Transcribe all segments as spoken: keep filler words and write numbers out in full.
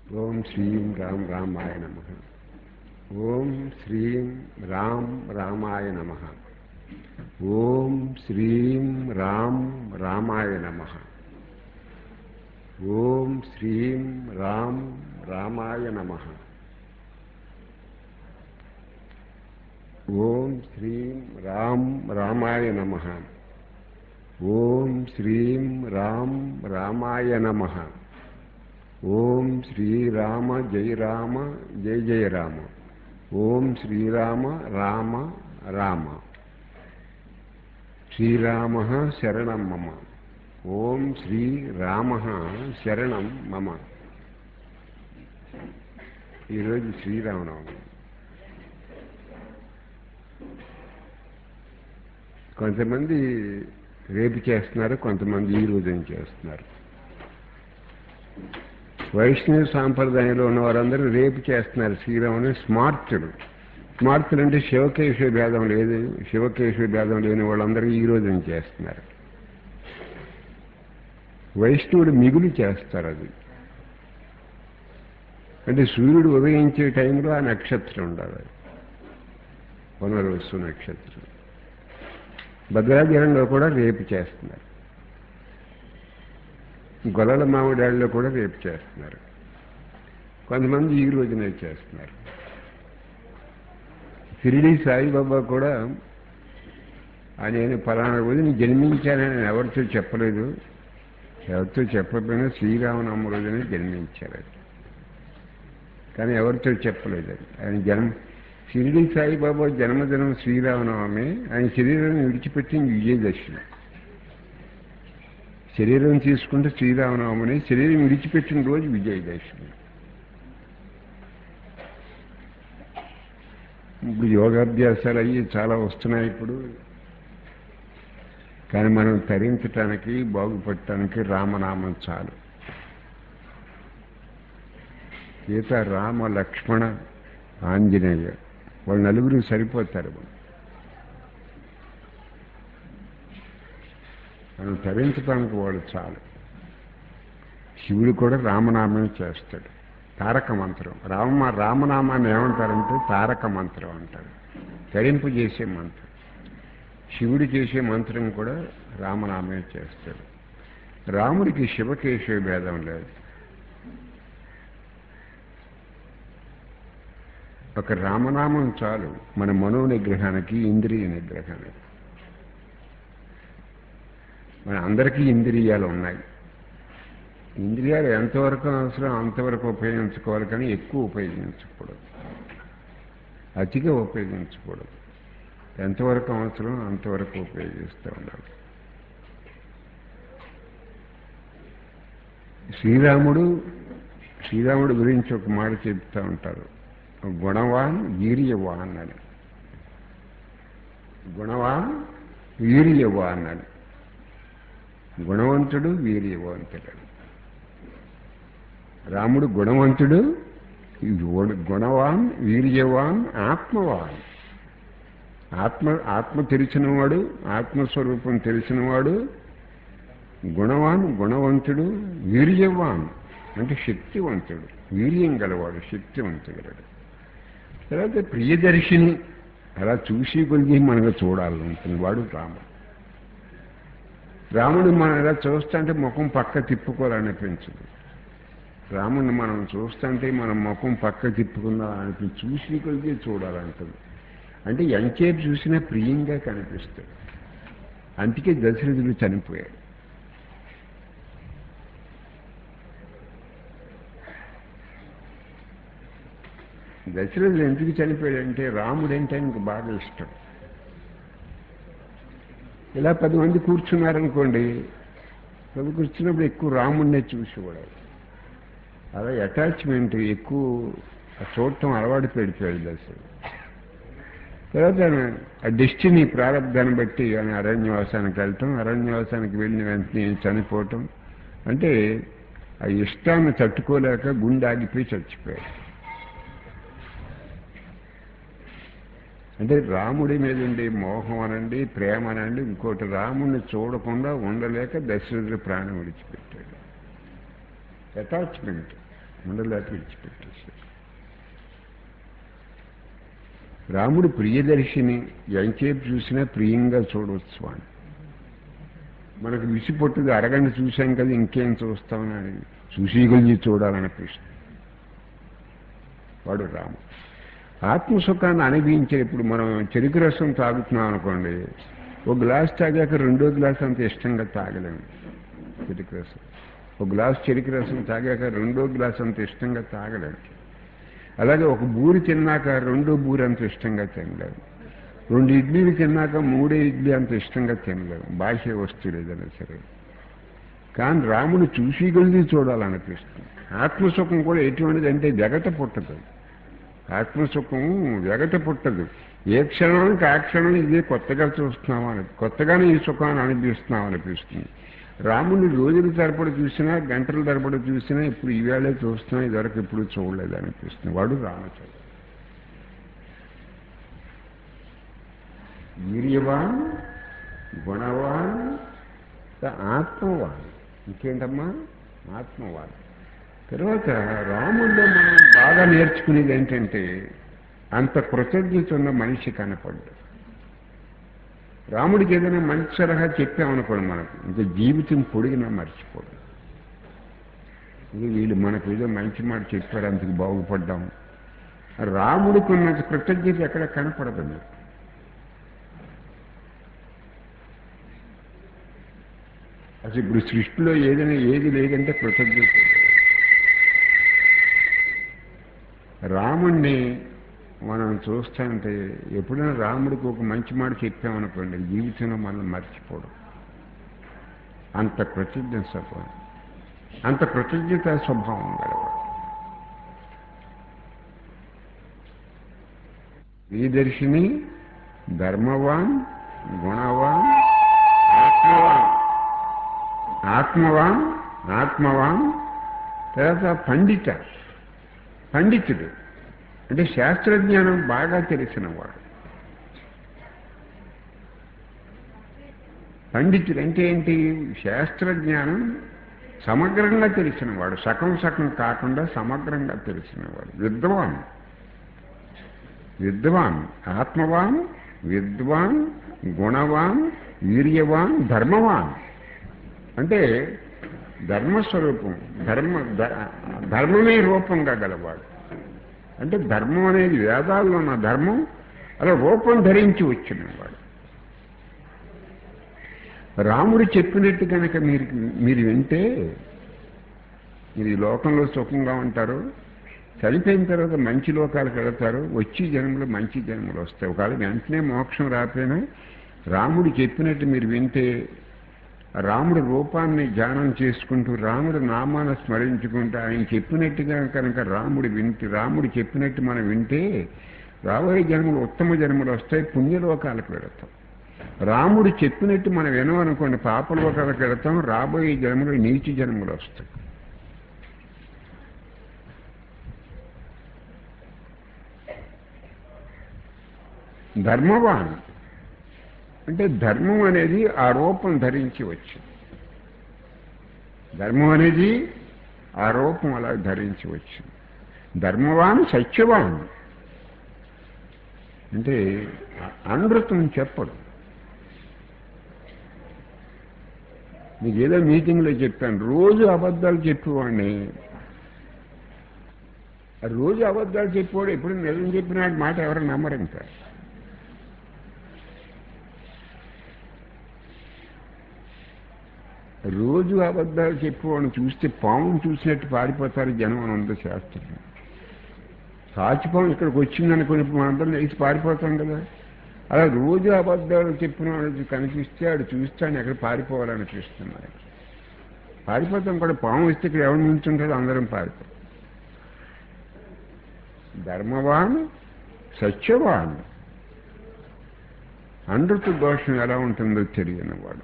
ఓం శ్రీం రామ్ రామాయ నమ. ఓం శ్రీం రామ్ రామాయ నమ. ఓం శ్రీం రామ్ రామాయ నమ. ఓం శ్రీం రామ్ రామాయ నమ. ఓం శ్రీం రామ్ రామాయ నమ. ఓం శ్రీం రామ్ రామాయ నమ. ఓం శ్రీరామ జయ రామ జయ జయ రామ. ఓం శ్రీరామ రామ రామ. శ్రీరామ శరణం మమ. ఓం శ్రీరామ శరణం మమ. ఈరోజు శ్రీరామనవమి. కొంతమంది రేపు చేస్తున్నారు, కొంతమంది ఈ రోజున చేస్తున్నారు. వైష్ణవ సాంప్రదాయంలో ఉన్న వారందరూ రేపు చేస్తున్నారు శ్రీరాముని. స్మార్తులు స్మార్తులు అంటే శివకేశవ భేదం లేదు, శివకేశవ భేదం లేని వాళ్ళందరూ ఈ రోజున చేస్తున్నారు. వైష్ణవుడు మిగులు చేస్తారు. అది అంటే సూర్యుడు ఉదయించే టైంలో ఆ నక్షత్రం ఉండాలి, పునర్వసు నక్షత్రం. భద్రాచలంలో కూడా రేపు చేస్తున్నారు. గొల్లల మామిడాళ్ళలో కూడా రేపు చేస్తున్నారు. కొంతమంది ఈ రోజునే చేస్తున్నారు. షిరిడి సాయిబాబా కూడా నేను ఫలానా రోజున జన్మించానని ఎవరితో చెప్పలేదు, ఎవరితో చెప్పకపోయినా శ్రీరామనవమి రోజునే జన్మించారు. కానీ ఎవరితో చెప్పలేదు. ఆయన జన్మ షిరిడి సాయిబాబా జన్మదినం శ్రీరామనవమి. ఆయన శరీరాన్ని విడిచిపెట్టింది విజయదశమి. శరీరం తీసుకుంటే శ్రీరామనవమిని, శరీరం విడిచిపెట్టిన రోజు విజయదశమి. ఇప్పుడు యోగాభ్యాసాలు అయ్యి చాలా వస్తున్నాయి ఇప్పుడు. కానీ మనం తరించటానికి, బాగుపడటానికి రామనామం చాలు. సీత, రామ, లక్ష్మణ, ఆంజనేయ వాళ్ళు నలుగురు సరిపోతారు. మనం తరించడానికి వాడు చాలు. శివుడు కూడా రామనామం చేస్తాడు. తారక మంత్రం. రామ రామనామాన్ని ఏమంటారంటే తారక మంత్రం అంటారు, తరింపు చేసే మంత్రం. శివుడు చేసే మంత్రం కూడా రామనామే చేస్తాడు. రాముడికి శివకేశవ భేదం లేదు. ఒక రామనామం చాలు మన మనో నిగ్రహానికి, ఇంద్రియ నిగ్రహానికి. మన అందరికీ ఇంద్రియాలు ఉన్నాయి. ఇంద్రియాలు ఎంతవరకు అవసరం అంతవరకు ఉపయోగించుకోవాలి, కానీ ఎక్కువ ఉపయోగించకూడదు, అతిగా ఉపయోగించకూడదు. ఎంతవరకు అవసరం అంతవరకు ఉపయోగిస్తూ ఉండాలి. శ్రీరాముడు శ్రీరాముడు గురించి ఒక మాట చెప్తూ ఉంటారు, గుణవాన్ వీర్యవాన్ అని. గుణవాన్ వీర్యవాన్ అని. గుణవంతుడు, వీర్యవంతుడు. రాముడు గుణవంతుడు, గుణవాన్, వీర్యవాన్, ఆత్మవాన్. ఆత్మ ఆత్మ తెలిసినవాడు, ఆత్మస్వరూపం తెలిసినవాడు. గుణవాన్ గుణవంతుడు, వీర్యవాన్ అంటే శక్తివంతుడు, వీర్యం గలవాడు, శక్తివంతుడు. తర్వాత ప్రియదర్శిని, అలా చూసి కొలిగి మనకు చూడాలనుకున్న వాడు రాముడు. రాముడు మనం ఇలా చూస్తుంటే ముఖం పక్క తిప్పుకోవాలనిపించదు. రాముడిని మనం చూస్తుంటే మనం ముఖం పక్క తిప్పుకుందాం అనిపించి చూసి కొలిగి చూడాలంటుంది. అంటే ఎంతసేపు చూసినా ప్రియంగా కనిపిస్తాడు. అందుకే దశరథుడు చనిపోయాడు. దశరథుడు ఎందుకు చనిపోయాడంటే రాముడంటే ఆయనకు బాగా ఇష్టం. ఇలా పది మంది కూర్చున్నారనుకోండి, పది కూర్చున్నప్పుడు ఎక్కువ రాముడినే చూసేవాడు. అలా అటాచ్మెంట్ ఎక్కువ చూడటం అలవాటు పెడిపోయాడు దశరథుడు. తర్వాత ఆ డెస్టినీ ప్రారంభాన్ని బట్టి ఆయన అరణ్యవాసానికి వెళ్ళటం, అరణ్యవాసానికి వెళ్ళిన వెంటనే చనిపోవటం. అంటే ఆ ఇష్టాన్ని తట్టుకోలేక గుండె ఆగిపోయి చచ్చిపోయాడు. అంటే రాముడి మీద ఉండే మోహం అనండి, ప్రేమ అనండి, ఇంకోటి రాముడిని చూడకుండా ఉండలేక దశరథుడు ప్రాణం విడిచిపెట్టాడు. అటాచ్మెంట్. ఉండలేక విడిచిపెట్టేశాడు. రాముడు ప్రియదర్శిని, ఎంతసేపు చూసినా ప్రియంగా చూడవచ్చు అని. మనకు విసిపొట్టుది అరగంట చూశాం కదా ఇంకేం చూస్తామని చూసి గురించి చూడాలనిపిస్తుంది. వాడు రాముడు. ఆత్మసుఖాన్ని అనుభవించేప్పుడు మనం చెరుకు రసం తాగుతున్నాం అనుకోండి, ఒక గ్లాస్ తాగాక రెండో గ్లాస్ అంత ఇష్టంగా తాగలేము. చెరుకు రసం ఒక గ్లాస్ చెరుకు రసం తాగాక రెండో గ్లాస్ అంత ఇష్టంగా తాగలేము. అలాగే ఒక బూరి తిన్నాక రెండో బూరి అంత ఇష్టంగా తినలేము. రెండు ఇడ్లీలు తిన్నాక మూడో ఇడ్లీ అంత ఇష్టంగా తినలేము, బాహ్య వస్తువులు ఏదైనా సరే. కానీ రాముడు చూసి కొలిది చూడాలనిపిస్తుంది. ఆత్మసుఖం కూడా ఎటువంటిది అంటే వెగట పుట్టదు. ఆత్మసుఖం వెగట పుట్టదు. ఏ క్షణానికి ఆ క్షణం ఇదే కొత్తగా చూస్తున్నాం అని, కొత్తగానే ఈ సుఖాన్ని అనిపిస్తున్నాం అనిపిస్తుంది. రాముడిని రోజుల తరబడి చూసినా, గంటల తరబడి చూసినా, ఇప్పుడు ఈవేళే చూస్తున్నా, ఇదివరకు ఇప్పుడు చూడలేదు అనిపిస్తుంది. వాడు రామచంద్రుడు. వీర్యవాన్, గుణవాన్, ఆత్మవాన్. ఇంకేంటమ్మా? ఆత్మవాన్. తర్వాత రాముడిలో మనం బాగా నేర్చుకునేది ఏంటంటే, అంత కృతజ్ఞత ఉన్న మనిషి కనపడ్డు. రాముడికి ఏదైనా మంచి సలహా చెప్పామనుకోండి, మనకు ఇంకా జీవితం పొడిగినా మర్చిపోదు. ఇది వీళ్ళు మనకు ఏదో మంచి మాట చెప్పారు, అందుకు బాగుపడ్డాం. రాముడికి ఉన్నంత కృతజ్ఞత ఎక్కడ కనపడదు. అసలు ఇప్పుడు సృష్టిలో ఏదైనా ఏది లేదంటే కృతజ్ఞత. రాముణ్ణి మనం చూస్తుంటే ఎప్పుడైనా రాముడికి ఒక మంచి మాట చెప్పామనుకోండి, జీవితంలో మనం మర్చిపోవడం. అంత కృతజ్ఞత స్వభావం, అంత కృతజ్ఞత స్వభావం గలవాడు. శ్రీదర్శిని, ధర్మవాన్, గుణవాన్, ఆత్మవాన్. ఆత్మవాన్ ఆత్మవాన్ తర్వాత పండిత. పండితుడు అంటే శాస్త్రజ్ఞానం బాగా తెలిసినవాడు. పండితుడు అంటే ఏంటి? శాస్త్రజ్ఞానం సమగ్రంగా తెలిసినవాడు, సగం సగం కాకుండా సమగ్రంగా తెలిసినవాడు. విద్వాన్ విద్వాన్ ఆత్మవాన్, విద్వాన్, గుణవాన్, వీర్యవాన్, ధర్మవాన్. అంటే ధర్మస్వరూపం, ధర్మ ధర్మమే రూపంగా గలవాడు. అంటే ధర్మం అనేది వేదాల్లో ఉన్న ధర్మం అలా రూపం ధరించి వచ్చినవాడు. రాముడు చెప్పినట్టు కనుక మీరు మీరు వింటే మీరు ఈ లోకంలో సుఖంగా ఉంటారు, చనిపోయిన తర్వాత మంచి లోకాలకు వెళతారు, వచ్చి జన్మలు మంచి జన్మలు వస్తాయి. ఒకవేళ వెంటనే మోక్షం రాకపోయినా రాముడు చెప్పినట్టు మీరు వింటే, రాముడి రూపాన్ని ధ్యానం చేసుకుంటూ రాముడి నామాన్ని స్మరించుకుంటూ ఆయన చెప్పినట్టుగా కనుక రాముడు వింటే, రాముడు చెప్పినట్టు మనం వింటే రాబోయే జన్మలు ఉత్తమ జన్మలు వస్తాయి, పుణ్యలోకాలకు వెళతాం. రాముడు చెప్పినట్టు మనం వినమనుకోండి, పాపలోకాలకు వెళతాం, రాబోయే జన్మలు నీచ జన్మలు వస్తాయి. ధర్మవాన్ అంటే ధర్మం అనేది ఆ రూపం ధరించి వచ్చింది. ధర్మం అనేది ఆ రూపం అలా ధరించి వచ్చింది. ధర్మవాన్ సత్యవాన్ అంటే అనృతం చెప్పడు. మీకు ఏదో మీటింగ్లో చెప్పాను, రోజు అబద్ధాలు చెప్పేవాడిని. రోజు అబద్ధాలు చెప్పేవాడు ఎప్పుడు నిజం చెప్పిన మాట ఎవరు నమ్మరు. ఇంకా రోజు అబద్ధాలు చెప్పేవాడిని చూస్తే పామును చూసినట్టు పారిపోతారు జనం అని ఉంది శాస్త్రం. సాచిపాము ఇక్కడికి వచ్చిందనుకుని మనందరం లేచి పారిపోతాం కదా. అలా రోజు అబద్ధాలు చెప్పిన వాడికి కనిపిస్తే ఆడు చూస్తాను ఎక్కడ పారిపోవాలనిపిస్తున్నాడు. పారిపోతాం కూడా. పాము వస్తే ఇక్కడ ఎవరు నిల్చుంటాడో అందరం పారిపోతాం. ధర్మవాన్ సత్యవాన్ అనృత దోషం ఎలా ఉంటుందో తెలియని వాడు.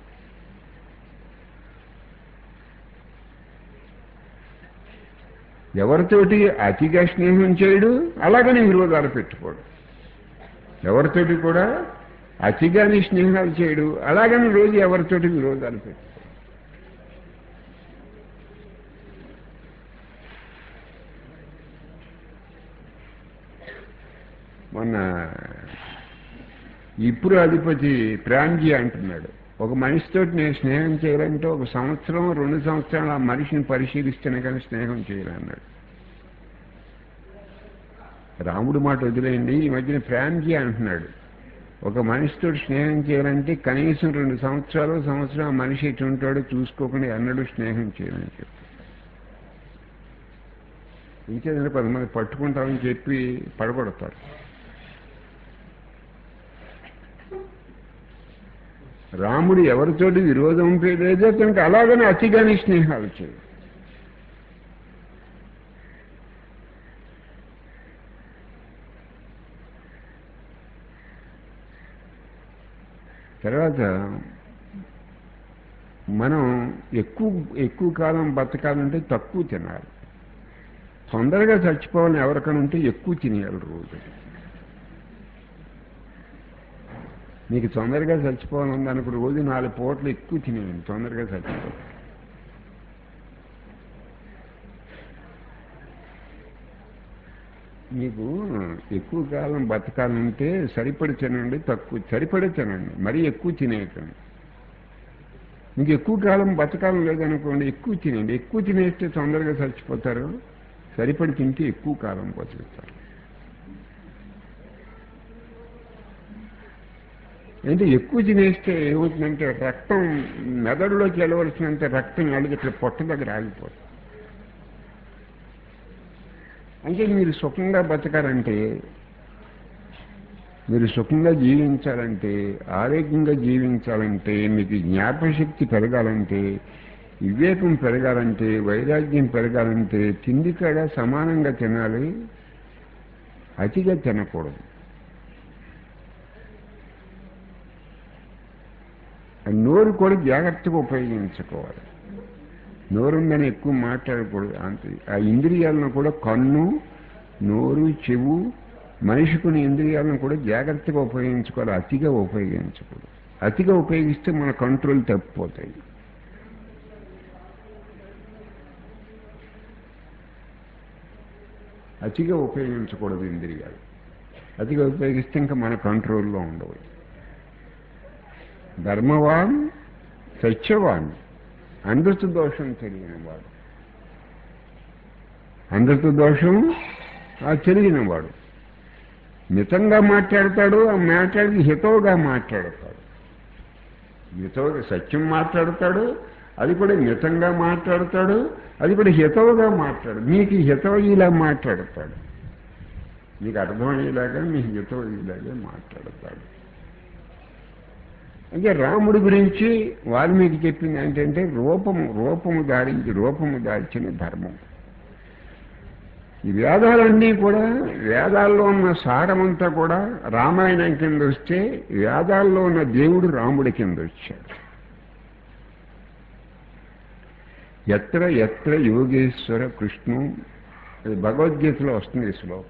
ఎవరితోటి అతిగా స్నేహం చేయడు, అలాగని విరోధాలు పెట్టుకోడు. ఎవరితోటి కూడా అతిగాని స్నేహాలు చేయడు, అలాగని రోజు ఎవరితోటి విరోధాలు పెట్టుకోడు. మొన్న ఇప్పుడు అధిపతి ప్రాంజీ అంటున్నాడు, ఒక మనిషితో నేను స్నేహం చేయాలంటే ఒక సంవత్సరం రెండు సంవత్సరాలు ఆ మనిషిని పరిశీలిస్తేనే కానీ స్నేహం చేయాలన్నాడు. రాముడు మాట వదిలేయండి, ఈ మధ్యన ప్రాంజీ అంటున్నాడు, ఒక మనిషితో స్నేహం చేయాలంటే కనీసం రెండు సంవత్సరాలు సంవత్సరం ఆ మనిషి ఎటు ఉంటాడో చూసుకోకుండా అన్నడు స్నేహం చేయాలని చెప్పి. ఇంకేదంటే కొంతమంది పట్టుకుంటామని చెప్పి పడగొడతారు. రాముడు ఎవరితోటి విరోధం లేదో తనకి అలాగనే అతిగానే స్నేహాలు చేయాలి. తర్వాత మనం ఎక్కువ ఎక్కువ కాలం బతకాలంటే తక్కువ తినాలి. తొందరగా చచ్చిపోవాలని ఎవరికైనా ఉంటే ఎక్కువ తినేయాలి రోజు. మీకు తొందరగా చచ్చిపోవాలని అనుకు రోజు నాలుగు పూటలు ఎక్కువ తినేయండి, తొందరగా చచ్చిపోవాలి. మీకు ఎక్కువ కాలం బతకాలంటే సరిపడి తినండి, తక్కువ సరిపడే తినండి, మరీ ఎక్కువ తినేయకండి. మీకు ఎక్కువ కాలం బతకాలం లేదనుకోండి, ఎక్కువ తినండి. ఎక్కువ తినేస్తే తొందరగా చచ్చిపోతారు, సరిపడి తింటే ఎక్కువ కాలం బతుకుతారు. అంటే ఎక్కువ తినేస్తే ఏమవుతుందంటే రక్తం మెదడులోకి వెళ్ళవలసినంత రక్తం వెళ్ళి ఇట్లా పొట్ట దగ్గర ఆగిపోతుంది. అంటే మీరు సుఖంగా బతకాలంటే, మీరు సుఖంగా జీవించాలంటే, ఆరోగ్యంగా జీవించాలంటే, మీకు జ్ఞాపకశక్తి పెరగాలంటే, వివేకం పెరగాలంటే, వైరాగ్యం పెరగాలంటే తిండి కూడా సమానంగా తినాలి, అతిగా తినకూడదు. నోరు కూడా జాగ్రత్తగా ఉపయోగించుకోవాలి. నోరుందని ఎక్కువ మాట్లాడకూడదు. అంతే. ఆ ఇంద్రియాలను కూడా కన్ను, నోరు, చెవు, మనిషికుని ఇంద్రియాలను కూడా జాగ్రత్తగా ఉపయోగించుకోవాలి, అతిగా ఉపయోగించకూడదు. అతిగా ఉపయోగిస్తే మన కంట్రోల్ తప్పిపోతాయి. అతిగా ఉపయోగించకూడదు ఇంద్రియాలు. అతిగా ఉపయోగిస్తే ఇంకా మన కంట్రోల్లో ఉండవు. ధర్మవాన్ సత్యవాన్, అందరితో దోషం తెలియనివాడు, అందరితో దోషం తెలియనివాడు మితంగా మాట్లాడతాడు, ఆ మాట్లాడి హితవుగా మాట్లాడతాడు. హితవుగా సత్యం మాట్లాడతాడు, అది కూడా మితంగా మాట్లాడతాడు, అది కూడా హితవుగా మాట్లాడు. మీకు హితవు ఇలా మాట్లాడతాడు, మీకు అర్థమయ్యేలాగా మీ హితవు ఇలాగే మాట్లాడతాడు. అంటే రాముడి గురించి వాల్మీకి చెప్పింది ఏంటంటే రూపము రూపము దారించి రూపము దాల్చిన ధర్మం. ఈ వేదాలన్నీ కూడా, వేదాల్లో ఉన్న సారమంతా కూడా రామాయణం కింద వస్తే, వేదాల్లో ఉన్న దేవుడు రాముడి కింద వచ్చాడు. ఎత్ర ఎత్ర యోగేశ్వర కృష్ణు, భగవద్గీతలో వస్తుంది శ్లోకం.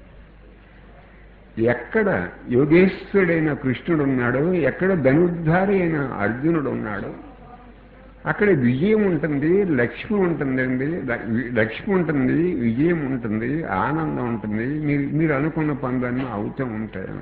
ఎక్కడ యోగేశ్వరుడైన కృష్ణుడు ఉన్నాడో, ఎక్కడ ధనుర్ధారి అయిన అర్జునుడు ఉన్నాడో అక్కడ విజయం ఉంటుంది, లక్ష్మి ఉంటుందండి, లక్ష్మి ఉంటుంది, విజయం ఉంటుంది, ఆనందం ఉంటుంది, మీరు మీరు అనుకున్న పనులన్నీ అవుతూ ఉంటాయి.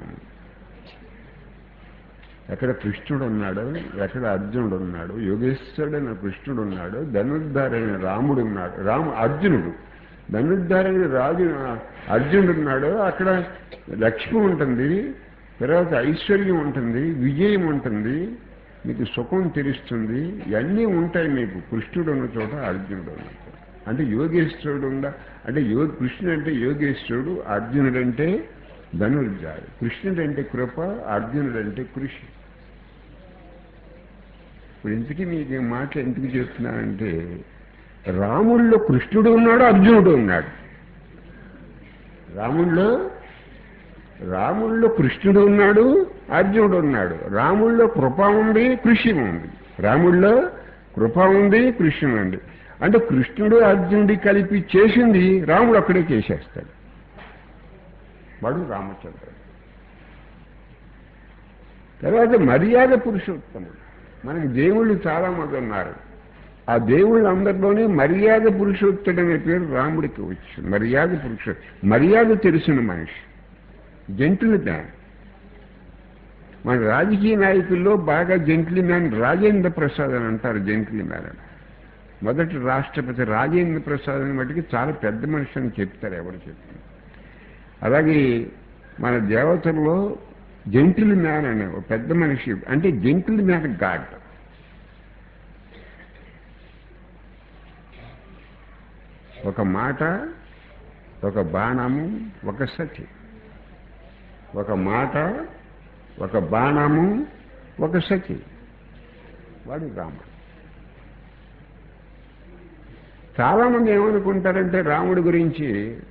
ఎక్కడ కృష్ణుడు ఉన్నాడు, ఎక్కడ అర్జునుడు ఉన్నాడు, యోగేశ్వరుడైన కృష్ణుడు ఉన్నాడు, ధనుర్ధారైన రాముడు ఉన్నాడు, రాము అర్జునుడు ధనుర్ధారైన రాజు అర్జునుడు ఉన్నాడు, అక్కడ లక్ష్మి ఉంటుంది, తర్వాత ఐశ్వర్యం ఉంటుంది, విజయం ఉంటుంది, మీకు సుఖం తెలుస్తుంది, ఇవన్నీ ఉంటాయి మీకు కృష్ణుడు ఉన్న చోట, అర్జునుడు ఉన్న చోట. అంటే యోగేశ్వరుడు ఉందా అంటే యో కృష్ణుడు అంటే యోగేశ్వరుడు, అర్జునుడు అంటే ధనుర్ధారి. కృష్ణుడు అంటే కృప, అర్జునుడు అంటే కృషి. ఇప్పుడు ఇంతకీ మీకు ఈ మాట ఎందుకు చెప్తున్నానంటే, రాముల్లో కృష్ణుడు ఉన్నాడు, అర్జునుడు ఉన్నాడు. రాముల్లో రాముల్లో కృష్ణుడు ఉన్నాడు, అర్జునుడు ఉన్నాడు. రాముల్లో కృప ఉంది, కృషి ఉంది. రాముల్లో కృప ఉంది, కృష్ణుడు ఉంది. అంటే కృష్ణుడు అర్జునుడి కలిపి చేసింది రాముడు అక్కడే చేసేస్తాడు. వాడు రామచంద్రుడు. తర్వాత మర్యాద పురుషోత్తముడు. మనకి దేవుళ్ళు చాలా మంది ఉన్నారు. ఆ దేవుళ్ళందరిలోనే మర్యాద పురుషోత్తముడు అనే పేరు రాముడికి వచ్చింది. మర్యాద పురుషోత్తముడు, మర్యాద తెలిసిన మనిషి. Gentleman. మన రాజకీయ నాయకుల్లో బాగా జెంటిల్ మ్యాన్ రాజేంద్ర ప్రసాద్ అని అంటారు. జెంటిల్ మ్యాన్ అని మొదటి రాష్ట్రపతి రాజేంద్ర ప్రసాద్ అని మటుకి చాలా పెద్ద మనిషి అని చెప్తారు, ఎవరు చెప్తారు. అలాగే మన దేవతల్లో జెంటిల్ మ్యాన్ అనే ఒక పెద్ద మనిషి, అంటే జెంటిల్ మ్యాన్ గాడ్. ఒక మాట, ఒక బాణము, ఒక సతి. ఒక మాట, ఒక బాణము, ఒక సతి. వాడు రాముడు. చాలామంది ఏమనుకుంటారంటే రాముడి గురించి,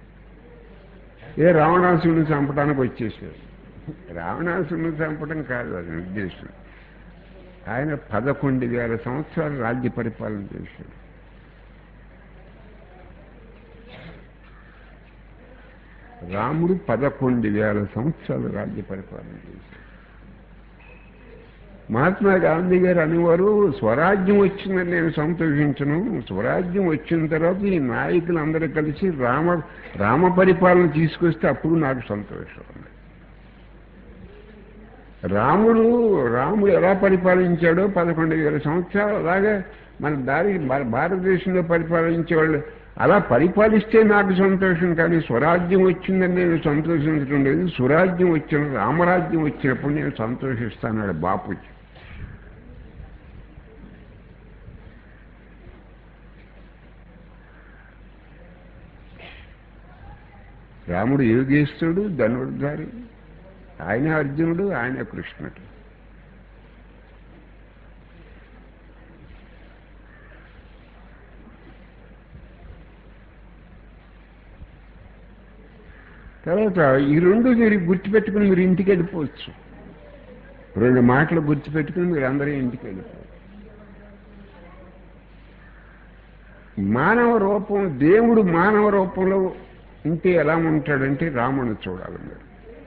ఏ రావణాసురుని చంపడానికి వచ్చేసాడు. రావణాసురుని చంపడం కాదు అది ఉద్దేశం. ఆయన పదకొండు వేల సంవత్సరాలు రాజ్య పరిపాలన చేశాడు. రాముడు పదకొండు వేల సంవత్సరాలు రాజ్య పరిపాలన చేశాడు. మహాత్మా గాంధీ గారు అనేవారు, స్వరాజ్యం వచ్చిందని నేను సంతోషించను, స్వరాజ్యం వచ్చిన తర్వాత ఈ నాయకులు అందరూ కలిసి రామ రామ పరిపాలన తీసుకొస్తే అప్పుడు నాకు సంతోషం. రాముడు రాముడు ఎలా పరిపాలించాడో పదకొండు వేల సంవత్సరాలు, అలాగే మన దారి భారతదేశంలో పరిపాలించేవాళ్ళు అలా పరిపాలిస్తే నాకు సంతోషం. కానీ స్వరాజ్యం వచ్చిందని నేను సంతోషించడం లేదు. స్వరాజ్యం వచ్చిన రామరాజ్యం వచ్చినప్పుడు నేను సంతోషిస్తాను బాపూజీ. రాముడు యోగేశ్వరుడు, ధనుర్ధారి. ఆయన అర్జునుడు, ఆయన కృష్ణుడు. తర్వాత ఈ రెండు మీరు గుర్తుపెట్టుకుని మీరు ఇంటికి వెళ్ళిపోవచ్చు. రెండు మాటలు గుర్తుపెట్టుకుని మీరు అందరూ ఇంటికి వెళ్ళిపోవచ్చు. మానవ రూపం, దేవుడు మానవ రూపంలో ఉంటే ఎలా ఉంటాడంటే రాముని చూడాలి మీరు.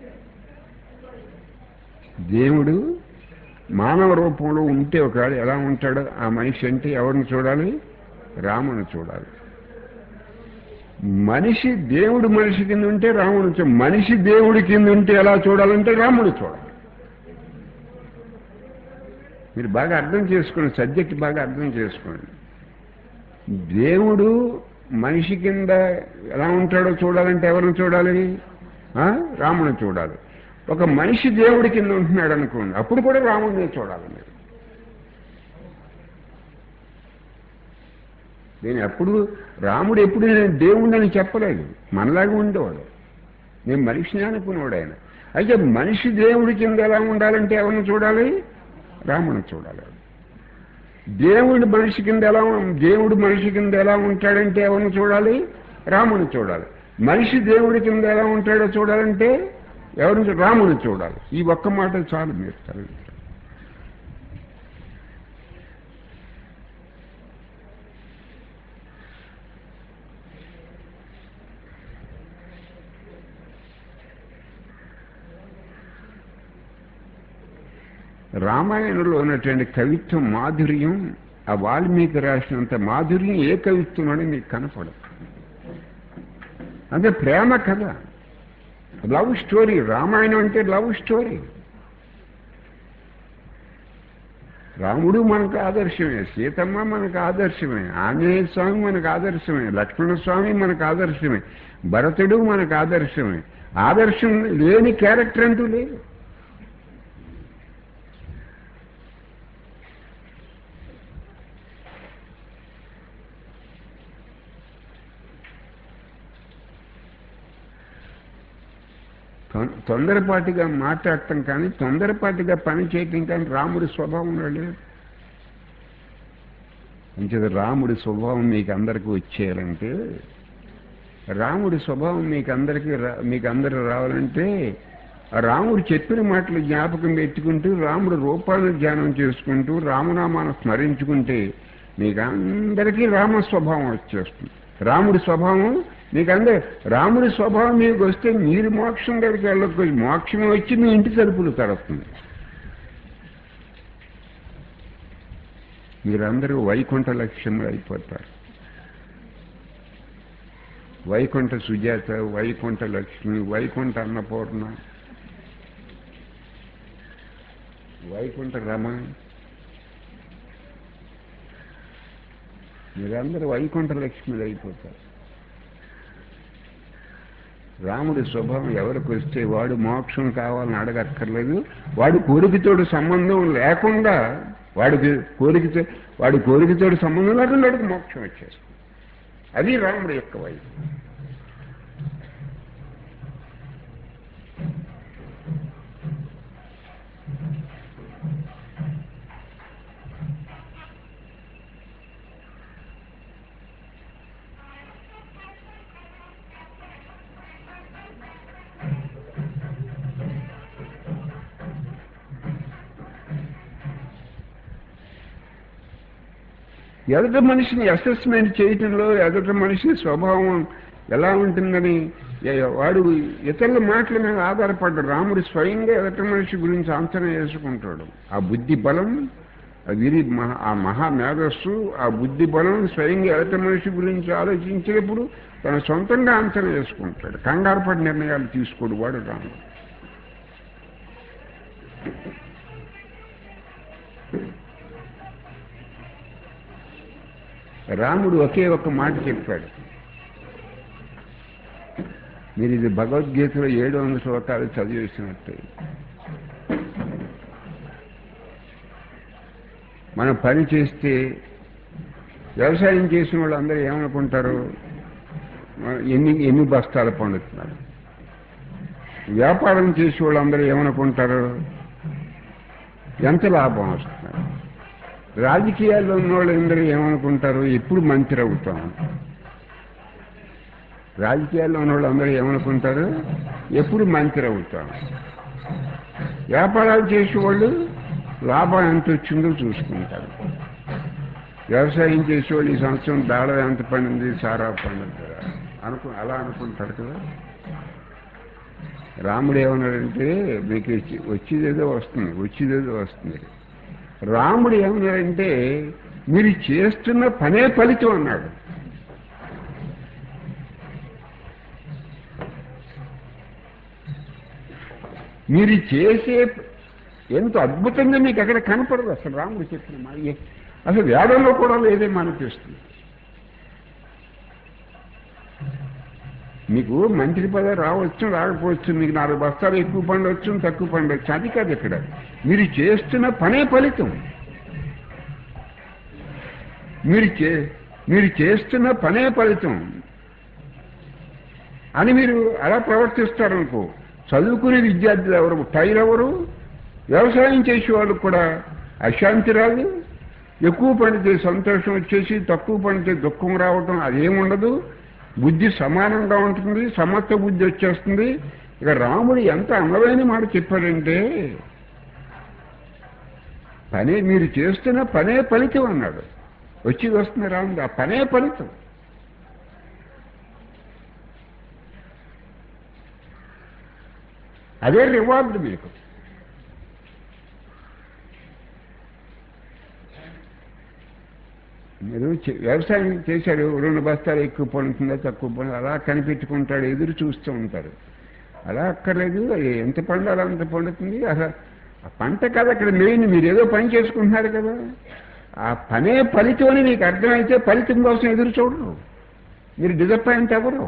దేవుడు మానవ రూపంలో ఉంటే ఒకవేళ ఎలా ఉంటాడో ఆ మనిషి అంటే ఎవరిని చూడాలి? రాముని చూడాలి. మనిషి దేవుడు మనిషి కింద ఉంటే రాముని చూ మనిషి దేవుడి కింద ఉంటే ఎలా చూడాలంటే రాముడు చూడాలి. మీరు బాగా అర్థం చేసుకోండి, సబ్జెక్ట్ బాగా అర్థం చేసుకోండి. దేవుడు మనిషి కింద ఎలా ఉంటాడో చూడాలంటే ఎవరిని చూడాలి? రాముని చూడాలి. ఒక మనిషి దేవుడి కింద ఉంటున్నాడు అనుకోండి, అప్పుడు కూడా రాముడిని చూడాలి మీరు. నేను ఎప్పుడు రాముడు ఎప్పుడు నేను దేవుడిని చెప్పలేదు, మనలాగా ఉండేవాడు, నేను మనిషిని అనుకునేవాడు ఆయన. అయితే మనిషి దేవుడి కింద ఎలా ఉండాలంటే ఎవరిని చూడాలి? రాముని చూడాలి. దేవుడి మనిషి కింద ఎలా దేవుడు మనిషి కింద ఎలా ఉంటాడంటే ఎవరిని చూడాలి? రాముని చూడాలి. మనిషి దేవుడి కింద ఎలా ఉంటాడో చూడాలంటే ఎవరిని? రాముని చూడాలి. ఈ ఒక్క మాట చాలు మీరు చదివి. రామాయణంలో ఉన్నటువంటి కవిత్వం మాధుర్యం, ఆ వాల్మీకి రాసినంత మాధుర్యం ఏ కవిత్వంలోనే మీకు కనపడదు. అంటే ప్రేమ కథ, లవ్ స్టోరీ. రామాయణం అంటే లవ్ స్టోరీ. రాముడు మనకు ఆదర్శమే, సీతమ్మ మనకు ఆదర్శమే, ఆంజనేయ స్వామి మనకు ఆదర్శమే, లక్ష్మణ స్వామి మనకు ఆదర్శమే, భరతుడు మనకు ఆదర్శమే. ఆదర్శం లేని క్యారెక్టర్ అంటూ లేదు. తొందరపాటుగా మాట్లాడటం కానీ, తొందరపాటుగా పని చేయటం కానీ రాముడి స్వభావంలో లేదు. అంచేది రాముడి స్వభావం మీకు అందరికీ వచ్చేయాలంటే, రాముడి స్వభావం మీకు అందరికీ మీకు అందరూ రావాలంటే, రాముడు చెప్పిన మాటలు జ్ఞాపకం పెట్టుకుంటూ, రాముడు రూపాలను ధ్యానం చేసుకుంటూ, రామనామాన్ని స్మరించుకుంటే మీకు అందరికీ రామ స్వభావం వచ్చేస్తుంది. రాముడి స్వభావం మీకు అందరూ రాముడి స్వభావం మీకు వస్తే మీరు మోక్షం దగ్గరికి వెళ్ళకపోయి మోక్షం వచ్చి మీ ఇంటి తలుపులు తడుతుంది. మీరందరూ వైకుంఠ లక్ష్యంలో అయిపోతారు. వైకుంఠ సుజాత, వైకుంఠ లక్ష్మి, వైకుంఠ అన్నపూర్ణ, వైకుంఠ రమ మీరందరూ వైకుంఠ లక్ష్మిలు అయిపోతారు. రాముడి స్వభావం ఎవరికి వస్తే వాడు మోక్షం కావాలని అడగక్కర్లేదు. వాడు కోరికతోడు సంబంధం లేకుండా వాడికి కోరికతో వాడి కోరికతోడు సంబంధం లేకుండా వాడికి మోక్షం వచ్చేస్తుంది. అది రాముడి యొక్క వైపు. ఎదుట మనిషిని అసెస్మెంట్ చేయటంలో ఎదుట మనిషి స్వభావం ఎలా ఉంటుందని వాడు ఇతరుల మాటల మీద ఆధారపడ్డాడు. రాముడు స్వయంగా ఎదుట మనిషి గురించి అంచనా వేసుకుంటాడు. ఆ బుద్ధి బలం, అది ఆ మహామేధస్సు, ఆ బుద్ధి బలం స్వయంగా ఎదుట మనిషి గురించి ఆలోచించినప్పుడు తన సొంతంగా అంచనా వేసుకుంటాడు. కంగారు పడి నిర్ణయాలు తీసుకోడు వాడు రాముడు. రాముడు ఒకే ఒక్క మాట చెప్పాడు. మీరు ఇది భగవద్గీతలో ఏడు వందల శ్లోకాలు చదివేసినట్టు. మనం పని చేస్తే వ్యవసాయం చేసిన వాళ్ళు అందరూ ఏమనుకుంటారు? ఎన్ని ఎన్ని బస్తాలు పండుతున్నారు. వ్యాపారం చేసే వాళ్ళు అందరూ ఏమనుకుంటారు? ఎంత లాభం వస్తున్నారు. రాజకీయాల్లో ఉన్న వాళ్ళు అందరూ ఏమనుకుంటారు? ఎప్పుడు మంత్రి అవుతాం. రాజకీయాల్లో ఉన్న వాళ్ళు అందరూ ఏమనుకుంటారు? ఎప్పుడు మంత్రి అవుతాం. వ్యాపారాలు చేసేవాళ్ళు లాభం ఎంత వచ్చిందో చూసుకుంటారు. వ్యవసాయం చేసేవాళ్ళు ఈ సంవత్సరం దాళ ఎంత పండింది, సారా పండింది అనుకు అలా అనుకుంటారు కదా. రాముడు ఏమన్నాడంటే మీకు వచ్చేదేదో వస్తుంది, వచ్చేదేదో వస్తుంది. రాముడు ఏమన్నాడంటే మీరు చేస్తున్న పనే ఫలితం అన్నాడు. మీరు చేసే ఎంత అద్భుతంగా మీకు అక్కడ కనపడదు. అసలు రాముడు చెప్పిన మాట అసలు వేదంలో కూడా లేదేమో అనిపిస్తుంది. మీకు మంత్రి పదవి రావచ్చు, రాకపోవచ్చు, మీకు నాలుగు బస్తాలు ఎక్కువ పండవచ్చు, తక్కువ పండవచ్చు, అది కాదు. ఇక్కడ మీరు చేస్తున్న పనే ఫలితం. మీరు చే మీరు చేస్తున్న పనే ఫలితం అని మీరు అలా ప్రవర్తిస్తారనుకో. చదువుకునే విద్యార్థులు ఎవరు, టైర్ ఎవరు, వ్యవసాయం చేసేవాళ్ళు కూడా అశాంతి రాదు. ఎక్కువ పనితే సంతోషం వచ్చేసి, తక్కువ పనితే దుఃఖం రావటం అదేముండదు. బుద్ధి సమానంగా ఉంటుంది, సమత్వ బుద్ధి వచ్చేస్తుంది. ఇక రాముడు ఎంత అందమైన మాట చెప్పాడంటే పనే మీరు చేస్తున్న పనే ఫలితం అన్నాడు. వచ్చి వస్తుంది రాముడు, ఆ పనే ఫలితం. అదే రివార్డు మీకు. మీరు వ్యవసాయం చేశాడు, రెండు బస్తాలు ఎక్కువ పండుతుందా తక్కువ పండు అలా కనిపెట్టుకుంటాడు, ఎదురు చూస్తూ ఉంటారు. అలా అక్కర్లేదు, ఎంత పండాలో అంత పండుతుంది. అసలు ఆ పంట కదా అక్కడ మెయిన్. మీరు ఏదో పని చేసుకుంటున్నారు కదా, ఆ పనే ఫలితం అని మీకు అర్థమైతే ఫలితం కోసం ఎదురు చూడరు, మీరు డిసప్పాయింట్ అవ్వరు.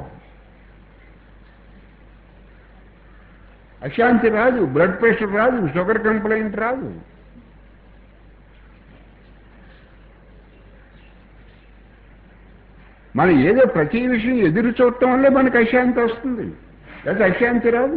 అశాంతి రాదు, బ్లడ్ ప్రెషర్ రాదు, షుగర్ కంప్లైంట్ రాదు. మనం ఏదో ప్రతి విషయం ఎదురు చూడటం వల్లే మనకు అశాంతి వస్తుంది, లేదా అశాంతి రాదు.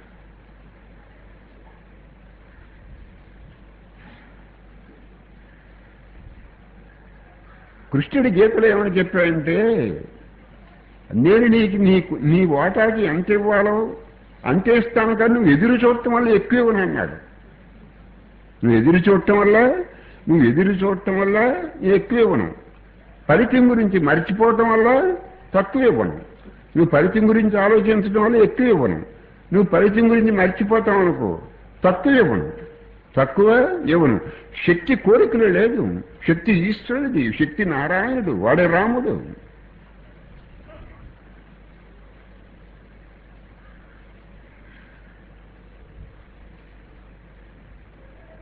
కృష్ణుడి గీతలో ఏమని చెప్పాడంటే నేను నీకు నీకు నీ వాటాకి ఎంత ఇవ్వాలో అంతే ఇస్తాను, కానీ నువ్వు ఎదురు చూడటం వల్ల ఎక్కువ ఇవ్వను అన్నాడు. నువ్వు ఎదురు చూడటం వల్ల నువ్వు ఎదురు చూడటం వల్ల ఎక్కువ ఇవ్వను. ఫలితం గురించి మర్చిపోవటం వల్ల తక్కువ ఇవ్వను. నువ్వు ఫలితం గురించి ఆలోచించడం వల్ల ఎక్కువ ఇవ్వను. నువ్వు ఫలితం గురించి మర్చిపోతావు అనుకో తక్కువ ఇవ్వను, తక్కువ ఇవ్వను. శక్తి కోరికలు లేదు, శక్తి ఈశ్వరుడిది, శక్తి నారాయణుడు, వాడే రాముడు.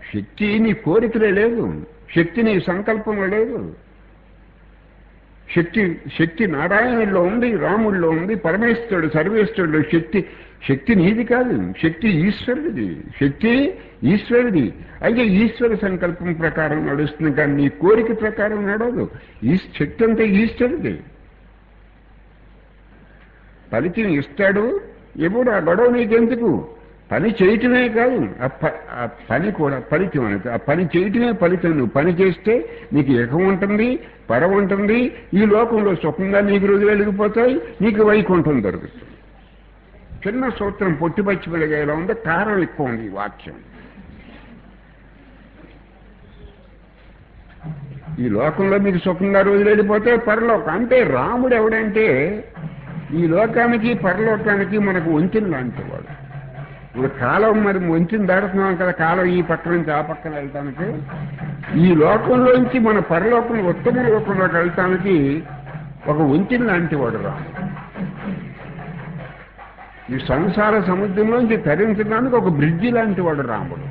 శక్తి నీ కోరికలే లేదు, శక్తి నీ సంకల్పంలో లేదు. శక్తి శక్తి నారాయణుల్లో ఉంది, రాముల్లో ఉంది, పరమేశ్వరుడు సర్వేశ్వరుడు. శక్తి శక్తి నీది కాదు, శక్తి ఈశ్వరుడిది. శక్తి ఈశ్వరుడి. అయితే ఈశ్వర సంకల్పం ప్రకారం నడుస్తుంది, కానీ నీ కోరిక ప్రకారం నడవదు. ఈ శక్తి అంతా ఈశ్వరుడి. ఫలితం ఇస్తాడు, ఎప్పుడు ఆ గొడవ నీకెందుకు? పని చేయటమే కాదు, ఆ ప ఆ పని కూడా ఫలితం అనేది. ఆ పని చేయటమే ఫలితం. నువ్వు పని చేస్తే నీకు ఎగం ఉంటుంది, పరం ఉంటుంది, ఈ లోకంలో సుఖంగా నీకు రోజులు వెలిగిపోతాయి, నీకు వైకుంఠం దొరుకుతుంది. చిన్న సూత్రం పొట్టిపచ్చి పెరిగేలా ఉంది, కారం ఎక్కువ ఉంది ఈ వాక్యం. ఈ లోకంలో మీకు సుఖంగా రోజులు వెళ్ళిపోతే పరలోకం. అంటే రాముడు ఎవడంటే ఈ లోకానికి పరలోకానికి మనకు వంతెన లాంటి వాడు. ఇప్పుడు కాలం మరి వంతెన దాడుతున్నాం కదా, కాలం ఈ పక్క నుంచి ఆ పక్కన వెళ్ళటానికి. ఈ లోకంలోంచి మన పరలోకం ఉత్తమ లోకంలోకి వెళ్ళటానికి ఒక వంతెన లాంటి వాడు రాముడు. ఈ సంసార సముద్రంలోంచి తరించడానికి ఒక బ్రిడ్జి లాంటి వాడు రాముడు.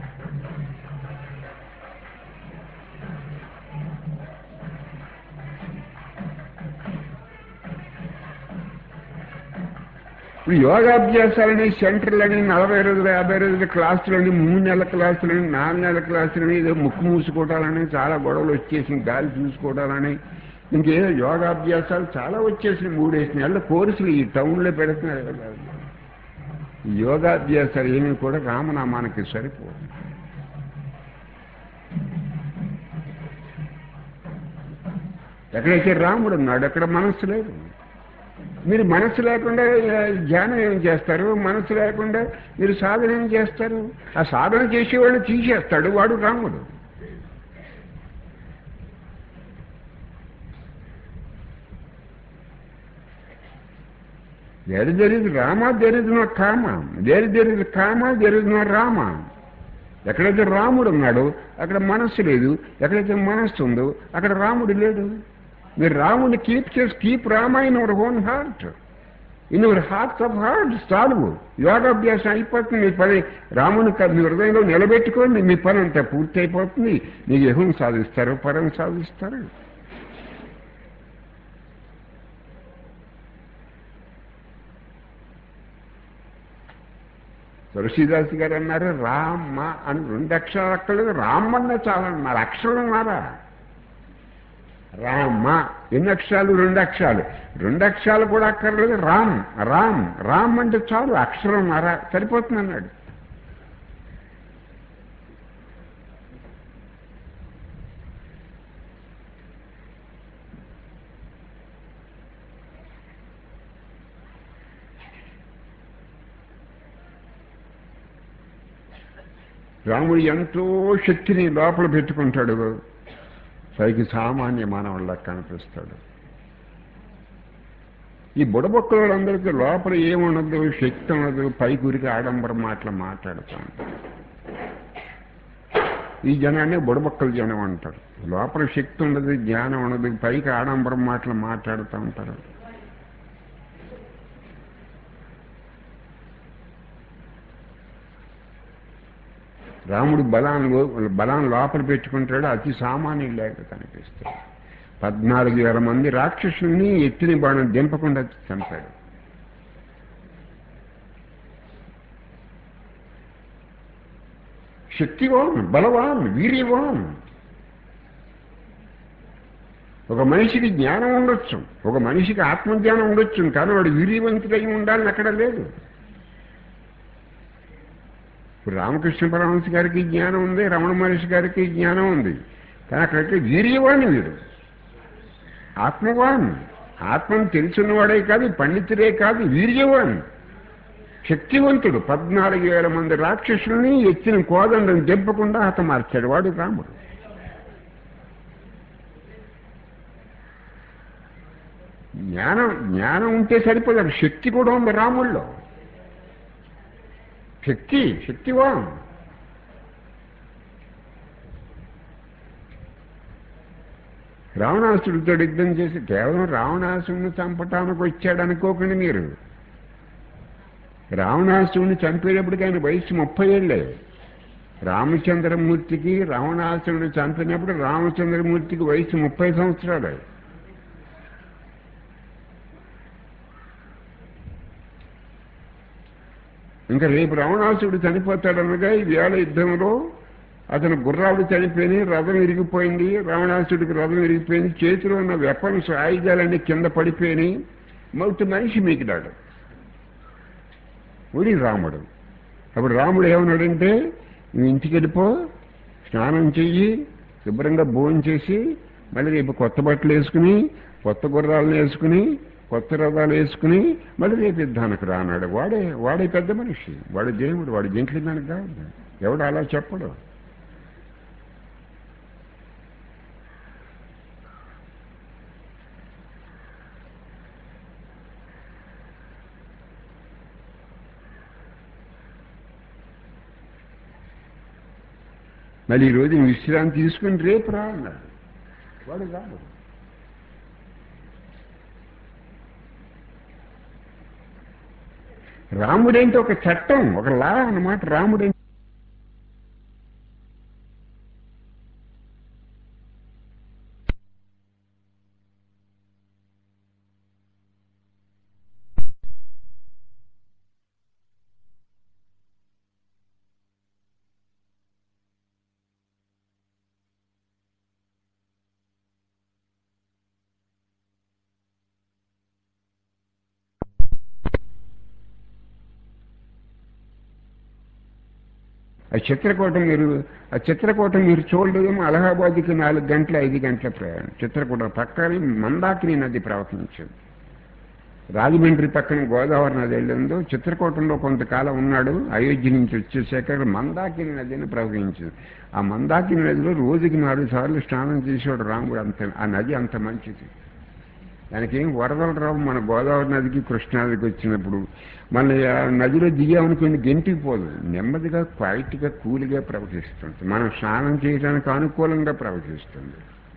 ఇప్పుడు యోగాభ్యాసాలని, సెంటర్లని, నలభై రోజులు యాభై రోజుల క్లాసులని, మూడు నెలల క్లాసులని, నాలుగు నెలల క్లాసులని, ఏదో ముక్కు మూసుకోవటాలని చాలా గొడవలు వచ్చేసి, గాలి చూసుకోవటాలని, ఇంకేదో యోగాభ్యాసాలు చాలా వచ్చేసి, మూడేసి నెలల కోర్సులు ఈ టౌన్లో పెడుతున్నారు కదా. యోగాభ్యాసాలు ఏమీ కూడా రామనామానికి సరిపోదు. ఎక్కడైతే రాముడు ఉన్నాడు అక్కడ మనస్సు లేదు. మీరు మనస్సు లేకుండా ధ్యానం ఏం చేస్తారు? మనస్సు లేకుండా మీరు సాధన ఏం చేస్తారు? ఆ సాధన చేసేవాళ్ళు తీసేస్తాడు, వాడు రాముడు. There there is Rama, there is no Kama. There there is Kama, there is no Rama. ఎక్కడైతే రాముడు ఉన్నాడు అక్కడ మనస్సు లేదు, ఎక్కడైతే మనస్సు ఉందో అక్కడ రాముడు లేడు. మీరు రాముడిని కీప్ చేసి keep Rama in your own heart, in your hearts of heart. చాలు, యోగాభ్యాసం అయిపోతుంది. మీ పని రాముని మీ హృదయంలో నిలబెట్టుకోండి, మీ పని అంతా పూర్తి అయిపోతుంది. మీకు ఎహం సాధిస్తారు, పరం సాధిస్తారు. తులసీదాస్ గారు అన్నారు, రామ అని రెండు అక్షరాలు అక్కర్లేదు, రామ్ అన్న చాలన్నారు. అక్షరం అన్నారా? రామ ఎన్ని అక్షరాలు? రెండు అక్షరాలు. రెండు అక్షరాలు కూడా అక్కర్లేదు, రామ్ రామ్ రామ్ అంటే చాలు, అక్షరం అరా సరిపోతుంది అన్నాడు. రాముడు ఎంతో శక్తిని లోపల పెట్టుకుంటాడు, పైకి సామాన్య మానవుల్లా కనిపిస్తాడు. ఈ బుడబొక్కల వాళ్ళందరికీ లోపల ఏముండదు, శక్తి ఉండదు, పైకి ఉరికి ఆడంబరం మాటలు మాట్లాడుతూ ఉంటారు. ఈ జనాన్ని బుడబొక్కల జనం అంటారు. లోపల శక్తి ఉండదు, జ్ఞానం ఉండదు, పైకి ఆడంబరం మాటలు మాట్లాడుతూ ఉంటారు. రాముడు బలాన్ని బలాన్ని లోపల పెట్టుకుంటాడు, అతి సామాన్యులు లేక కనిపిస్తాడు. పద్నాలుగు వేల మంది రాక్షసుల్ని ఎత్తిన బాణం దింపకుండా చంపాడు. శక్తివాన్, బలవాన్, వీర్యవాన్. ఒక మనిషికి జ్ఞానం ఉండొచ్చు, ఒక మనిషికి ఆత్మజ్ఞానం ఉండొచ్చు, కానీ వాడు వీర్యవంతుడై ఉండాలని అక్కడ లేదు. ఇప్పుడు రామకృష్ణ పరమహంస గారికి జ్ఞానం ఉంది, రమణ మహర్షి గారికి జ్ఞానం ఉంది, కానీ అక్కడైతే వీర్యవాణి వీడు, ఆత్మవాన్. ఆత్మను తెలుసున్నవాడే కాదు, పండితుడే కాదు, వీర్యవాన్, శక్తివంతుడు. పద్నాలుగు వేల మంది రాక్షసుల్ని ఎత్తిన కోదండను దెబ్బకుండా హతమార్చాడు వాడు రాముడు. జ్ఞానం జ్ఞానం ఉంటే సరిపోదు, శక్తి కూడా ఉంది రాముల్లో. శక్తి శక్తివాన్. రావణాసుడితో యుద్ధం చేసి కేవలం రావణాసుడిని చంపటానికి వచ్చాడు అనుకోకండి మీరు. రావణాసుడిని చంపేటప్పటికి ఆయన వయసు ముప్పై ఏళ్ళే. రామచంద్రమూర్తికి రావణాసురుడు చంపినప్పుడు రామచంద్రమూర్తికి వయసు ముప్పై సంవత్సరాలు. ఇంకా రేపు రావణాసురుడు చనిపోతాడనగా ఈ వేళ యుద్ధంలో అతను గుర్రాలు చనిపోయినాయి, రథం విరిగిపోయింది, రావణాసుడికి రథం విరిగిపోయింది, చేతిలో ఉన్న వెపన్స్ ఆయుధాలన్నీ కింద పడిపోయినాయి, మొదటి మనిషి మీకిడాడు ఉడి రాముడు. అప్పుడు రాముడు ఏమన్నాడంటే, నువ్వు ఇంటికి వెళ్ళిపో, స్నానం చెయ్యి, శుభ్రంగా భోజనం చేసి మళ్ళీ రేపు కొత్త బట్టలు వేసుకుని, కొత్త గుర్రాలను వేసుకుని, కొత్త రథాలు వేసుకుని మళ్ళీ రేపు యుద్ధానికి రానాడు. వాడే వాడే పెద్ద మనిషి, వాడు దేవుడు, వాడు జంట్లిమెన్ కాదు, ఎవడు అలా చెప్పడు. మళ్ళీ ఈరోజు విశ్రాంతి తీసుకుని రేపు రా అన్నాడు. వాడు కాదు. రాముడేంటి ఒక చట్టం, ఒక లా అన్నమాట. రాముడేంటి ఆ చిత్రకూటం మీరు ఆ చిత్రకూటం మీరు చూడలేదేమో. అలహాబాద్కి నాలుగు గంటల ఐదు గంటల ప్రయాణం. చిత్రకూటం పక్కనే మందాకిని నది ప్రవహించింది. రాజమండ్రి పక్కన గోదావరి నది వెళ్ళిందో. చిత్రకూటంలో కొంతకాలం ఉన్నాడు. అయోధ్య నుంచి వచ్చేసాక మందాకిని నదిని ప్రవహించింది. ఆ మందాకిని నదిలో రోజుకి నాలుగు సార్లు స్నానం చేసేవాడు రాముడు. అంత ఆ నది అంత మంచిది. దానికేం వరదలు రావు. మన గోదావరి నదికి కృష్ణానదికి వచ్చినప్పుడు మన నదిలో దిగామనుకుని గెంటికి పోదు, నెమ్మదిగా క్వైట్గా కూలిగా ప్రవహిస్తుంది. మనం స్నానం చేయడానికి అనుకూలంగా ప్రవహిస్తుంది.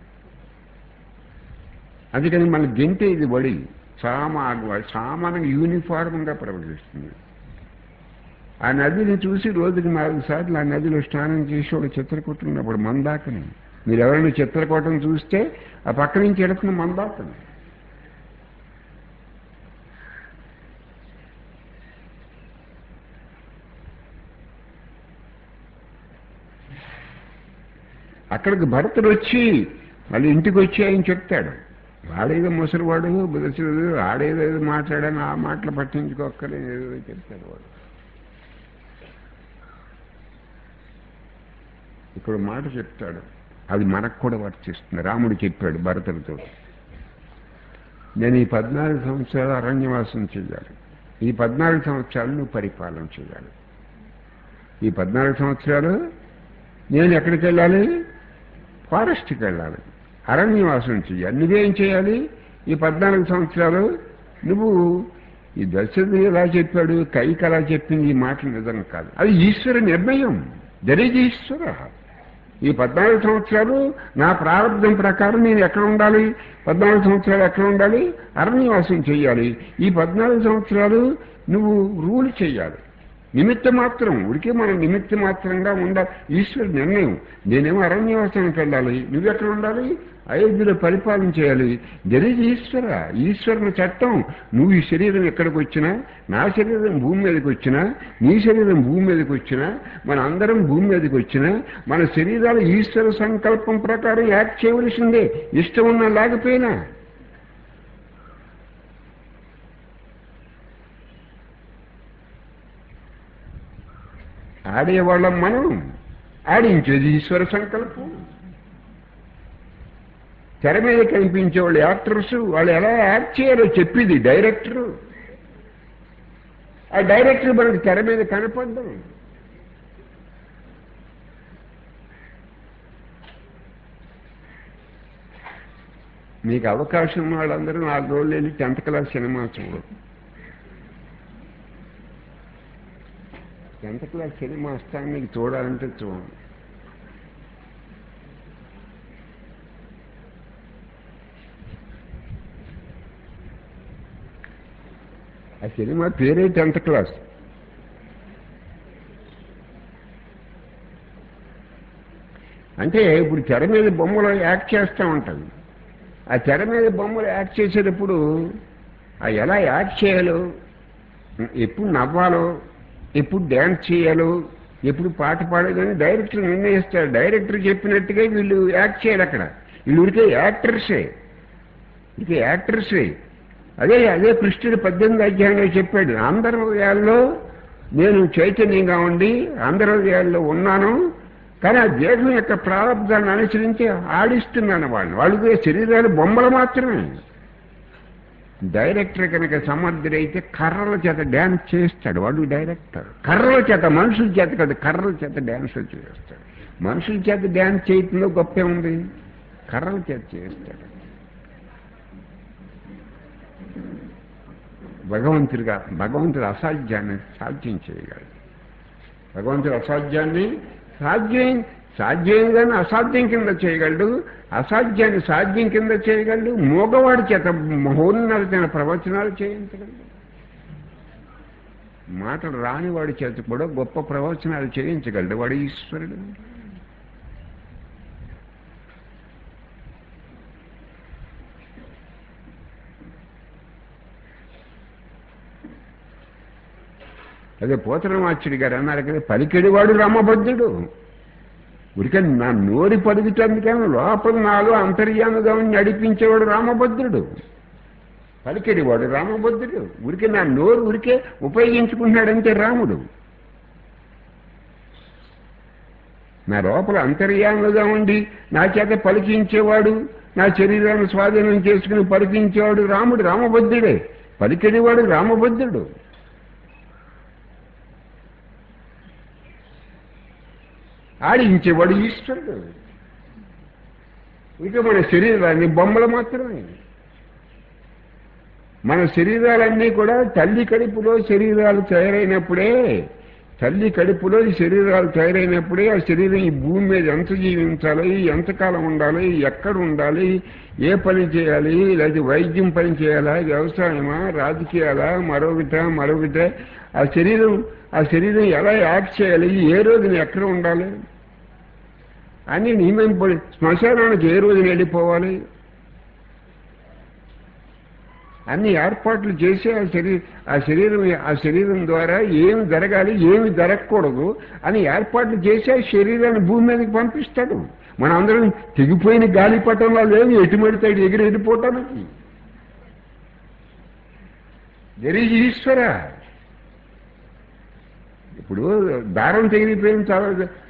అందుకని మన గెంటే ఇది వడి సామా సామాన్యంగా యూనిఫార్మ్గా ప్రవహిస్తుంది. ఆ నదిని చూసి రోజుకి నాలుగు సార్లు ఆ నదిలో స్నానం చేసి ఒక చిత్రకూటున్నప్పుడు మందాకని. మీరు ఎవరైనా చిత్రకూటం చూస్తే ఆ పక్క నుంచి వెళుతున్న మందాకని. అక్కడికి భరతుడు వచ్చి మళ్ళీ ఇంటికి వచ్చి ఆయన చెప్తాడు. వాడేదో ముసలివాడు బుధసుడు ఆడేదో మాట్లాడాను, ఆ మాటలు పట్టించుకోక్కర్లేదు, ఏదో చెప్తాడు వాడు. ఇప్పుడు మాట చెప్తాడు, అది మనకు కూడా వర్తిస్తుంది. రాముడు చెప్పాడు భరతుడితో, నేను ఈ పద్నాలుగు సంవత్సరాలు అరణ్యవాసం చేయాలి, ఈ పద్నాలుగు సంవత్సరాలు నువ్వు పరిపాలన చేయాలి. ఈ పద్నాలుగు సంవత్సరాలు నేను ఎక్కడికి వెళ్ళాలి? ఫారెస్ట్కి వెళ్ళాలి, అరణ్యవాసం చేయాలి. నువ్వేం చేయాలి? ఈ పద్నాలుగు సంవత్సరాలు నువ్వు ఈ దశరథుడు ఎలా చెప్పాడు, కైకి అలా చెప్పింది, ఈ మాట నిజం కాదు, అది ఈశ్వర నిర్ణయం. There is Ishwara. ఈ పద్నాలుగు సంవత్సరాలు నా ప్రారంభం ప్రకారం నేను ఎక్కడ ఉండాలి? పద్నాలుగు సంవత్సరాలు ఎక్కడ ఉండాలి? అరణ్యవాసం చేయాలి. ఈ పద్నాలుగు సంవత్సరాలు నువ్వు రూల్ చేయాలి. నిమిత్త మాత్రం, ఉడికే మనం నిమిత్త మాత్రంగా ఉండాలి. ఈశ్వర నిర్ణయం. నేనేమో అరణ్యవాసానికి వెళ్ళాలి, నువ్వెక్కడ ఉండాలి? అయోధ్యలో పరిపాలన చేయాలి. జరిగి ఈశ్వర, ఈశ్వరుని చట్టం. నువ్వు ఈ శరీరం ఎక్కడికి వచ్చినా, నా శరీరం భూమి మీదకి వచ్చినా, నీ శరీరం భూమి మీదకి వచ్చినా, మన అందరం భూమి మీదకి వచ్చినా, మన శరీరాలు ఈశ్వర సంకల్పం ప్రకారం యాక్ట్ చేయవలసిందే, ఇష్టం ఉన్నా లేకపోయినా. ఆడేవాళ్ళం మనం, ఆడించేది ఈశ్వర సంకల్పం. తెర మీద కనిపించే వాళ్ళు యాక్టర్స్, వాళ్ళు ఎలా యాక్ట్ చేయాలో చెప్పింది డైరెక్టరు. ఆ డైరెక్టర్ మనకి తెర మీద కనపడ్డం. మీకు అవకాశం ఉన్న వాళ్ళందరూ నాలుగు రోజులు వెళ్ళి టెన్త్ క్లాస్ సినిమా చూడరు. టెన్త్ క్లాస్ సినిమా వస్తాను మీకు చూడాలంటే చూడండి. ఆ సినిమా పేరే టెన్త్ క్లాస్. అంటే ఇప్పుడు తెర మీద బొమ్మలు యాక్ట్ చేస్తూ ఉంటుంది. ఆ తెర మీద బొమ్మలు యాక్ట్ చేసేటప్పుడు ఆ ఎలా యాక్ట్ చేయాలో, ఎప్పుడు నవ్వాలో, ఎప్పుడు డ్యాన్స్ చేయాలో, ఎప్పుడు పాట పాడాలని డైరెక్టర్ నిర్ణయిస్తాడు. డైరెక్టర్ చెప్పినట్టుగా వీళ్ళు యాక్ట్ చేయాలి. అక్కడ వీళ్ళు ఊరికే యాక్టర్సే, ఇది యాక్టర్సే. అదే అదే కృష్ణుడు పద్దెనిమిది అధ్యాయంలో చెప్పాడు, అందరి హృదయాల్లో నేను చైతన్యంగా ఉండి అందరి హృదయాల్లో ఉన్నాను, కానీ ఆ దేహం యొక్క ప్రారంభాలను అనుసరించి ఆడిస్తున్నాను వాళ్ళని. వాళ్ళకి శరీరాలు బొమ్మలు మాత్రమే. డైరెక్టర్ కనుక సమర్థుడైతే కర్రల చేత డ్యాన్స్ చేస్తాడు. వాడు డైరెక్టర్ కర్రల చేత, మనుషుల చేత కాదు, కర్రల చేత డ్యాన్స్ చేస్తాడు. మనుషుల చేత డ్యాన్స్ చేయటంలో గొప్పే ఉంది, కర్రల చేత చేస్తాడు. భగవంతుడిగా భగవంతుడు అసాధ్యాన్ని సాధ్యం చేయగలడు. భగవంతుడు అసాధ్యాన్ని సాధ్యం సాధ్యం కానీ అసాధ్యం కింద చేయగలడు, అసాధ్యాన్ని సాధ్యం కింద చేయగలడు. మూగవాడి చేత మహోన్నతమైన ప్రవచనాలు చేయించగలడు. మాటలు రానివాడి చేత కూడా గొప్ప ప్రవచనాలు చేయించగలడు. వాడు ఈశ్వరుడు. అదే పోతనమాచుడి గారు అన్నారు కదా, పలికెడివాడు రామభద్రుడు. ఉరికే నా నోరి పలుకుతందుకని లోపల నాలో అంతర్యాముగా నడిపించేవాడు రామభద్రుడు. పలికెడివాడు రామభద్రుడు. ఉరికే నా నోరు ఉరికే ఉపయోగించుకుంటున్నాడంటే రాముడు. నా లోపల అంతర్యాముగా ఉండి నా చేత పలికించేవాడు, నా శరీరాన్ని స్వాధీనం చేసుకుని పలికించేవాడు రాముడు, రామభద్రుడే. పలికెడివాడు రామభద్రుడు. ఆడించేవాడు ఈశ్వరుడు. ఇక మన శరీరాన్ని బొమ్మలు మాత్రమే. మన శరీరాలన్నీ కూడా తల్లి కడుపులో శరీరాలు తయారైనప్పుడే, తల్లి కడుపులో ఈ శరీరాలు తయారైనప్పుడే ఆ శరీరం ఈ భూమి మీద ఎంత జీవించాలి, ఎంతకాలం ఉండాలి, ఎక్కడ ఉండాలి, ఏ పని చేయాలి, లేదా వైద్యం పని చేయాలా, వ్యవసాయమా, రాజకీయాలా, మరొకట మరొకట, ఆ శరీరం ఆ శరీరం ఎలా యాక్ట్ చేయాలి, ఏ రోజున ఎక్కడ ఉండాలి అని నియమం పడి, శ్మశానానికి ఏ రోజున వెళ్ళిపోవాలి, అన్ని ఏర్పాట్లు చేసి ఆ శరీర ఆ శరీరం ఆ శరీరం ద్వారా ఏమి జరగాలి, ఏమి జరగకూడదు అని ఏర్పాట్లు చేసి ఆ శరీరాన్ని భూమి మీదకి పంపిస్తాడు. మనం అందరం తెగిపోయిన గాలిపటంలో లేదు, ఎటుమడితాడు ఎగిరి వెళ్ళిపోవటానికి. దెర్ ఈజ్ ఈశ్వర. ఇప్పుడు దారం తెగిపోయిన చాలా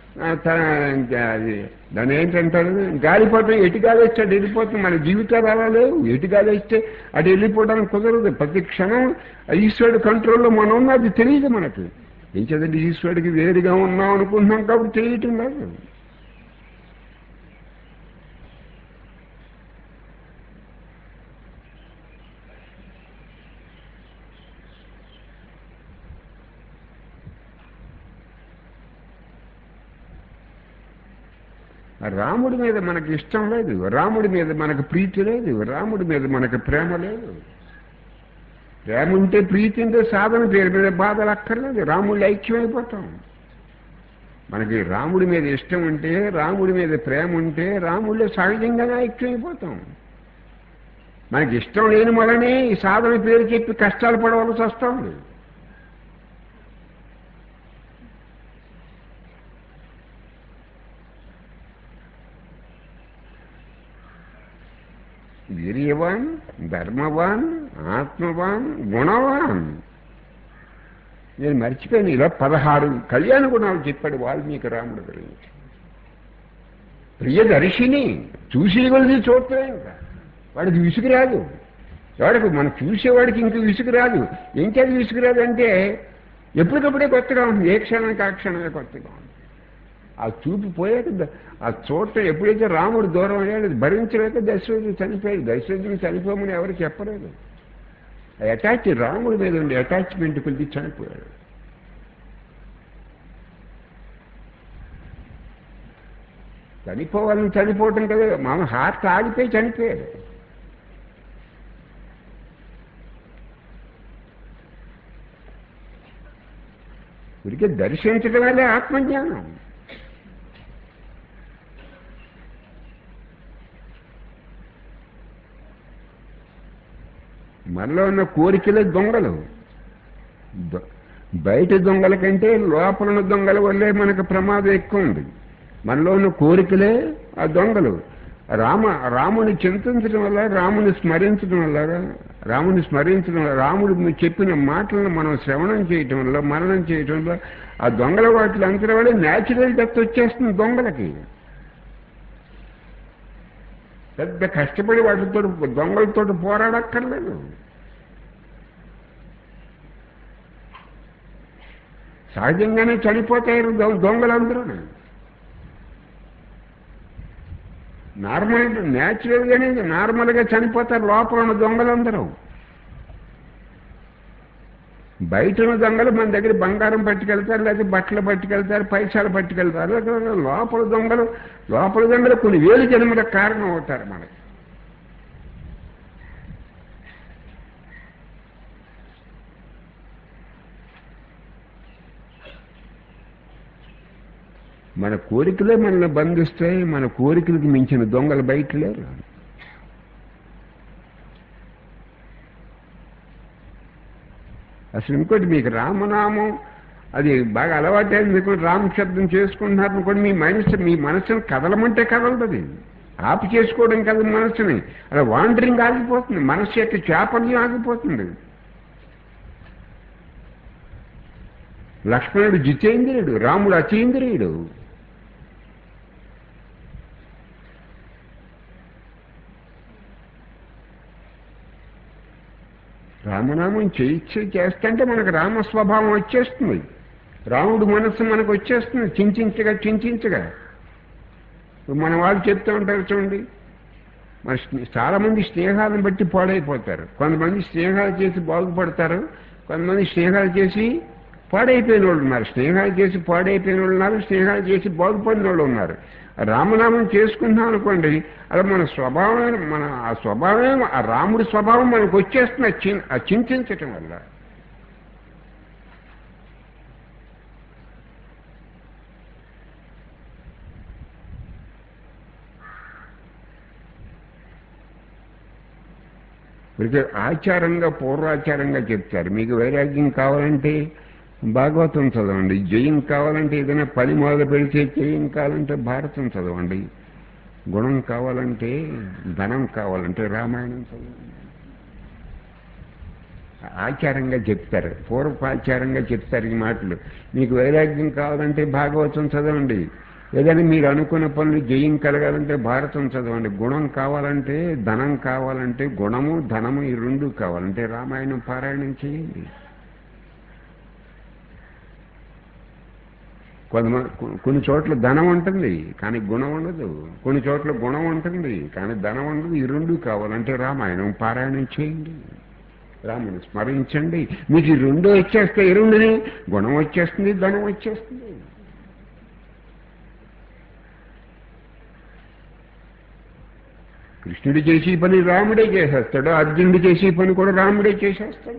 దాన్ని ఏంటంటారు, గాలిపటం ఎటు గాలి వస్తే అటు వెళ్ళిపోతుంది. మన జీవితాలు అలా లేవు. ఎటు గాలి వస్తే అటు వెళ్ళిపోవడానికి కుదరదు. ప్రతి క్షణం ఈశ్వరుడు కంట్రోల్లో మనం ఉన్న అది తెలియదు మనకి. ఏం చదండి, ఈశ్వరుడికి వేరుగా ఉన్నాం అనుకుంటున్నాం కాబట్టి తెలియటం లేదు. రాముడి మీద మనకి ఇష్టం లేదు, రాముడి మీద మనకు ప్రీతి లేదు, రాముడి మీద మనకు ప్రేమ లేదు. ప్రేమ ఉంటే ప్రీతి ఉంటే సాధన పేరు మీద బాధలు అక్కర్లేదు, రాముడి ఐక్యమైపోతాం. మనకి రాముడి మీద ఇష్టం ఉంటే, రాముడి మీద ప్రేమ ఉంటే రాముడిలో సహజంగానే ఐక్యమైపోతాం. మనకి ఇష్టం లేని వల్లనే ఈ సాధన పేరు చెప్పి కష్టాలు పడవలసి వస్తుంది. వీర్యవాన్, ధర్మవాన్, ఆత్మవాన్, గుణవాన్. నేను మర్చిపోయాను, ఇలా పదహారు కళ్యాణ గుణాలు చెప్పాడు వాల్మీకి రాముడి గురించి. ప్రియదర్శిని, చూసి కొలిసి చూడటమే. ఇంకా వాడికి విసుగు రాదు. వాడికి మనం చూసేవాడికి ఇంక విసుగు రాదు. ఇంకేది విసుగు రాదు అంటే ఎప్పటికప్పుడే కొత్తగా ఉంటుంది, ఏ క్షణానికి ఆ క్షణమే కొత్తగా ఉంటుంది. ఆ చూపు పోయాక ఆ చూడటం ఎప్పుడైతే రాముడు దూరం అయ్యాడు, భరించలేక దశరథుడు చనిపోయాడు. దశరథుడు చనిపోమని ఎవరు చెప్పలేదు. అటాచ్ రాముడి మీద ఉండే అటాచ్మెంట్ కొద్ది చనిపోయాడు. చనిపోవాలని చనిపోవటం కదా, మన హార్ట్ ఆగిపోయి చనిపోయాడు. ఉడికే దర్శించడం వల్లే ఆత్మజ్ఞానం. మనలో ఉన్న కోరికలే దొంగలు. దొ- బయట దొంగల కంటే లోపల ఉన్న దొంగల వల్లే మనకు ప్రమాదం ఎక్కువ ఉంది. మనలో ఉన్న కోరికలే ఆ దొంగలు. రామ రాముని చింతించడం వల్ల, రాముని స్మరించడం వల్ల, రాముని స్మరించడం వల్ల, రాముడు మీకు చెప్పిన మాటలను మనం శ్రవణం చేయటం వల్ల, మననం చేయటం వల్ల ఆ దొంగల వాటిలో అంతర వల్ల న్యాచురల్ డెత్ వచ్చేస్తుంది దొంగలకి. పెద్ద కష్టపడి వాటితో దొంగలతో పోరాడక్కర్లేదు. సహజంగానే చనిపోతారు దొ- దొంగలందరూ. నార్మల్ న్యాచురల్గానే నార్మల్గా చనిపోతారు లోపల ఉన్న దొంగలందరూ. బయట ఉన్న దొంగలు మన దగ్గర బంగారం పట్టుకెళ్తారు, లేదా బట్టలు పట్టుకెళ్తారు, పైసలు పట్టుకెళ్తారు. లోపల దొంగలు లోపల దొంగలు కొన్ని వేలు జన్మలకు కారణం అవుతారు మనకి. మన కోరికలే మనల్ని బంధిస్తాయి. మన కోరికలకు మించిన దొంగలు బయట లేరు. అసలు ఇంకోటి, మీకు రామనామం అది బాగా అలవాటైంది అనుకోండి, రామశబ్దం చేసుకుంటున్నారు అనుకోండి, మీ మనసు మీ మనసుని కదలమంటే కదలదు. ఆపు చేసుకోవడం కదా మనసుని. అలా వాండరింగ్ ఆగిపోతుంది, మనస్సు యొక్క చాపల్యం ఆగిపోతుంది. లక్ష్మణుడు జితేంద్రియుడు, రాముడు అతీంద్రియుడు. రామనామం చేయించి చేస్తుంటే మనకు రామ స్వభావం వచ్చేస్తుంది. రాముడు మనస్సు మనకు వచ్చేస్తుంది చింతించగా చింతించగా. మన వాళ్ళు చెప్తూ ఉంటారు చూడండి, మన చాలామంది స్నేహాలను బట్టి పాడైపోతారు. కొంతమంది స్నేహాలు చేసి బాగుపడతారు, కొంతమంది స్నేహాలు చేసి పాడైపోయిన వాళ్ళు ఉన్నారు. స్నేహాలు చేసి పాడైపోయిన వాళ్ళు ఉన్నారు, స్నేహాలు చేసి బాగుపడిన వాళ్ళు ఉన్నారు. రామనామం చేసుకుంటున్నాం అనుకోండి, అలా మన స్వభావం, మన ఆ స్వభావం, ఆ రాముడి స్వభావం మనకు వచ్చేస్తుంది ఆ చి ఆ చింతించటం వల్ల. ఇక ఆచారంగా పూర్వాచారంగా చెప్తారు. మీకు వైరాగ్యం కావాలంటే భాగవతం చదవండి, జయం కావాలంటే ఏదైనా పని మొదలు పెడితే జయం కావాలంటే భారతం చదవండి, గుణం కావాలంటే ధనం కావాలంటే రామాయణం చదవండి. ఆచారంగా చెప్తారు, పూర్వపాచారంగా చెప్తారు ఈ మాటలు. మీకు వైరాగ్యం కావాలంటే భాగవతం చదవండి, ఏదైనా మీరు అనుకున్న పనులు జయం కలగాలంటే భారతం చదవండి, గుణం కావాలంటే ధనం కావాలంటే గుణము ధనము ఈ రెండు కావాలంటే రామాయణం పారాయణం చేయండి. కొంతమంది కొన్ని చోట్ల ధనం ఉంటుంది కానీ గుణం ఉండదు, కొన్ని చోట్ల గుణం ఉంటుంది కానీ ధనం ఉండదు. ఈ రెండు కావాలంటే రామాయణం పారాయణం చేయండి, రాముని స్మరించండి. మీకు ఈ రెండు వచ్చేస్తాయి. ఈ రెండుని గుణం వచ్చేస్తుంది, ధనం వచ్చేస్తుంది. కృష్ణుడు చేసే పని రాముడే చేసేస్తాడు, అర్జునుడు చేసే పని కూడా రాముడే చేసేస్తాడు.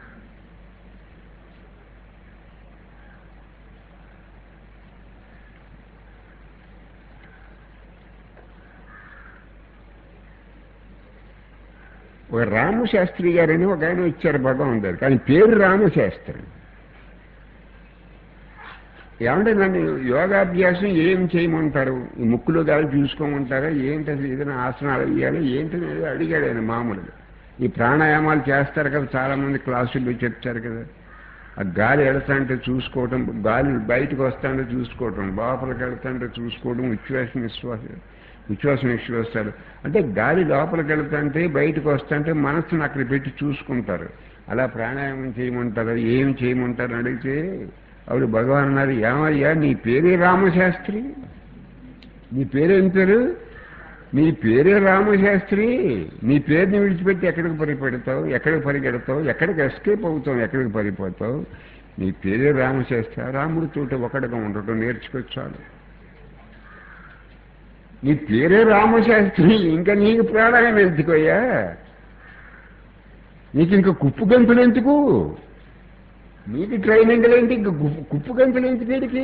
ఒక రామశాస్త్రి గారని ఒక ఆయన వచ్చారు భగవాన్ గారు, కానీ పేరు రామశాస్త్రి. ఏమంటే నన్ను యోగాభ్యాసం ఏం చేయమంటారు, ఈ ముక్కులో గాలి చూసుకోమంటారా ఏంటి, అసలు ఏదైనా ఆసనాలు వేయాలి ఏంటి అడిగాడు ఆయన. మామూలుగా ఈ ప్రాణాయామాలు చేస్తారు కదా చాలామంది, క్లాసుల్లో చెప్తారు కదా, ఆ గాలి వెళతాంటే చూసుకోవటం, గాలి బయటకు వస్తాంటే చూసుకోవటం, లోపలికి వెళతాంటే చూసుకోవడం, ఉచ్ఛ్వాసం విశ్వాసం ఉచ్ఛ్వాసం విశ్వాసాలు అంటే గాలి లోపలికి వెళతాంటే బయటకు వస్తాంటే మనసును అక్కడ పెట్టి చూసుకుంటారు. అలా ప్రాణాయామం చేయమంటారు, ఏం చేయమంటారు అడిగితే అప్పుడు భగవాన్ అన్నారు, ఏమయ్యా నీ పేరే రామశాస్త్రి, నీ పేరేం పేరు, నీ పేరే రామశాస్త్రి, నీ పేరుని విడిచిపెట్టి ఎక్కడికి పరిపెడతావు, ఎక్కడికి పరిగెడతావు, ఎక్కడికి ఎస్కేప్ అవుతావు, ఎక్కడికి పరిపోతావు, నీ పేరే రామశాస్త్రి. రాముడితోటి ఒకటిగా ఉండటం నేర్చుకొచ్చాడు. నీ పేరే రామశాస్త్రి, ఇంకా నీకు ప్రాణాయం ఎందుకోయ్యా, నీకు ఇంకా కుప్పు గంతులు ఎందుకు, నీకు ట్రైనింగ్లు ఏంటి, ఇంక కుప్పు గంతులు ఎందుకు వీడికి.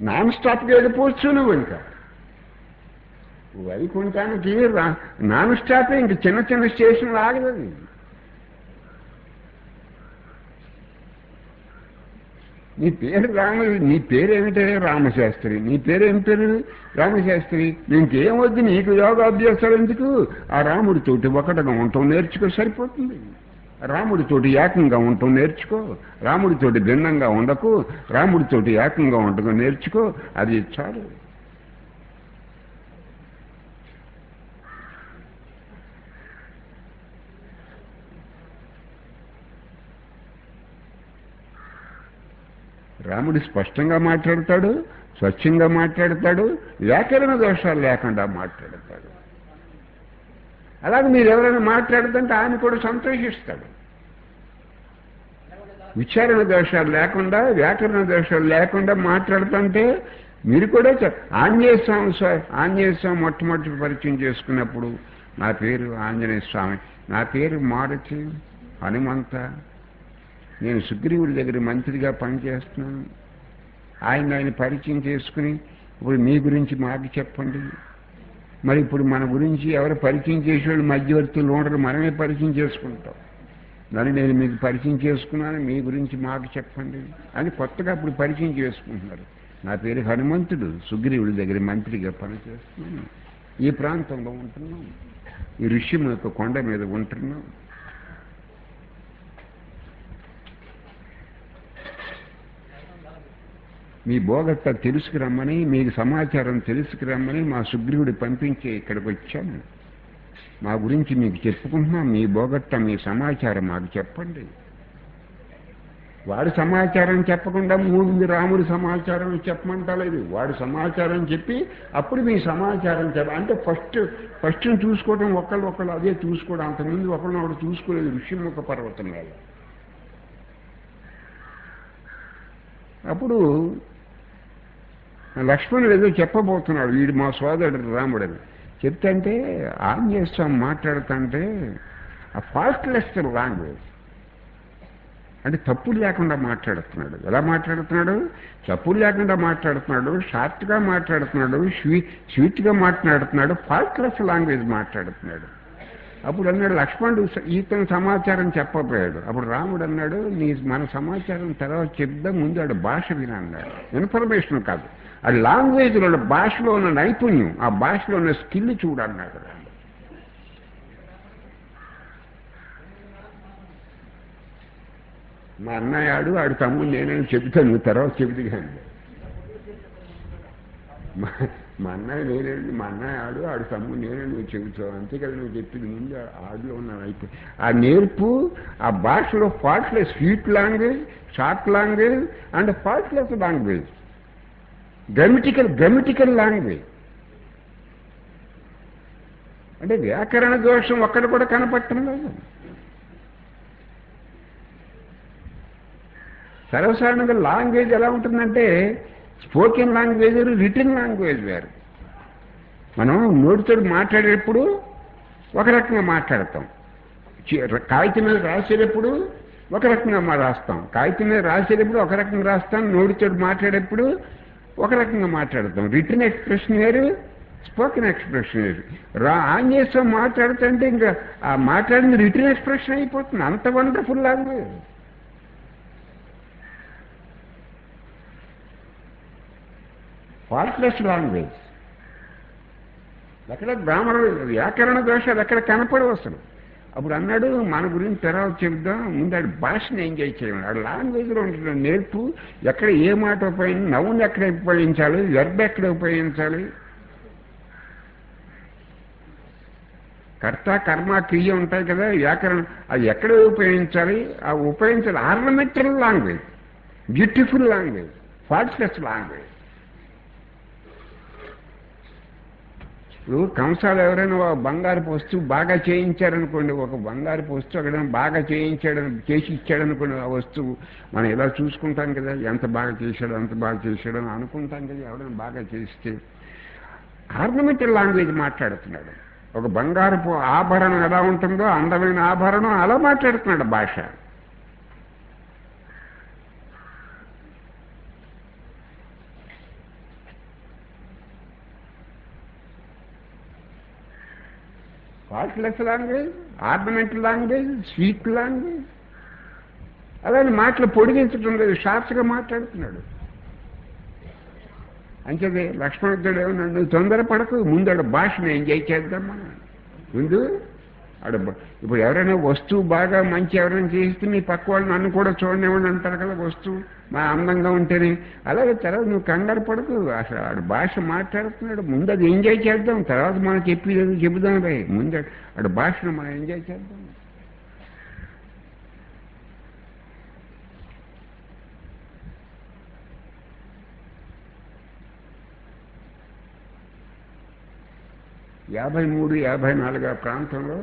నాన్ స్టాప్గా వెళ్ళిపోవచ్చు నువ్వు ఇంకా వైకుంఠానికి రా- నాన్ స్టాపే ఇంక చిన్న చిన్న స్టేషన్లు ఆగలేదు. నీ పేరు రామ నీ పేరేమిటే రామశాస్త్రి, నీ పేరేం పేరు రామశాస్త్రి. ఇంకేం వద్దు నీకు యోగాభ్యాసాలు ఎందుకు, ఆ రాముడితోటి ఒకటిగా ఉండటం నేర్చుకో సరిపోతుంది. రాముడితోటి ఏకంగా ఉండటం నేర్చుకో, రాముడితోటి భిన్నంగా ఉండకు, రాముడితోటి ఏకంగా ఉండటం నేర్చుకో, అది చాలు. రాముడు స్పష్టంగా మాట్లాడతాడు, స్వచ్ఛంగా మాట్లాడతాడు, వ్యాకరణ దోషాలు లేకుండా మాట్లాడతాడు. అలాగే మీరు ఎవరైనా మాట్లాడుతుంటే ఆయన కూడా సంతోషిస్తాడు. ఉచ్చారణ దోషాలు లేకుండా, వ్యాకరణ దోషాలు లేకుండా మాట్లాడుతుంటే మీరు కూడా చెప్ ఆంజనేయ స్వామి స్వ- ఆంజనేయ స్వామి మొట్టమొదటి పరిచయం చేసుకున్నప్పుడు నా పేరు ఆంజనేయ స్వామి, నా పేరు మారుతి హనుమంత, నేను సుగ్రీవుడి దగ్గర మంత్రిగా పనిచేస్తున్నాను. ఆయన ఆయన పరిచయం చేసుకుని ఇప్పుడు మీ గురించి మాకు చెప్పండి. మరి ఇప్పుడు మన గురించి ఎవరు పరిచయం చేసేవాళ్ళు మధ్యవర్తులు ఉండరు, మనమే పరిచయం చేసుకుంటాం. నన్ను నేను మీకు పరిచయం చేసుకున్నాను, మీ గురించి మాకు చెప్పండి అని కొత్తగా ఇప్పుడు పరిచయం చేసుకుంటున్నారు. నా పేరు హనుమంతుడు, సుగ్రీవుడి దగ్గర మంత్రిగా పనిచేస్తున్నాను, ఈ ప్రాంతంలో ఉంటున్నాం, ఈ ఋష్యం యొక్క కొండ మీద ఉంటున్నాం. మీ బోగట్ట తెలుసుకురమ్మని, మీకు సమాచారం తెలుసుకురమ్మని మా సుగ్రీవుడు పంపించి ఇక్కడికి వచ్చాను. మా గురించి మీకు చెప్పుకుంటున్నాం, మీ బోగట్ట మీ సమాచారం మాకు చెప్పండి. వాడు సమాచారం చెప్పకుండా ముందు రాముడి సమాచారం చెప్పమంటలేదు. వాడు సమాచారం చెప్పి అప్పుడు మీ సమాచారం చెప్ప అంటే ఫస్ట్ ఫస్ట్ చూసుకోవడం ఒకళ్ళు ఒకళ్ళు అదే చూసుకోవడం. అంతకుముందు ఒకళ్ళు ఒకడు చూసుకోలేదు ఋష్యముఖ పర్వతం మీద. అప్పుడు లక్ష్మణుడు ఏదో చెప్పబోతున్నాడు, వీడు మా సోదరుడు రాముడని చెప్తంటే ఆంజనేయ స్వామి మాట్లాడుతుంటే ఆ ఫాస్ట్లెస్ లాంగ్వేజ్ అంటే తప్పులు లేకుండా మాట్లాడుతున్నాడు. ఎలా మాట్లాడుతున్నాడు? తప్పులు లేకుండా మాట్లాడుతున్నాడు, షార్ట్గా మాట్లాడుతున్నాడు, స్వీ స్వీట్గా మాట్లాడుతున్నాడు, ఫాస్ట్లెస్ లాంగ్వేజ్ మాట్లాడుతున్నాడు. అప్పుడు అన్నాడు లక్ష్మణుడు ఈతను సమాచారం చెప్పబోయాడు. అప్పుడు రాముడు అన్నాడు నీ మన సమాచారం తర్వాత చెప్దాం, ముందు ఆడు భాష విన అన్నాడు. ఇన్ఫర్మేషన్ కాదు, ఆ లాంగ్వేజ్లో ఉన్న భాషలో ఉన్న నైపుణ్యం, ఆ భాషలో ఉన్న స్కిల్ చూడన్నాడు. మా అన్నయ్య ఆడు ఆడు తమ్ముడు నేనని చెబుతాను, తర్వాత చెబుతు కానీ మా మా అన్నయ్య నేనండి, మా అన్నయ్య ఆడు ఆడు తమ్ముడు నేనే నువ్వు చెబుతావు, అంతేకాదు నువ్వు చెప్పింది ముందు ఆడులో ఉన్న వైపు ఆ నేర్పు, ఆ భాషలో faultless sweet language, short language and faultless language, grammatical grammatical language. అంటే వ్యాకరణ దోషం ఒక్కడ కూడా కనపడటం లేదు. సర్వసాధారణంగా లాంగ్వేజ్ ఎలా ఉంటుందంటే స్పోకెన్ లాంగ్వేజ్ వేరు, రిటన్ లాంగ్వేజ్ వేరు. మనం నోటితో మాట్లాడేటప్పుడు ఒక రకంగా మాట్లాడతాం, కాగితం మీద రాసేటప్పుడు ఒక రకంగా మా రాస్తాం, కాగితం మీద రాసేటప్పుడు ఒక రకంగా రాస్తాం, నోటితో మాట్లాడేటప్పుడు ఒక రకంగా మాట్లాడతాం. రిటన్ ఎక్స్ప్రెషన్ వేరు, స్పోకెన్ ఎక్స్ప్రెషన్ వేరు. రా ఆంజనేయం మాట్లాడుతుంటే ఇంకా ఆ మాట్లాడింది రిటన్ ఎక్స్ప్రెషన్ అయిపోతుంది. అంత వండర్ఫుల్ లాంగ్వేజ్. Faultless language. ఎక్కడ గ్రామర్ వ్యాకరణ దోషాలు ఎక్కడ కనపడవు అసలు. అప్పుడు అన్నాడు మన గురించి తర్వాత చెప్దాం, ముందు ఆడు భాషను ఎంజాయ్ చేయాలి, ఆడు లాంగ్వేజ్లో ఉంటున్న నేర్పు, ఎక్కడ ఏ మాట ఉపయోగించి, నవ్వును ఎక్కడ ఉపయోగించాలి, వెర్బ్ ఎక్కడ ఉపయోగించాలి, కర్త కర్మ క్రియ ఉంటాయి కదా వ్యాకరణం, అది ఎక్కడ ఉపయోగించాలి, ఆ ఉపయోగించాలి. Ornamental language, beautiful language, faultless language. ఇప్పుడు కంసాలు ఎవరైనా ఒక బంగారు వస్తువు బాగా చేయించారనుకోండి, ఒక బంగారు వస్తువు ఎక్కడైనా బాగా చేయించాడని చేసి ఇచ్చాడనుకోండి, ఆ వస్తువు మనం ఎలా చూసుకుంటాం కదా, ఎంత బాగా చేశాడో అంత బాగా చేశాడో అని అనుకుంటాం కదా. ఎవరైనా బాగా చేస్తే ఆర్నమెంటల్ లాంగ్వేజ్ మాట్లాడుతున్నాడు. ఒక బంగారపు ఆభరణం ఎలా ఉంటుందో అందమైన ఆభరణం అలా మాట్లాడుతున్నాడు భాష. Faultless language, ornamental language, sweet language. అలాగే మాటలు పొడిగించడం లేదు, షార్ప్స్గా మాట్లాడుతున్నాడు. అంచేది లక్ష్మణుడు ఏమన్నా, నువ్వు తొందరపడకు, ముందు ఆడ భాషను ఎంజాయ్ చేద్దామా. ముందు ఆడ ఇప్పుడు ఎవరైనా వస్తువు బాగా మంచి ఎవరైనా చేస్తే మీ పక్క వాళ్ళు నన్ను కూడా చూడనివ్వండి అంటారు కదా, వస్తువు మా అందంగా ఉంటేనే. అలాగే తర్వాత నువ్వు కంగారు పడకు, అసలు ఆడ భాష మాట్లాడుతున్నాడు, ముందు అది ఎంజాయ్ చేద్దాం, తర్వాత మనం చెప్పి చెబుదాం రే, ముందు ఆడ భాషను మనం ఎంజాయ్ చేద్దాం. యాభై మూడు యాభై నాలుగు ఆ ప్రాంతంలో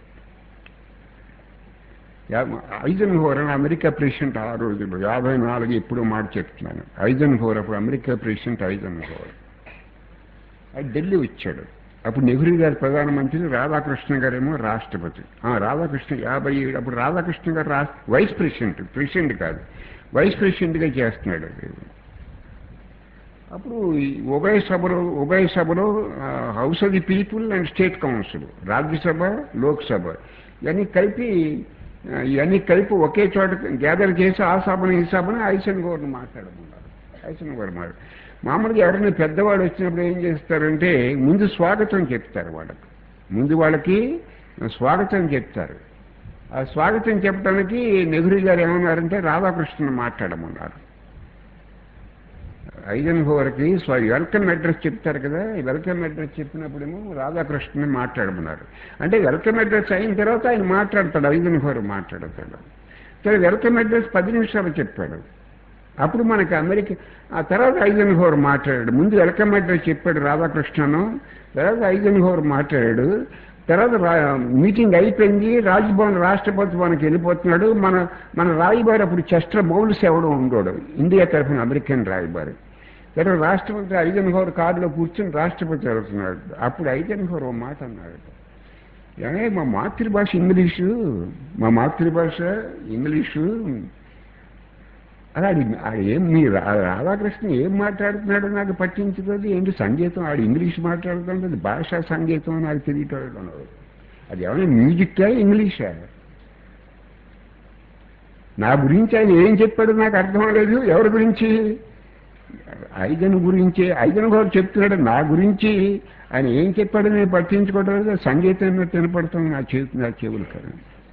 ఐజన్హోవర్ అని అమెరికా ప్రెసిడెంట్ ఆ రోజుల్లో, యాభై నాలుగు ఎప్పుడో మాట చెప్తున్నాను. ఐజన్హోవర్ అప్పుడు అమెరికా ప్రెసిడెంట్ ఐజన్హోవర్ అది ఢిల్లీ వచ్చాడు. అప్పుడు నెహ్రూ గారు ప్రధానమంత్రి, రాధాకృష్ణ గారేమో రాష్ట్రపతి. రాధాకృష్ణ యాభై ఏడు అప్పుడు రాధాకృష్ణ గారు రాష్ట్ర వైస్ ప్రెసిడెంట్, ప్రెసిడెంట్ కాదు వైస్ ప్రెసిడెంట్గా చేస్తున్నాడు. అప్పుడు ఉభయ సభలో ఉభయ సభలో house of the people and state council, Rajya Sabha Lok Sabha ఇవన్నీ కలిపి ఇవన్నీ కలిపి ఒకే చోట గ్యాదర్ చేసి ఆ సభను ఈ సభను ఐసెన్హోవర్ని మాట్లాడమన్నారు. ఐసెన్హోవర్ మాట మామూలుగా ఎవరైనా పెద్దవాళ్ళు వచ్చినప్పుడు ఏం చేస్తారంటే ముందు స్వాగతం చెప్తారు వాళ్ళకి, ముందు వాళ్ళకి స్వాగతం చెప్తారు. ఆ స్వాగతం చెప్పడానికి నెహ్రూ గారు ఏమన్నారంటే రాధాకృష్ణను మాట్లాడమన్నారు. ఐజన్హోవర్కి వెల్కమ్ అడ్రస్ చెప్తారు కదా, వెల్కమ్ అడ్రస్ చెప్పినప్పుడేమో రాధాకృష్ణని మాట్లాడమన్నారు. అంటే వెల్కమ్ అడ్రస్ అయిన తర్వాత ఆయన మాట్లాడతాడు, ఐజన్హోవర్ మాట్లాడతాడు. సరే వెల్కమ్ అడ్రస్ పది నిమిషాలు చెప్పాడు. అప్పుడు మనకి అమెరికా ఆ తర్వాత ఐజన్హోవర్ మాట్లాడాడు. ముందు వెల్కమ్ అడ్రస్ చెప్పాడు రాధాకృష్ణను, తర్వాత ఐజన్హోవర్ మాట్లాడాడు. తర్వాత మీటింగ్ అయిపోయింది, రాజ్భవన్ రాష్ట్రపతి భవన్కి వెళ్ళిపోతున్నాడు. మన మన రాయబారి అప్పుడు చెస్టర్ బౌల్స్ ఎవడో ఉండోడు, ఇండియా తరఫున అమెరికన్ రాయబారి. తర్వాత రాష్ట్రపతి ఐజన్హోవర్ కారులో కూర్చొని రాష్ట్రపతి వెళ్తున్నాడు. అప్పుడు ఐజన్హోవర్ ఓ మాట అన్నాడు, ఏమే మా మాతృభాష ఇంగ్లీషు, మా మాతృభాష ఇంగ్లీషు. అలా ఆడు ఏం మీ రాధాకృష్ణ ఏం మాట్లాడుతున్నాడో నాకు పట్టించుకోదు, ఏంటి సంగీతం ఆడు ఇంగ్లీష్ మాట్లాడుతుంటే భాషా సంగీతం నాకు తెలియటం. అది ఏమైనా మ్యూజిక్కా ఇంగ్లీషా? నా గురించి ఆయన ఏం చెప్పాడు నాకు అర్థం లేదు. ఎవరి గురించి? ఐజన్ గురించి. ఐజన్ గారు చెప్తున్నాడు నా గురించి, ఆయన ఏం చెప్పాడో నేను పట్టించుకోవడం లేదు. సంగీతం తినపడుతుంది నా చెవి నా చెవులు కదా.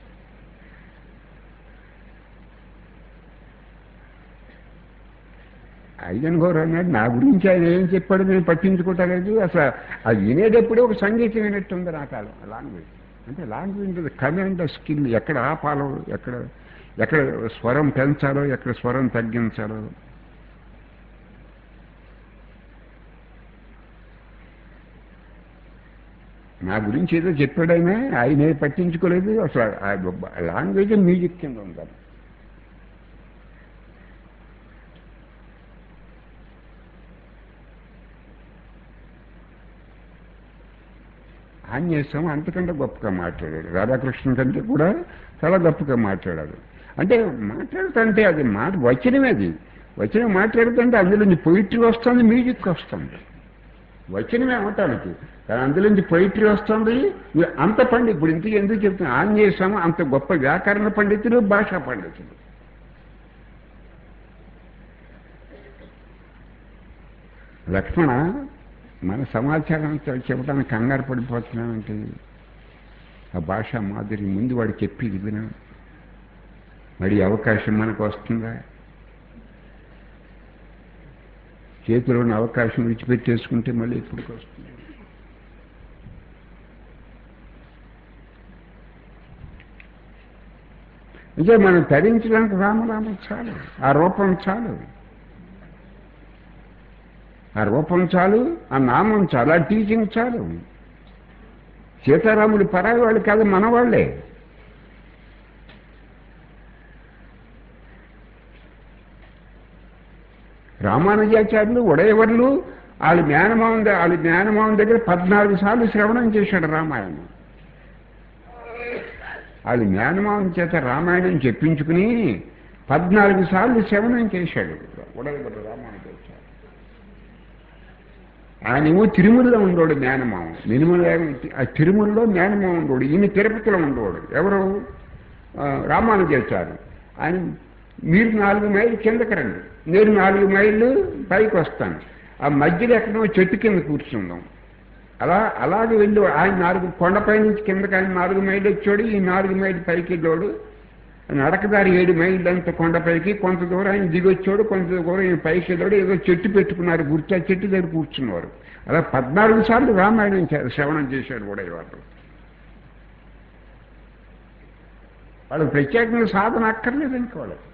ఐజన్ గౌర్ అన్నాడు నా గురించి ఆయన ఏం చెప్పాడో నేను పట్టించుకోవటలేదు. అసలు అది వినేటప్పుడే ఒక సంగీతం వినట్టుంది నా కాలం. లాంగ్వేజ్ అంటే లాంగ్వేజ్ కమాండ్ స్కిల్, ఎక్కడ ఆపాలో, ఎక్కడ ఎక్కడ స్వరం పెంచాలో, ఎక్కడ స్వరం తగ్గించాలో. నా గురించి ఏదో చెప్పాడైనా ఆయన పట్టించుకోలేదు. అసలు లాంగ్వేజ్ మ్యూజిక్ కింద ఉండాలి. ఆంజనేయ స్వామి అంతకంటే గొప్పగా మాట్లాడాడు, రాధాకృష్ణ కంటే కూడా చాలా గొప్పగా మాట్లాడాడు. అంటే మాట్లాడుతుంటే అది మాట వచనమే, అది వచనం మాట్లాడుతుంటే అందులోంచి పొయిట్రీ వస్తుంది, మ్యూజిక్ వస్తుంది. వచనమే అవటానికి కానీ అందులోంచి పొయిట్రీ వస్తుంది. అంత పండి ఇప్పుడు ఇంటికి ఎందుకు చెప్తున్నా, ఆంజనేయ స్వామి అంత గొప్ప వ్యాకరణ పండితులు, భాషా పండితులు. లక్ష్మణ మన సమాచారం చెప్పడానికి కంగారు పడిపోతున్నామంటే ఆ భాషా మాదిరి ముందు వాడు చెప్పేది వినా, మరి అవకాశం మనకు వస్తుందా? చేతిలో ఉన్న అవకాశం విడిచిపెట్టేసుకుంటే మళ్ళీ ఎప్పటికి వస్తుంది? అంటే మనం తరించడానికి రామరామ చాలు, ఆ రూపం చాలు, ఆ రూపం చాలు, ఆ నామం చాలు, ఆ టీచింగ్ చాలు. సీతారాముడు పరాయి వాళ్ళు కాదు, మనవాళ్లే. రామానుజాచార్యులు ఉడయవర్లు వాళ్ళ మేనమావం వాళ్ళ మేనమావం దగ్గర పద్నాలుగు సార్లు శ్రవణం చేశాడు రామాయణం. వాళ్ళ మేనమావం చేత రామాయణం చెప్పించుకుని పద్నాలుగు సార్లు శ్రవణం చేశాడు ఉడయవర్లు రామానుజాచార్యులు. ఆయనేమో తిరుమలలో ఉండోడు మేనమామ మినిమం ఆ తిరుమలలో మేనమామ ఉండోడు ఈయన తిరుపతిలో ఉండోడు ఎవరు రామానుజాచార్యులు ఆయన మీరు నాలుగు మైళ్ళు కిందకి రండి నేను నాలుగు మైళ్ళు పైకి వస్తాను ఆ మధ్యలో ఎక్కడో చెట్టు కింద కూర్చుందాం అలా అలాగే వెళ్ళి ఆయన నాలుగు కొండపై నుంచి కిందకి ఆయన నాలుగు మైళ్ళు వచ్చాడు ఈ నాలుగు మైళ్ళు పైకి వెళ్ళాడు నడకదారి ఏడు మైళ్ళు అంత కొండపైకి కొంత దూరం ఆయన దిగొచ్చాడు కొంత దూరం ఆయన పైకి వెళ్ళాడు ఏదో చెట్టు పెట్టుకున్నారు గుర్తు ఆ చెట్టు దగ్గర కూర్చున్నారు అలా పద్నాలుగు సార్లు రామాయణం శ్రవణం చేశాడు కూడా ఇవాళ వాళ్ళకి ప్రత్యేకంగా సాధన అక్కర్లేదు ఇంక వాళ్ళకి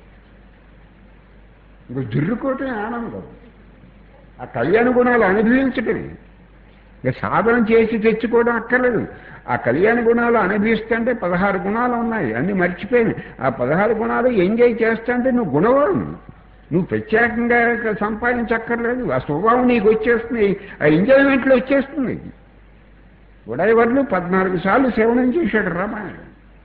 ఇంకో జుర్రుకోవటమే ఆనందం ఆ కళ్యాణ గుణాలు అనుభవించటమే ఇక సాధన చేసి తెచ్చుకోవడం అక్కర్లేదు ఆ కళ్యాణ గుణాలు అనుభవిస్తుంటే పదహారు గుణాలు ఉన్నాయి అన్నీ మర్చిపోయినాయి ఆ పదహారు గుణాలు ఎంజాయ్ చేస్తుంటే నువ్వు గుణవాడు నువ్వు ప్రత్యేకంగా సంపాదించక్కర్లేదు ఆ స్వభావం నీకు వచ్చేస్తుంది ఆ ఎంజాయ్మెంట్లో వచ్చేస్తుంది ఉడయవర్లు పద్నాలుగు సార్లు సేవనం చేశాడు రామాయణం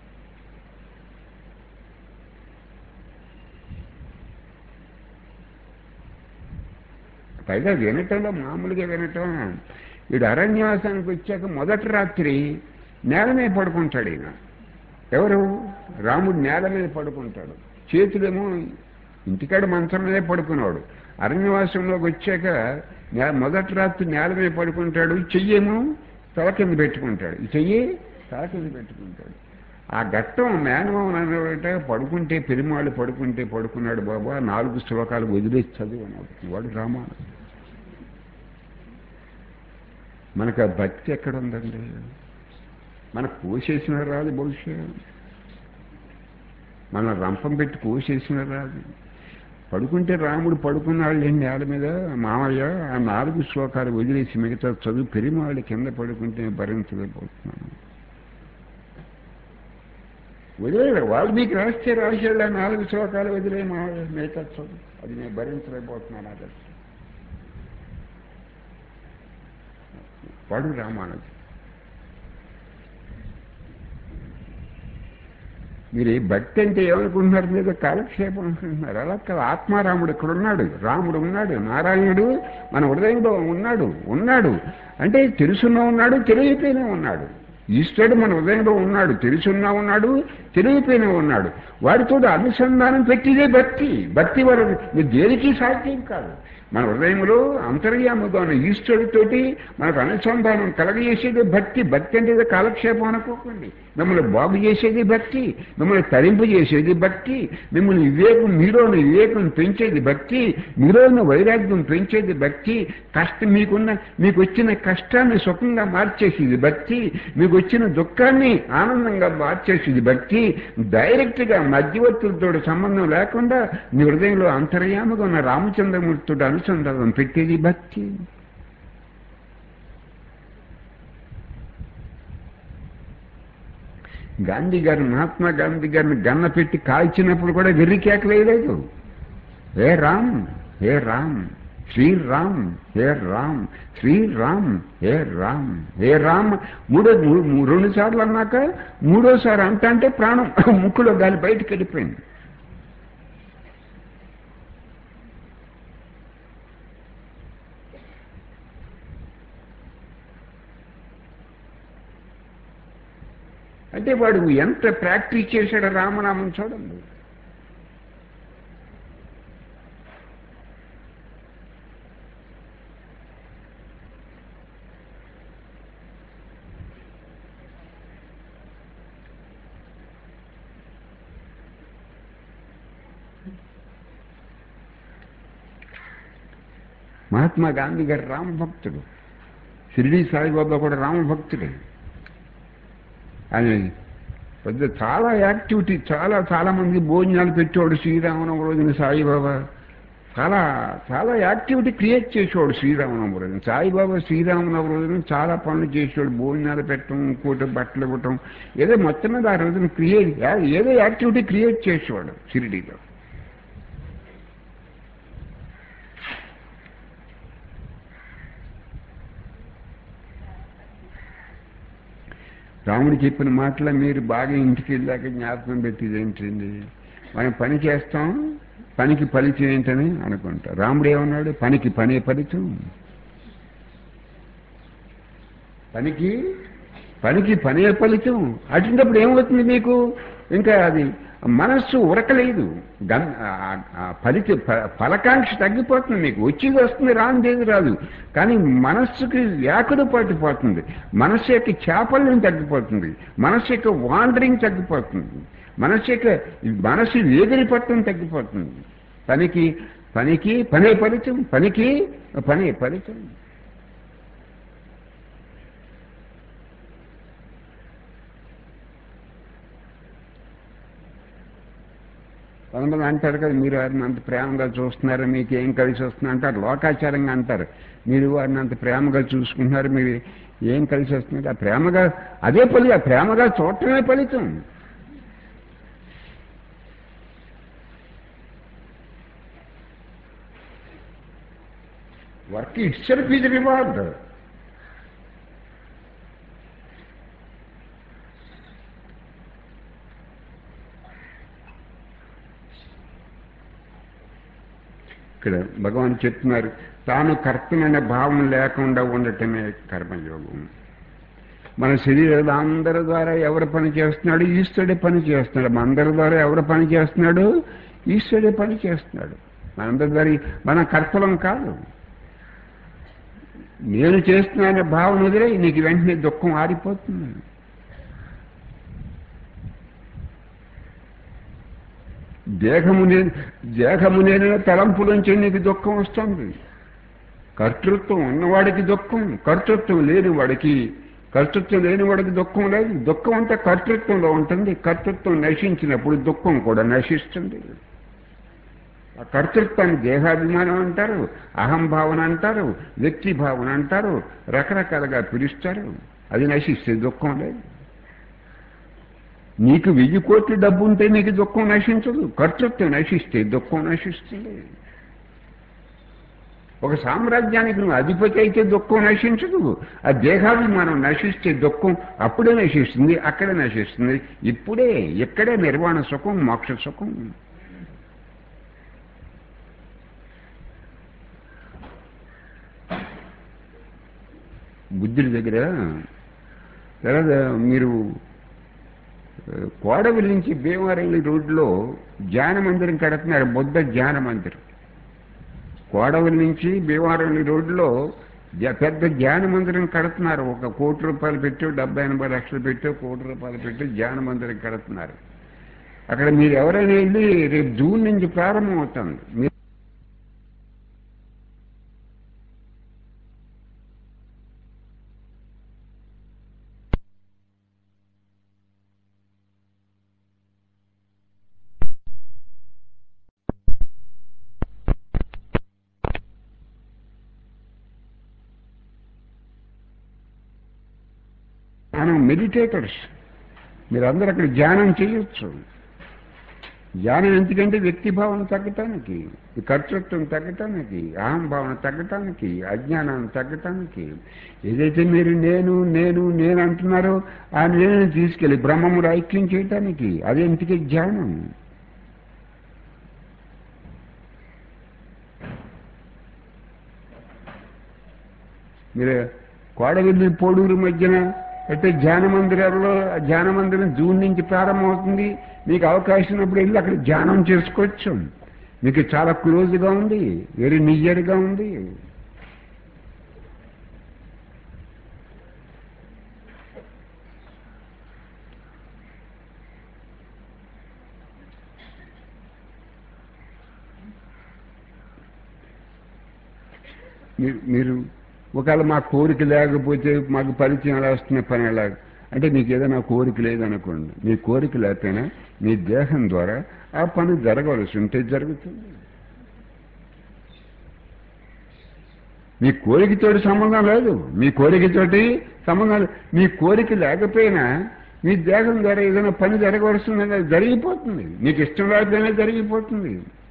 పైగా వినటంలో మామూలుగా వినటం వీడు అరణ్యవాసానికి వచ్చాక మొదటి రాత్రి నేల మీద పడుకుంటాడు ఈయన ఎవరు రాముడు నేల మీద పడుకుంటాడు చేతులేమో ఇంటికాడ మంచం మీదే పడుకున్నాడు అరణ్యవాసంలోకి వచ్చాక మొదటి రాత్రి నేల మీద పడుకుంటాడు చెయ్యేమో తల కింద పెట్టుకుంటాడు ఈ చెయ్యి తల కింద పెట్టుకుంటాడు ఆ ఘట్టం మేనమామని అన్నట పడుకుంటే పెరుమాళ్ళు పడుకుంటే పడుకున్నాడు బాబా నాలుగు శ్లోకాలు వదిలేసి చదువు అన్నాడు వాడు రామాయణం మనకు ఆ భక్తి ఎక్కడ ఉందండి మనకు కోసేసిన రాదు బహుశా మన రంపం పెట్టి కోసేసిన రాదు పడుకుంటే రాముడు పడుకున్నాడు లేని నేల మీద మామయ్య ఆ నాలుగు శ్లోకాలు వదిలేసి మిగతా చదువు పెరిమాళ్ళు కింద పడుకుంటే భరించలేకపోతున్నాను వదిలేదు వాళ్ళు మీకు రాస్తే రాసేళ్ళ నాలుగు శ్లోకాలు వదిలే మామయ్య మిగతా చదువు అది నేను భరించలేకపోతున్నాను అది వాడు రామానుజు మీరు భక్తి అంటే ఏమనుకుంటున్నారు మీద కాలక్షేపం అనుకుంటున్నారు అలా కాదు ఆత్మారాముడు ఇక్కడ ఉన్నాడు రాముడు ఉన్నాడు నారాయణుడు మన హృదయంలో ఉన్నాడు ఉన్నాడు అంటే తెలుసున్నా ఉన్నాడు తెలియపోయినా ఉన్నాడు ఈశ్వరుడు మన హృదయంలో ఉన్నాడు తెలుసున్నా ఉన్నాడు తెలియపోయినా ఉన్నాడు వాడితో అనుసంధానం పెట్టిదే భక్తి భక్తి వల్ల మీరు దేనికి సాధ్యం కాదు మన హృదయంలో అంతర్యాముగా ఉన్న ఈశ్వరుడితోటి మనకు అనుసంధానం కలగజేసేది భక్తి భక్తి అంటే కాలక్షేపం అనుకోకండి మిమ్మల్ని బాగు చేసేది భక్తి మిమ్మల్ని తరింపు చేసేది భక్తి మిమ్మల్ని వివేకం మీలోని వివేకం పెంచేది భక్తి మీలోని వైరాగ్యం పెంచేది భక్తి కష్టం మీకున్న మీకు వచ్చిన కష్టాన్ని సుఖంగా మార్చేసేది భక్తి మీకు వచ్చిన దుఃఖాన్ని ఆనందంగా మార్చేసేది భక్తి డైరెక్ట్గా మధ్యవర్తులతో సంబంధం లేకుండా మీ హృదయంలో అంతర్యాముగా ఉన్న రామచంద్రమూర్తితో అనుసంధానం పెట్టేది భక్తి గాంధీ గారు మహాత్మా గాంధీ గారిని గన్న పెట్టి కాల్చినప్పుడు కూడా వెర్రి కేకలేయలేదు హే రామ్ హే రామ్ శ్రీరామ్ హే రామ్ శ్రీరామ్ హే రామ్ హే రామ్ మూడో రెండు సార్లు అన్నాక మూడోసారి అంట అంటే ప్రాణం ముక్కులో గాలి బయటకు వెళ్ళిపోయింది అంటే వాడు ఎంత ప్రాక్టీస్ చేశాడో రామనామం చూడండి మహాత్మా గాంధీ గారు రామభక్తుడు షిరిడీ సాయిబాబా కూడా రామభక్తుడే ఆయన పెద్ద చాలా యాక్టివిటీ చాలా చాలామంది భోజనాలు పెట్టేవాడు శ్రీరామనవమి రోజున సాయిబాబా చాలా చాలా యాక్టివిటీ క్రియేట్ చేసేవాడు శ్రీరామనవమి రోజున సాయిబాబా శ్రీరామనవమి రోజున చాలా పనులు చేసేవాడు భోజనాలు పెట్టడం ఇంకోటి బట్టలు ఇవ్వటం ఏదో మొత్తం మీద ఆ రోజున క్రియేట్ ఏదో యాక్టివిటీ క్రియేట్ చేసేవాడు షిరిడీలో రాముడు చెప్పిన మాటల మీరు బాగా ఇంటికి వెళ్ళాక జ్ఞాపకం పెట్టేది ఏంటండి మనం పని చేస్తాం పనికి ఫలితం ఏంటని అనుకుంటా రాముడు ఏమన్నాడు పనికి పనే ఫలితం పనికి పనికి పనే ఫలితం. అటువంటిప్పుడు ఏమవుతుంది మీకు? ఇంకా అది మనస్సు ఉరకలేదు, గన్ ఫలిత ఫలకాంక్ష తగ్గిపోతుంది. మీకు వచ్చేది వస్తుంది, రానిదేది రాదు. కానీ మనస్సుకి వ్యాకులు పట్టిపోతుంది, మనస్సు యొక్క చాపల్యం తగ్గిపోతుంది, మనస్సు యొక్క వాండరింగ్ తగ్గిపోతుంది, మనస్సు యొక్క మనస్సు వేదిరి పట్టడం తగ్గిపోతుంది. పనికి పనికి పనే ఫలితం, పనికి పనే ఫలితం. కొంతమంది అంటారు కదా, మీరు వారిని అంత ప్రేమగా చూస్తున్నారు, మీకు ఏం కలిసి వస్తుంది అంటారు, లోకాచారంగా అంటారు. మీరు వారిని అంత ప్రేమగా చూసుకుంటున్నారు, మీరు ఏం కలిసి వస్తుంది? ఆ ప్రేమగా అదే ఫలి ఆ ప్రేమగా చూడటమే ఫలితం. Work itself is reward. ఇక్కడ భగవాన్ చెప్తున్నారు, తాను కర్తననే భావం లేకుండా ఉండటమే కర్మయోగం. మన శరీరాలు అందరి ద్వారా ఎవరు పని చేస్తున్నాడు? ఈశ్వరుడే పని చేస్తున్నాడు. మన అందరి ద్వారా ఎవరు పని చేస్తున్నాడు? ఈశ్వరుడే పని చేస్తున్నాడు. మనందరి ద్వారా మన కర్తలం కాదు. నేను చేస్తున్నానే భావన వదిలే నీకు వెంటనే దుఃఖం ఆరిపోతుంది. దేహము నేను దేహము నేను తలంపులోంచి నీకు దుఃఖం వస్తుంది. కర్తృత్వం ఉన్నవాడికి దుఃఖం, కర్తృత్వం లేని వాడికి కర్తృత్వం లేని వాడికి దుఃఖం లేదు. దుఃఖం అంతా కర్తృత్వంలో ఉంటుంది. కర్తృత్వం నశించినప్పుడు దుఃఖం కూడా నశిస్తుంది. ఆ కర్తృత్వాన్ని దేహాభిమానం అంటారు, అహంభావన అంటారు, వ్యక్తి భావన అంటారు, రకరకాలుగా పిలుస్తారు. అది నశిస్తే దుఃఖం లేదు. నీకు వెయ్యి కోట్ల డబ్బు ఉంటే నీకు దుఃఖం నశించదు. కర్తృత్వం నశిస్తే దుఃఖం నశిస్తుంది. ఒక సామ్రాజ్యానికి నువ్వు అధిపతి అయితే దుఃఖం నశించదు. ఆ దేహాభిమానం నశిస్తే దుఃఖం అప్పుడే నశిస్తుంది, అక్కడే నశిస్తుంది. ఇప్పుడే ఇక్కడే నిర్వాణ సుఖం, మోక్ష సుఖం. బుద్ధుడి దగ్గర తర్వాత మీరు కోడవల్లి నుంచి భీమవరం రోడ్లో ధ్యాన మందిరం కడుతున్నారు, బుద్ధ ధ్యాన మందిరం. కోడవల్లి నుంచి భీమవరం రోడ్లో పెద్ద ధ్యాన మందిరం కడుతున్నారు. ఒక కోటి రూపాయలు పెట్టి, డెబ్బై ఎనభై లక్షలు పెట్టి, కోటి రూపాయలు పెట్టి ధ్యాన మందిరం కడుతున్నారు. అక్కడ మీరు ఎవరైనా వెళ్ళి రేపు జూన్ నుంచి ప్రారంభం అవుతుంది. మీరు మనం మెడిటేటర్స్, మీరందరూ అక్కడ ధ్యానం చేయొచ్చు. ధ్యానం ఎందుకంటే వ్యక్తిభావం తగ్గటానికి, కర్తృత్వం తగ్గటానికి, అహంభావన తగ్గటానికి, అజ్ఞానం తగ్గటానికి. ఏదైతే మీరు నేను నేను నేను అంటున్నారో ఆ నేను తీసుకెళ్ళి బ్రహ్మములు ఐక్యం చేయటానికి, అదే ఇంటికి ధ్యానం. మీరు కోడవెల్లి పోడూరు మధ్యన అయితే ధ్యాన మందిరాల్లో ధ్యాన మందిరం జూన్ నుంచి ప్రారంభమవుతుంది. మీకు అవకాశం ఉన్నప్పుడు వెళ్ళి అక్కడ ధ్యానం చేసుకోవచ్చు. మీకు చాలా క్లోజ్గా ఉంది, వెరీ నియర్గా ఉంది. మీరు ఒకవేళ మా కోరిక లేకపోతే మాకు పరిచయం ఎలా వస్తున్న పని ఎలా అంటే, మీకు ఏదైనా కోరిక లేదనుకోండి, మీ కోరిక లేకపోయినా మీ దేహం ద్వారా ఆ పని జరగవలసి ఉంటే జరుగుతుంది. మీ కోరికతోటి సంబంధం లేదు, మీ కోరికతోటి సంబంధం లేదు. మీ కోరిక లేకపోయినా మీ దేహం ద్వారా ఏదైనా పని జరగవలసిందని జరిగిపోతుంది. మీకు ఇష్టం లేకపోయినా జరిగిపోతుంది.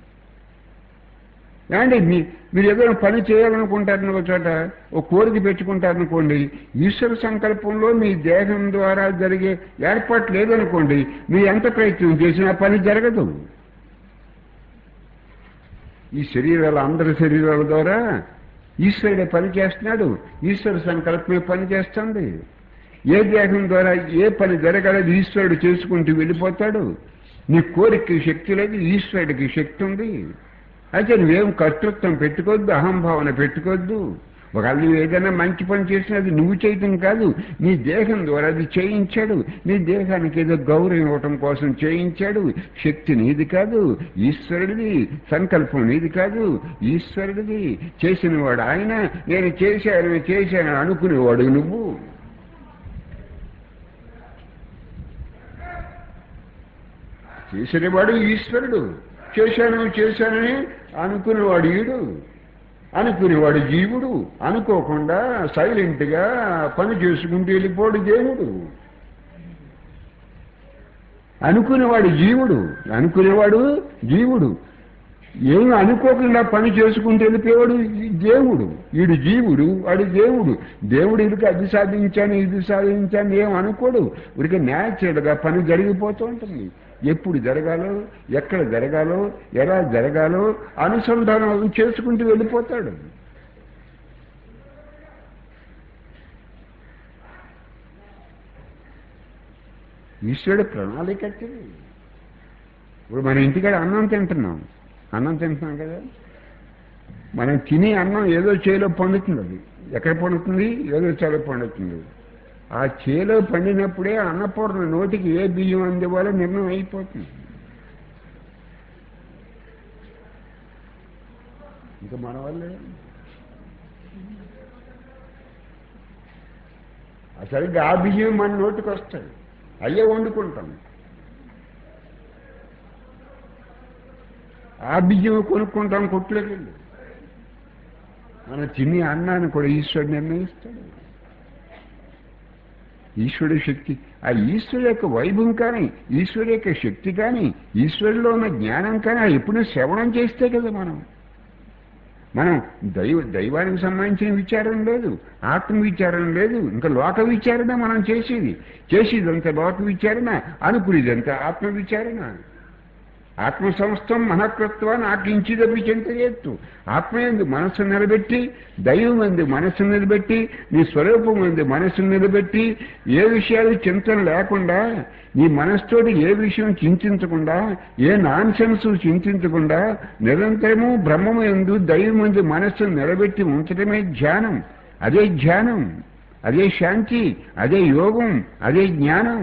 ఏమండి, మీ మీరు ఏదైనా పని చేయాలనుకుంటారని ఒక చోట ఒక కోరిక పెట్టుకుంటారనుకోండి, ఈశ్వర సంకల్పంలో మీ దేహం ద్వారా జరిగే ఏర్పాటు లేదనుకోండి, మీరు ఎంత ప్రయత్నం చేసినా పని జరగదు. ఈ శరీరాల అందరి శరీరాల ద్వారా ఈశ్వరుడే పని చేస్తున్నాడు, ఈశ్వరుడు సంకల్పమే పని చేస్తుంది. ఏ దేహం ద్వారా ఏ పని జరగాలి ఈశ్వరుడు చేసుకుంటూ వెళ్ళిపోతాడు. నీ కోరికకి శక్తి లేదు, ఈశ్వరుడికి శక్తి ఉంది. అయితే నువ్వేం కర్తృత్వం పెట్టుకోవద్దు, అహంభావన పెట్టుకోవద్దు. ఒకవేళ నువ్వు ఏదైనా మంచి పని చేసినా అది నువ్వు చేయటం కాదు, నీ దేహం ద్వారా అది చేయించాడు. నీ దేహానికి ఏదో గౌరవం ఇవ్వటం కోసం చేయించాడు. శక్తి నీది కాదు, ఈశ్వరుడిది. సంకల్పం నీది కాదు, ఈశ్వరుడిది. చేసినవాడు ఆయన. నేను చేశాను చేశాను అనుకునేవాడు నువ్వు. చేసినవాడు ఈశ్వరుడు, చేశాను చేశానని అనుకునేవాడు ఈడు, అనుకునేవాడు జీవుడు. అనుకోకుండా సైలెంట్గా పని చేసుకుంటూ వెళ్ళిపోడు దేవుడు. అనుకునేవాడు జీవుడు, అనుకునేవాడు జీవుడు. ఏమి అనుకోకుండా పని చేసుకుంటూ వెళ్ళిపోయాడు దేవుడు. వీడు జీవుడు, వాడు దేవుడు. దేవుడు వీడికి అది సాధించాను ఇది సాధించాను ఏం అనుకోడు. వీడికి న్యాచురల్గా పని జరిగిపోతూ ఉంటుంది. ఎప్పుడు జరగాలో, ఎక్కడ జరగాలో, ఎలా జరగాలో అనుసంధానం చేసుకుంటూ వెళ్ళిపోతాడు. ఈశ్వరుడు ప్రణాళిక. ఇప్పుడు మన ఇంటికాడ అన్నం తింటున్నాం, అన్నం తింటున్నాం కదా, మనం తినే అన్నం ఏదో చేలో పండుతుంది. అది ఎక్కడ పండుతుంది? ఏదో చేలో పండుతుంది. ఆ చేలో పండినప్పుడే అన్నపూర్ణ నోటికి ఏ బియ్యం అందివ్వాలో నిర్ణయం అయిపోతుంది. ఇంకా మన వల్లే సరిగ్గా ఆ బియ్యం మన నోటికి వస్తాయి, అయ్యే వండుకుంటాం. ఆ బియ్యం కొనుక్కుంటాం కొట్లోకి వెళ్ళి. మన తినే అన్నాన్ని కూడా ఈశ్వరుడు నిర్ణయిస్తాడు. ఈశ్వరుడి శక్తి, ఆ ఈశ్వరుడు యొక్క వైభవం కానీ, ఈశ్వరుడు యొక్క శక్తి కానీ, ఈశ్వరులో ఉన్న జ్ఞానం కానీ ఎప్పుడూ శ్రవణం చేస్తే కదా మనం మనం దైవ దైవానికి సంబంధించిన విచారం లేదు, ఆత్మ విచారం లేదు, ఇంకా లోక విచారణ మనం చేసేది. చేసేదంతా లోక విచారణ, అనుకునేదంతా ఆత్మ విచారణ. ఆత్మ సంస్థం మనకృత్వాన్ని ఆకించిదపి చింతయేత్తు. ఆత్మ ఎందు మనస్సు నిలబెట్టి, దైవం ఎందు మనస్సు నిలబెట్టి, నీ స్వరూపం ఎందు మనస్సు నిలబెట్టి, ఏ విషయాలు చింతన లేకుండా, నీ మనస్సుతోటి ఏ విషయం చింతించకుండా, ఏ నాన్ సెన్స్ చింతించకుండా, నిరంతరము బ్రహ్మము ఎందు దైవం ఎందు మనస్సును నిలబెట్టి ఉంచడమే ధ్యానం. అదే ధ్యానం, అదే శాంతి, అదే యోగం, అదే జ్ఞానం.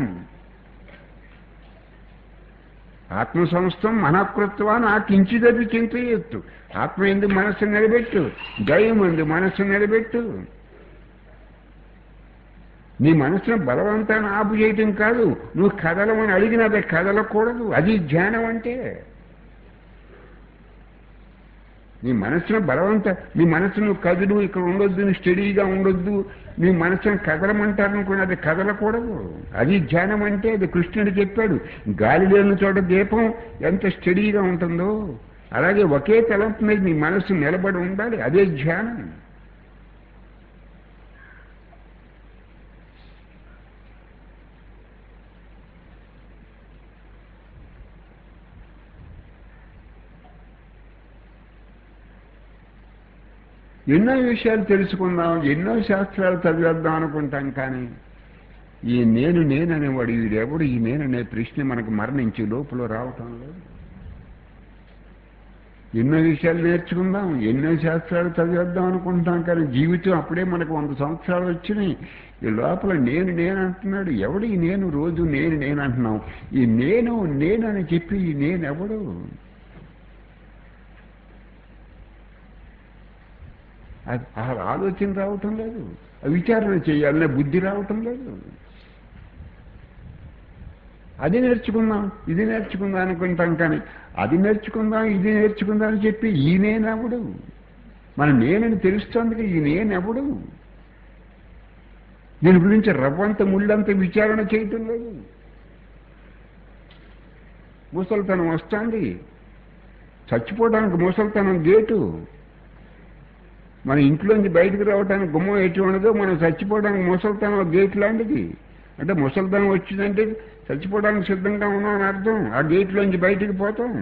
ఆత్మ సంస్థం మనకృత్వాన్ని ఆ కించిదపి చింతయెత్తు. ఆత్మ ఎందు మనస్సు నిలబెట్టు, దైవం ఎందు మనస్సు నిలబెట్టు. నీ మనసును బలవంతాన్ని ఆపు చేయటం కాదు, నువ్వు కదలమని అడిగినదే కదలకూడదు. అది ధ్యానం అంటే. నీ మనసును బలవంత నీ మనసును కదులు, ఇక్కడ ఉండొద్దు, నీ స్టడీగా ఉండొద్దు, నీ మనసును కదలమంటారు అనుకుని అది కదలకూడదు. అది ధ్యానం అంటే. అది కృష్ణుడు చెప్పాడు, గాలి లేని చోట దీపం ఎంత స్టడీగా ఉంటుందో అలాగే ఒకే తలంపు మీద నీ మనసు నిలబడి ఉండాలి. అదే ధ్యానం. ఎన్నో విషయాలు తెలుసుకుందాం, ఎన్నో శాస్త్రాలు చదివేద్దాం అనుకుంటాం. కానీ ఈ నేను నేననేవాడు వీడెవడు, ఈ నేననే ప్రశ్న మనకు మరణించి లోపల రావటం లేదు. ఎన్నో విషయాలు నేర్చుకుందాం, ఎన్నో శాస్త్రాలు చదివేద్దాం అనుకుంటాం. కానీ జీవితం అప్పుడే మనకు వంద సంవత్సరాలు వచ్చినాయి. ఈ లోపల నేను నేను అంటున్నాడు. ఎవడు ఈ నేను? రోజు నేను నేను అంటున్నాం. ఈ నేను నేను అని చెప్పి ఈ నేనెవడు? ఆ ఆలోచన రావటం లేదు, విచారణ చేయాలనే బుద్ధి రావటం లేదు. అది నేర్చుకుందాం ఇది నేర్చుకుందాం అనుకుంటాం. కానీ అది నేర్చుకుందాం ఇది నేర్చుకుందాం అని చెప్పి ఈ నేనెవడు? మన నేనని తెలుస్తోంది. ఈ నేనెవడు? దీని గురించి రవ్వంత ముళ్ళంత విచారణ చేయటం లేదు. ముసలితనం వస్తుంది, చచ్చిపోవడానికి ముసలితనం గేటు. మన ఇంట్లోంచి బయటకు రావడానికి గుమ్మం ఎటు ఉండదో, మనం చచ్చిపోవడానికి ముసలితనం గేట్ లాంటిది. అంటే ముసలితనం వచ్చిందంటే చచ్చిపోవడానికి సిద్ధంగా ఉన్నాం అని అర్థం. ఆ గేట్లోంచి బయటికి పోతాం.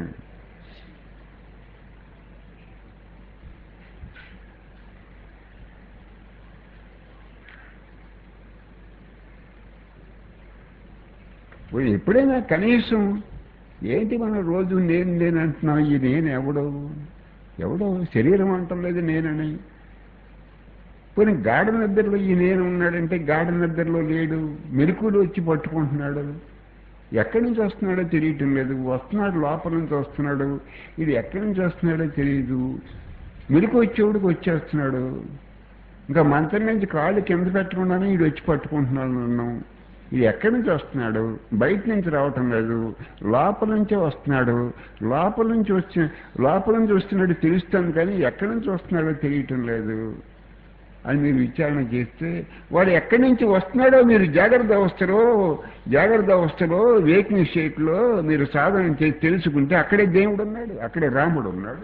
ఇప్పుడు ఎప్పుడైనా కనీసం ఏంటి మనం రోజు నేను నేను అంటున్నాం, ఈ నేను ఎవడో ఎవడో శరీరం అంటలేదు నేనని. పోనీ గాఢ నిద్రలో ఈ నేను ఉన్నాడంటే గాఢ నిద్రలో లేడు, మెలకువలు వచ్చి పట్టుకుంటున్నాడు. ఎక్కడి నుంచి వస్తున్నాడో తెలియటం లేదు, వస్తున్నాడు లోపల నుంచి వస్తున్నాడు, ఇది ఎక్కడి నుంచి వస్తున్నాడో తెలియదు. మెలకు వచ్చేవాడికి వచ్చేస్తున్నాడు. ఇంకా మంచం నుంచి కాళ్ళు కింద పెట్టకుండానే ఇది వచ్చి పట్టుకుంటున్నాడు నన్ను. ఇది ఎక్కడి నుంచి వస్తున్నాడు, బయట నుంచి రావటం లేదు, లోపల నుంచే వస్తున్నాడు. లోపల నుంచి వచ్చి లోపల నుంచి వస్తున్నాడు తెలుస్తాను, కానీ ఎక్కడి నుంచి వస్తున్నాడో తెలియటం లేదు అని మీరు విచారణ చేస్తే, వాడు ఎక్కడి నుంచి వస్తున్నాడో మీరు జాగ్రత్త అవస్థలో జాగ్రత్త అవస్థలో వేకింగ్ స్టేట్లో మీరు సాధన చేసి తెలుసుకుంటే అక్కడే దేవుడు ఉన్నాడు, అక్కడే రాముడు ఉన్నాడు.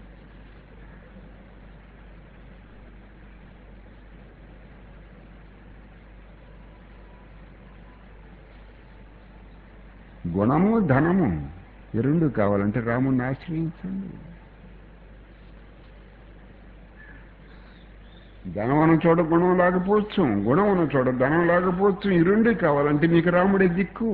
గుణము ధనము ఈ రెండు కావాలంటే రాముడిని ఆశ్రయించండి. ధనం అన్న చోట గుణం లేకపోవచ్చు, గుణం అన్న చోట ధనం లేకపోవచ్చు. ఈ రెండు కావాలంటే మీకు రాముడే దిక్కు.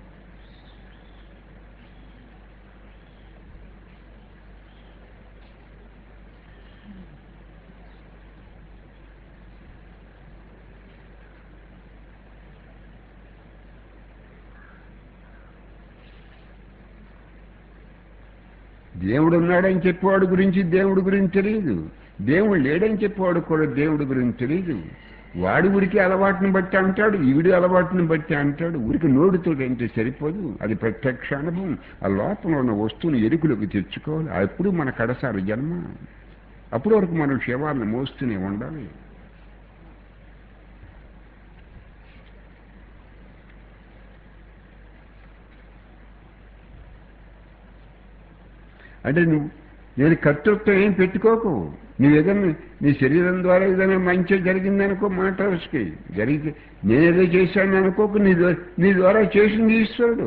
దేవుడు ఉన్నాడని చెప్పేవాడు గురించి దేవుడి గురించి తెలియదు, దేవుడు లేడని చెప్పేవాడు కూడా దేవుడి గురించి తెలియదు. వాడి ఊరికి అలవాటుని బట్టి అంటాడు, ఈవిడి అలవాటుని బట్టి అంటాడు. ఊరికి నోటితో అంటే సరిపోదు, అది ప్రత్యక్ష అనుభవం. ఆ లోపల ఉన్న వస్తువుని ఎరుకులోకి తెచ్చుకోవాలి. అప్పుడు మన కడసారి జన్మ. అప్పటి వరకు మనం శవాలను మోస్తూనే ఉండాలి. అంటే నువ్వు నేను కర్తృత్వం ఏం పెట్టుకోకు. నువ్వు ఏదైనా నీ శరీరం ద్వారా ఏదైనా మంచి జరిగిందనుకో, మాటలకి జరిగితే నేనేదో చేశాను అనుకోకు. నీ నీ ద్వారా చేసింది ఈశ్వరుడు,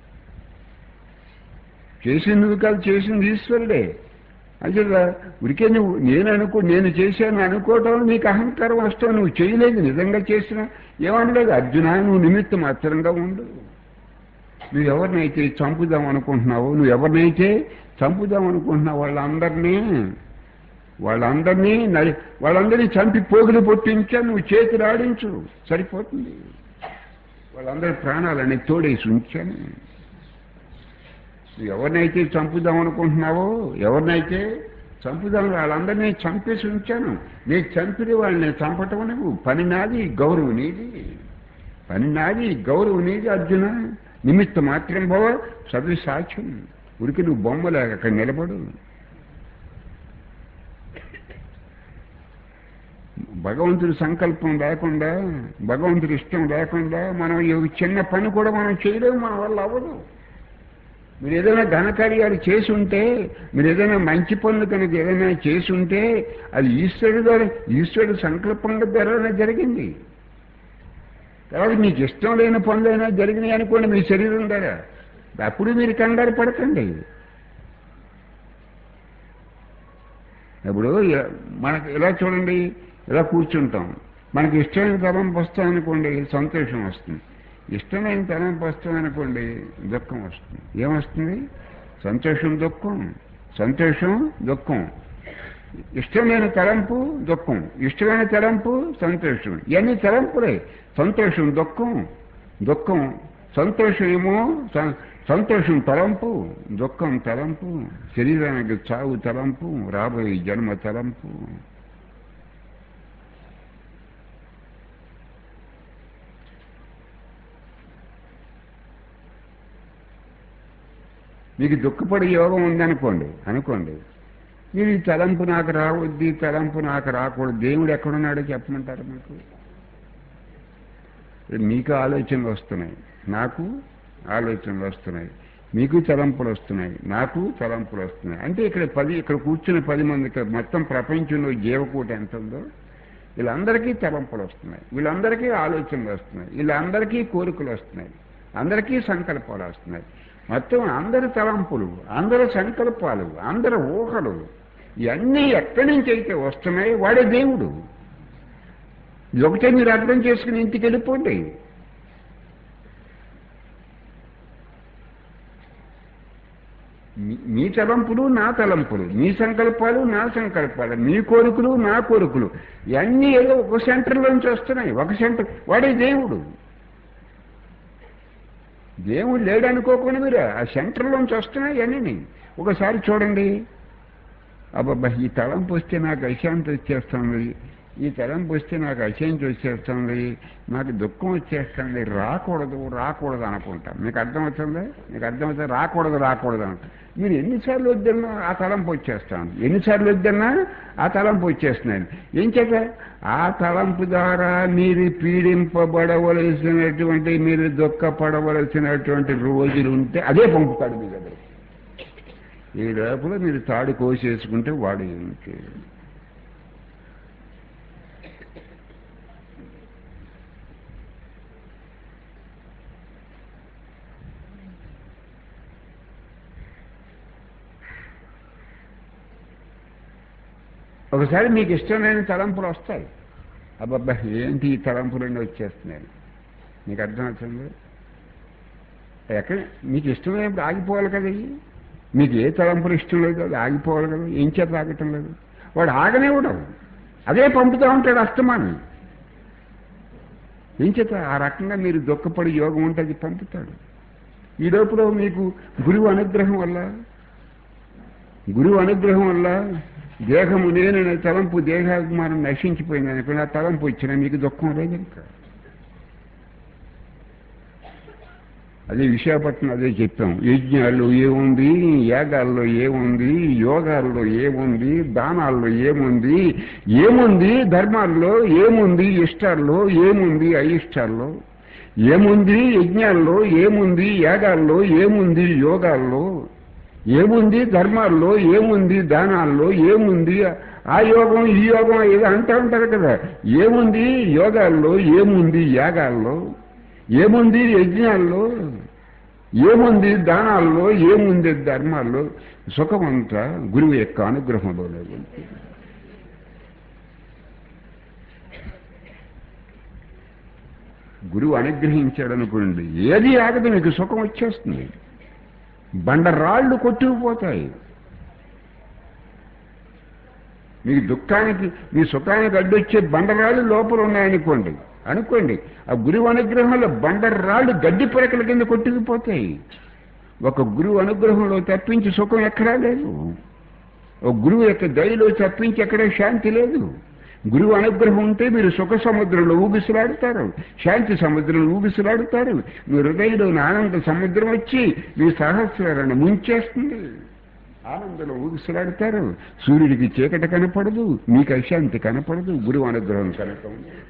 చేసింది నువ్వు కాదు, చేసింది ఈశ్వరుడే. అంటే ఉరికే నువ్వు నేను అనుకో నేను చేశాను అనుకోవటం నీకు అహంకారం వస్తావు. నువ్వు చేయలేదు, నిజంగా చేసినా ఏమనలేదు. అర్జున నువ్వు నిమిత్త మాత్రంగా ఉండు. నువ్వు ఎవరినైతే చంపుదాం అనుకుంటున్నావు, నువ్వు ఎవరినైతే చంపుదాం అనుకుంటున్నావు వాళ్ళందరినీ వాళ్ళందరినీ వాళ్ళందరినీ చంపి పోగులు పొట్టించా, నువ్వు చేతులు ఆడించు సరిపోతుంది. వాళ్ళందరి ప్రాణాలని తోడేసి ఉంచాను. నువ్వు ఎవరినైతే చంపుదాం అనుకుంటున్నావో ఎవరినైతే చంపుదాం వాళ్ళందరినీ చంపేసి ఉంచాను. నేను చంపిన వాళ్ళని చంపటం నువ్వు పని నాది, గౌరవం నీది. పని నాది, గౌరవం నీది. అర్జున నిమిత్త మాత్రం భవ సర్వ సాక్ష్యం. ఉరికి నువ్వు బొమ్మలేక అక్కడ నిలబడు. భగవంతుడి సంకల్పం లేకుండా, భగవంతుడి ఇష్టం లేకుండా మనం ఈ చిన్న పని కూడా మనం చేయలేము, మన వల్ల అవ్వదు. మీరు ఏదైనా ఘనకార్యాలు చేసి ఉంటే, మీరు ఏదైనా మంచి పనులు కనుక ఏదైనా చేసి ఉంటే అది ఈశ్వరుడు ద్వారా, ఈశ్వరుడు సంకల్పం ద్వారానే జరిగింది. తర్వాత మీకు ఇష్టం లేని పనులైనా జరిగినాయి అనుకోండి మీ శరీరం ద్వారా, అప్పుడు మీరు కంగారు పడకండి. ఇప్పుడు మనకు ఇలా చూడండి, ఇలా కూర్చుంటాం, మనకి ఇష్టమైన తలంపు వస్తామనుకోండి సంతోషం వస్తుంది, ఇష్టమైన తలంపు వస్తామనుకోండి దుఃఖం వస్తుంది. ఏమొస్తుంది? సంతోషం దుఃఖం, సంతోషం దుఃఖం. ఇష్టమైన తలంపు దుఃఖం, ఇష్టమైన తలంపు సంతోషం. ఇవన్నీ తలంపులే. సంతోషం దుఃఖం, దుఃఖం సంతోషం ఏమో సంతోషం తలంపు, దుఃఖం తలంపు, శరీరానికి చావు తలంపు, రాబోయే జన్మ తలంపు. మీకు దుఃఖపడే యోగం ఉందనుకోండి అనుకోండి మీరు ఈ తలంపు నాకు రావద్ది, తలంపు నాకు రాకూడదు. దేవుడు ఎక్కడున్నాడో చెప్పమంటారు మీకు? మీకు ఆలోచనలు వస్తున్నాయి, నాకు ఆలోచనలు వస్తున్నాయి, మీకు తలంపులు వస్తున్నాయి, నాకు తలంపులు వస్తున్నాయి. అంటే ఇక్కడ పది ఇక్కడ కూర్చున్న పది మంది మొత్తం ప్రపంచంలో జీవకూట ఎంత ఉందో వీళ్ళందరికీ తలంపులు వస్తున్నాయి, వీళ్ళందరికీ ఆలోచనలు వస్తున్నాయి, వీళ్ళందరికీ కోరికలు వస్తున్నాయి, అందరికీ సంకల్పాలు వస్తున్నాయి. మొత్తం అందరి తలంపులు, అందరి సంకల్పాలు, అందరి ఊహలు ఇవన్నీ ఎక్కడి నుంచి అయితే వస్తున్నాయి వాడే దేవుడు. ఇది ఒకటే మీరు అర్థం చేసుకుని ఇంటికి వెళ్ళిపోండి. మీ తలంపులు నా తలంపులు, మీ సంకల్పాలు నా సంకల్పాలు, మీ కోరికలు నా కోరికలు ఇవన్నీ ఏదో ఒక సెంటర్లోంచి వస్తున్నాయి. ఒక సెంటర్ వాడే దేవుడు. దేవుడు లేడనుకోకుండా మీరు ఆ సెంటర్లోంచి వస్తున్నాయి ఇవన్నీ. ఒకసారి చూడండి, అబ్బబ్బా ఈ తలంపు వస్తే నాకు అశాంతి వచ్చేస్తుంది, ఈ తలంపు వస్తే నాకు అశాంతి వచ్చేస్తుంది, నాకు దుఃఖం వచ్చేస్తుంది, రాకూడదు రాకూడదు అనుకుంటాం. మీకు అర్థమవుతుంది? మీకు అర్థమవుతుంది? రాకూడదు రాకూడదు అంట. మీరు ఎన్నిసార్లు వద్దన్నా ఆ తలంపు వచ్చేస్తాను, ఎన్నిసార్లు వద్దన్నా ఆ తలంపు వచ్చేస్తున్నాను. ఏం చేత? ఆ తలంపు ద్వారా మీరు పీడింపబడవలసినటువంటి, మీరు దుఃఖపడవలసినటువంటి రోజులు ఉంటే అదే పంపుతాడు మీ దగ్గర. ఈ లోపల మీరు తాడు కోసేసుకుంటే వాడు ఏంటి? ఒకసారి మీకు ఇష్టం లేని తలంపులు వస్తాయి. అబ్బబ్బా ఏంటి ఈ తలంపులన్నీ వచ్చేస్తున్నాయి. మీకు అర్థమవుతుంది? ఎక్కడ మీకు ఇష్టం లేనప్పుడు ఆగిపోవాలి కదా. మీకు ఏ తలంపులు ఇష్టం లేదు అది ఆగిపోవాలి కదా. ఏం చేత ఆగటం లేదు? వాడు ఆగనివ్వడం, అదే పంపుతూ ఉంటాడు అస్తమానం. ఏం చేత? ఆ రకంగా మీరు దుఃఖపడి యోగం ఉంటే అది పంపుతాడు. ఈ లోపల మీకు గురువు అనుగ్రహం వల్ల, గురువు అనుగ్రహం వల్ల దేహము నేననే తలంపు, దేహాభిమానం నశించిపోయింది అనుకుని ఆ తలంపు వచ్చినా మీకు దుఃఖం లేదు. ఇంకా అదే విశాఖపట్నం అదే చెప్పాం. యజ్ఞాల్లో ఏముంది, యాగాల్లో ఏముంది, యోగాల్లో ఏముంది, దానాల్లో ఏముంది, ఏముంది ధర్మాల్లో ఏముంది, ఇష్టాల్లో ఏముంది, అయిష్టాల్లో ఏముంది, యజ్ఞాల్లో ఏముంది, యాగాల్లో ఏముంది, యోగాల్లో ఏముంది, ధర్మాల్లో ఏముంది, దానాల్లో ఏముంది, ఆ యోగం ఈ యోగం ఏదో అంటూ ఉంటారు కదా. ఏముంది యోగాల్లో, ఏముంది యాగాల్లో, ఏముంది యజ్ఞాల్లో, ఏముంది దానాల్లో, ఏముంది ధర్మాల్లో, సుఖమంతా గురువు యొక్క అనుగ్రహంలో లేదు. గురువు అనుగ్రహించాడు అనుకోండి, ఏది ఆగదు, మీకు సుఖం వచ్చేస్తుంది. బండరాళ్ళు కొట్టుకుపోతాయి. మీకు దుఃఖానికి, మీ సుఖానికి అడ్డొచ్చే బండరాళ్ళు లోపల ఉన్నాయనుకోండి అనుకోండి ఆ గురువు అనుగ్రహంలో బండరాళ్ళు గడ్డి పిరకల కింద కొట్టుకుపోతాయి. ఒక గురువు అనుగ్రహంలో తప్పించి సుఖం ఎక్కడా లేదు. ఒక గురువు యొక్క దయలో తప్పించి ఎక్కడా శాంతి లేదు. గురువు అనుగ్రహం ఉంటే మీరు సుఖ సముద్రంలో ఊగిసలాడుతారు, శాంతి సముద్రంలో ఊగిసలాడుతారు. మీ హృదయంలో ఆనంద సముద్రం వచ్చి మీ సహస్రాలను ముంచేస్తుంది. ఆనందంలో ఊగిసలాడుతారు. సూర్యుడికి చీకటి కనపడదు, మీకు అశాంతి కనపడదు. గురువు అనుగ్రహం కనుక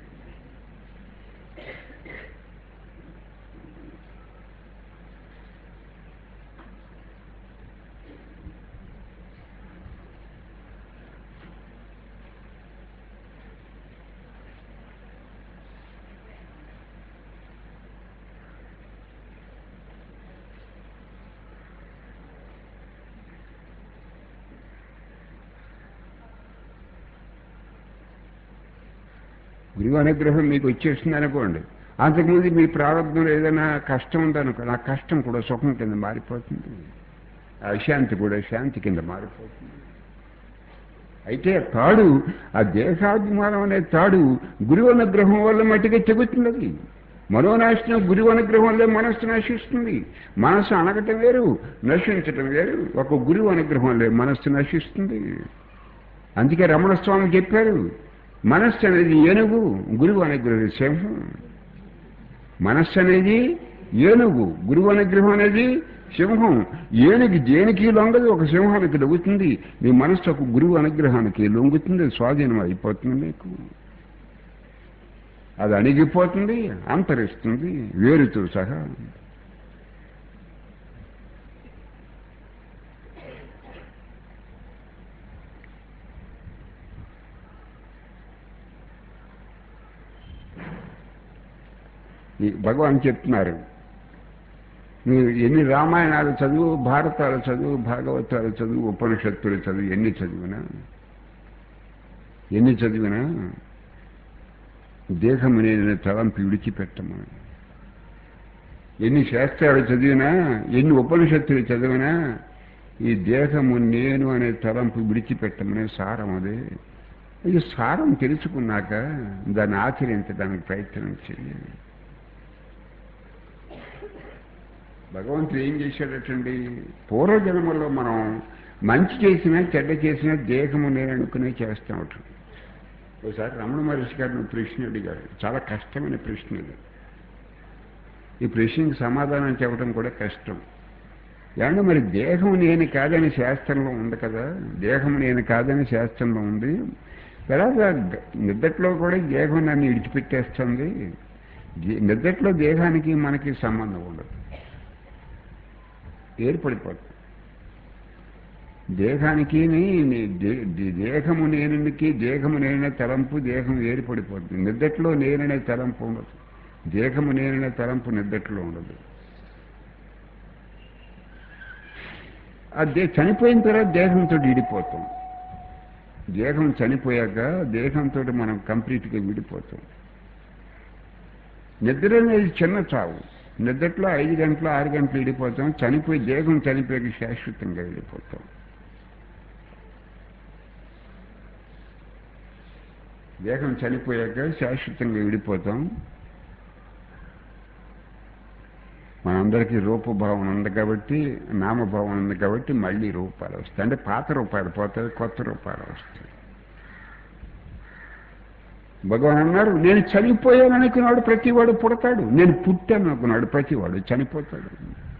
గురువు అనుగ్రహం మీకు వచ్చేస్తుంది అనుకోండి. అంతకుముందు మీ ప్రారంభంలో ఏదైనా కష్టం ఉందనుకో, ఆ కష్టం కూడా సుఖం కింద మారిపోతుంది, అశాంతి కూడా శాంతి కింద మారిపోతుంది. అయితే తాడు, ఆ దేశాభిమానం అనే తాడు గురువు అనుగ్రహం వల్ల మట్టిగా తెగుతున్నది. మనోనాశనం గురువు అనుగ్రహం వల్లే మనస్సు నశిస్తుంది. మనస్సు అనగటం వేరు, నశించటం వేరు. ఒక గురువు అనుగ్రహం వల్లే మనస్సు నశిస్తుంది. అందుకే రమణ స్వామి చెప్పారు, మనస్సు అనేది ఏనుగు, గురువు అనుగ్రహం సింహం. మనస్సు అనేది ఏనుగు, గురువు అనుగ్రహం అనేది సింహం. ఏనుగు దేనికి లొంగదు, ఒక సింహానికి లొంగుతుంది. మీ మనస్సు ఒక గురువు అనుగ్రహానికి లొంగుతుంది, స్వాధీనం అయిపోతుంది. మీకు అది అణిగిపోతుంది, అంతరిస్తుంది వేరుతో సహా. భగవాన్ చెప్తున్నారు, మీరు ఎన్ని రామాయణాలు చదువు, భారతాలు చదువు, భాగవతాలు చదువు, ఉపనిషత్తులు చదువు, ఎన్ని చదివినా ఎన్ని చదివినా దేహం నేను తలంపు విడిచిపెట్టమా. ఎన్ని శాస్త్రాలు చదివినా, ఎన్ని ఉపనిషత్తులు చదివినా, ఈ దేహము నేను అనే తలంపు విడిచిపెట్టమనే సారం అది. ఈ సారం తెలుసుకున్నాక దాన్ని ఆచరించడానికి ప్రయత్నం చేయాలి. భగవంతుడు ఏం చేశాడటండి, పూర్వజన్మల్లో మనం మంచి చేసినా చెడ్డ చేసినా దేహము నేను అనుకునే చేస్తామట. ఒకసారి రమణ మహర్షి గారిని ప్రశ్న అడిగారు, చాలా కష్టమైన ప్రశ్న ఇది. ఈ ప్రశ్నకి సమాధానం చెప్పడం కూడా కష్టం. ఏమన్నా మరి దేహం నేను కాదని శాస్త్రంలో ఉంది కదా, దేహం నేను కాదని శాస్త్రంలో ఉంది, ఎలాగా నిద్దట్లో కూడా దేహం నన్ను విడిచిపెట్టేస్తుంది, నిద్దట్లో దేహానికి మనకి సంబంధం ఉండదు, ఏర్పడిపోతుంది. దేహానికి దేహము నేనుకి దేహము నేననే తలంపు దేహం ఏర్పడిపోతుంది. నిద్దట్లో నేననే తలంపు ఉండదు, దేహము నేననే తలంపు నిద్దట్లో ఉండదు. అది చనిపోయిన తర్వాత దేహంతో విడిపోతాం. దేహం చనిపోయాక దేహంతో మనం కంప్లీట్గా విడిపోతాం. నిద్ర అనేది చిన్న చావు. నిద్రలో ఐదు గంటలు ఆరు గంటలు విడిపోతాం, చనిపోయి దేహం చనిపోయాక శాశ్వతంగా విడిపోతాం. దేహం చనిపోయాక శాశ్వతంగా విడిపోతాం. మనందరికీ రూపభావం ఉంది కాబట్టి, నామభావం ఉంది కాబట్టి మళ్ళీ రూపాలు వస్తాయి. అంటే పాత రూపాయలు పోతాయి, కొత్త రూపాయలు వస్తాయి. భగవాన్ అన్నారు, నేను చనిపోయాను అనుకున్నాడు ప్రతివాడు పుడతాడు, నేను పుట్టాను అనుకున్నాడు ప్రతివాడు చనిపోతాడు.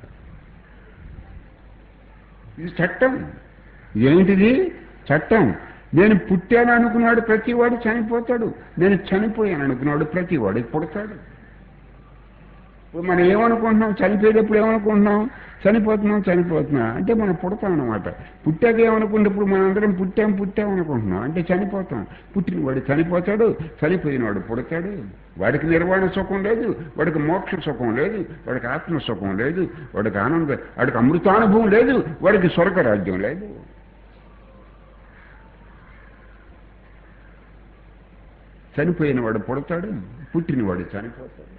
ఇది చట్టం. ఏంటిది? చట్టం. నేను పుట్టాను అనుకున్నాడు ప్రతివాడు చనిపోతాడు, నేను చనిపోయాను అనుకున్నాడు ప్రతివాడు పుడతాడు. ఇప్పుడు మనం ఏమనుకుంటున్నాం, చనిపోయేటప్పుడు ఏమనుకుంటున్నాం, చనిపోతున్నాం చనిపోతున్నాం అంటే మనం పుడతాం అన్నమాట. పుట్టాక ఏమనుకుంటే ఇప్పుడు మనం అందరం పుట్టాం పుట్టాం అనుకుంటున్నాం అంటే చనిపోతాం. పుట్టిన వాడు చనిపోతాడు, చనిపోయిన వాడు పుడతాడు. వాడికి నిర్వాణ సుఖం లేదు, వాడికి మోక్ష సుఖం లేదు, వాడికి ఆత్మ సుఖం లేదు, వాడికి ఆనంద వాడికి అమృతానుభవం లేదు, వాడికి స్వర్గరాజ్యం లేదు. చనిపోయిన వాడు పుడతాడు, పుట్టినవాడు చనిపోతాడు.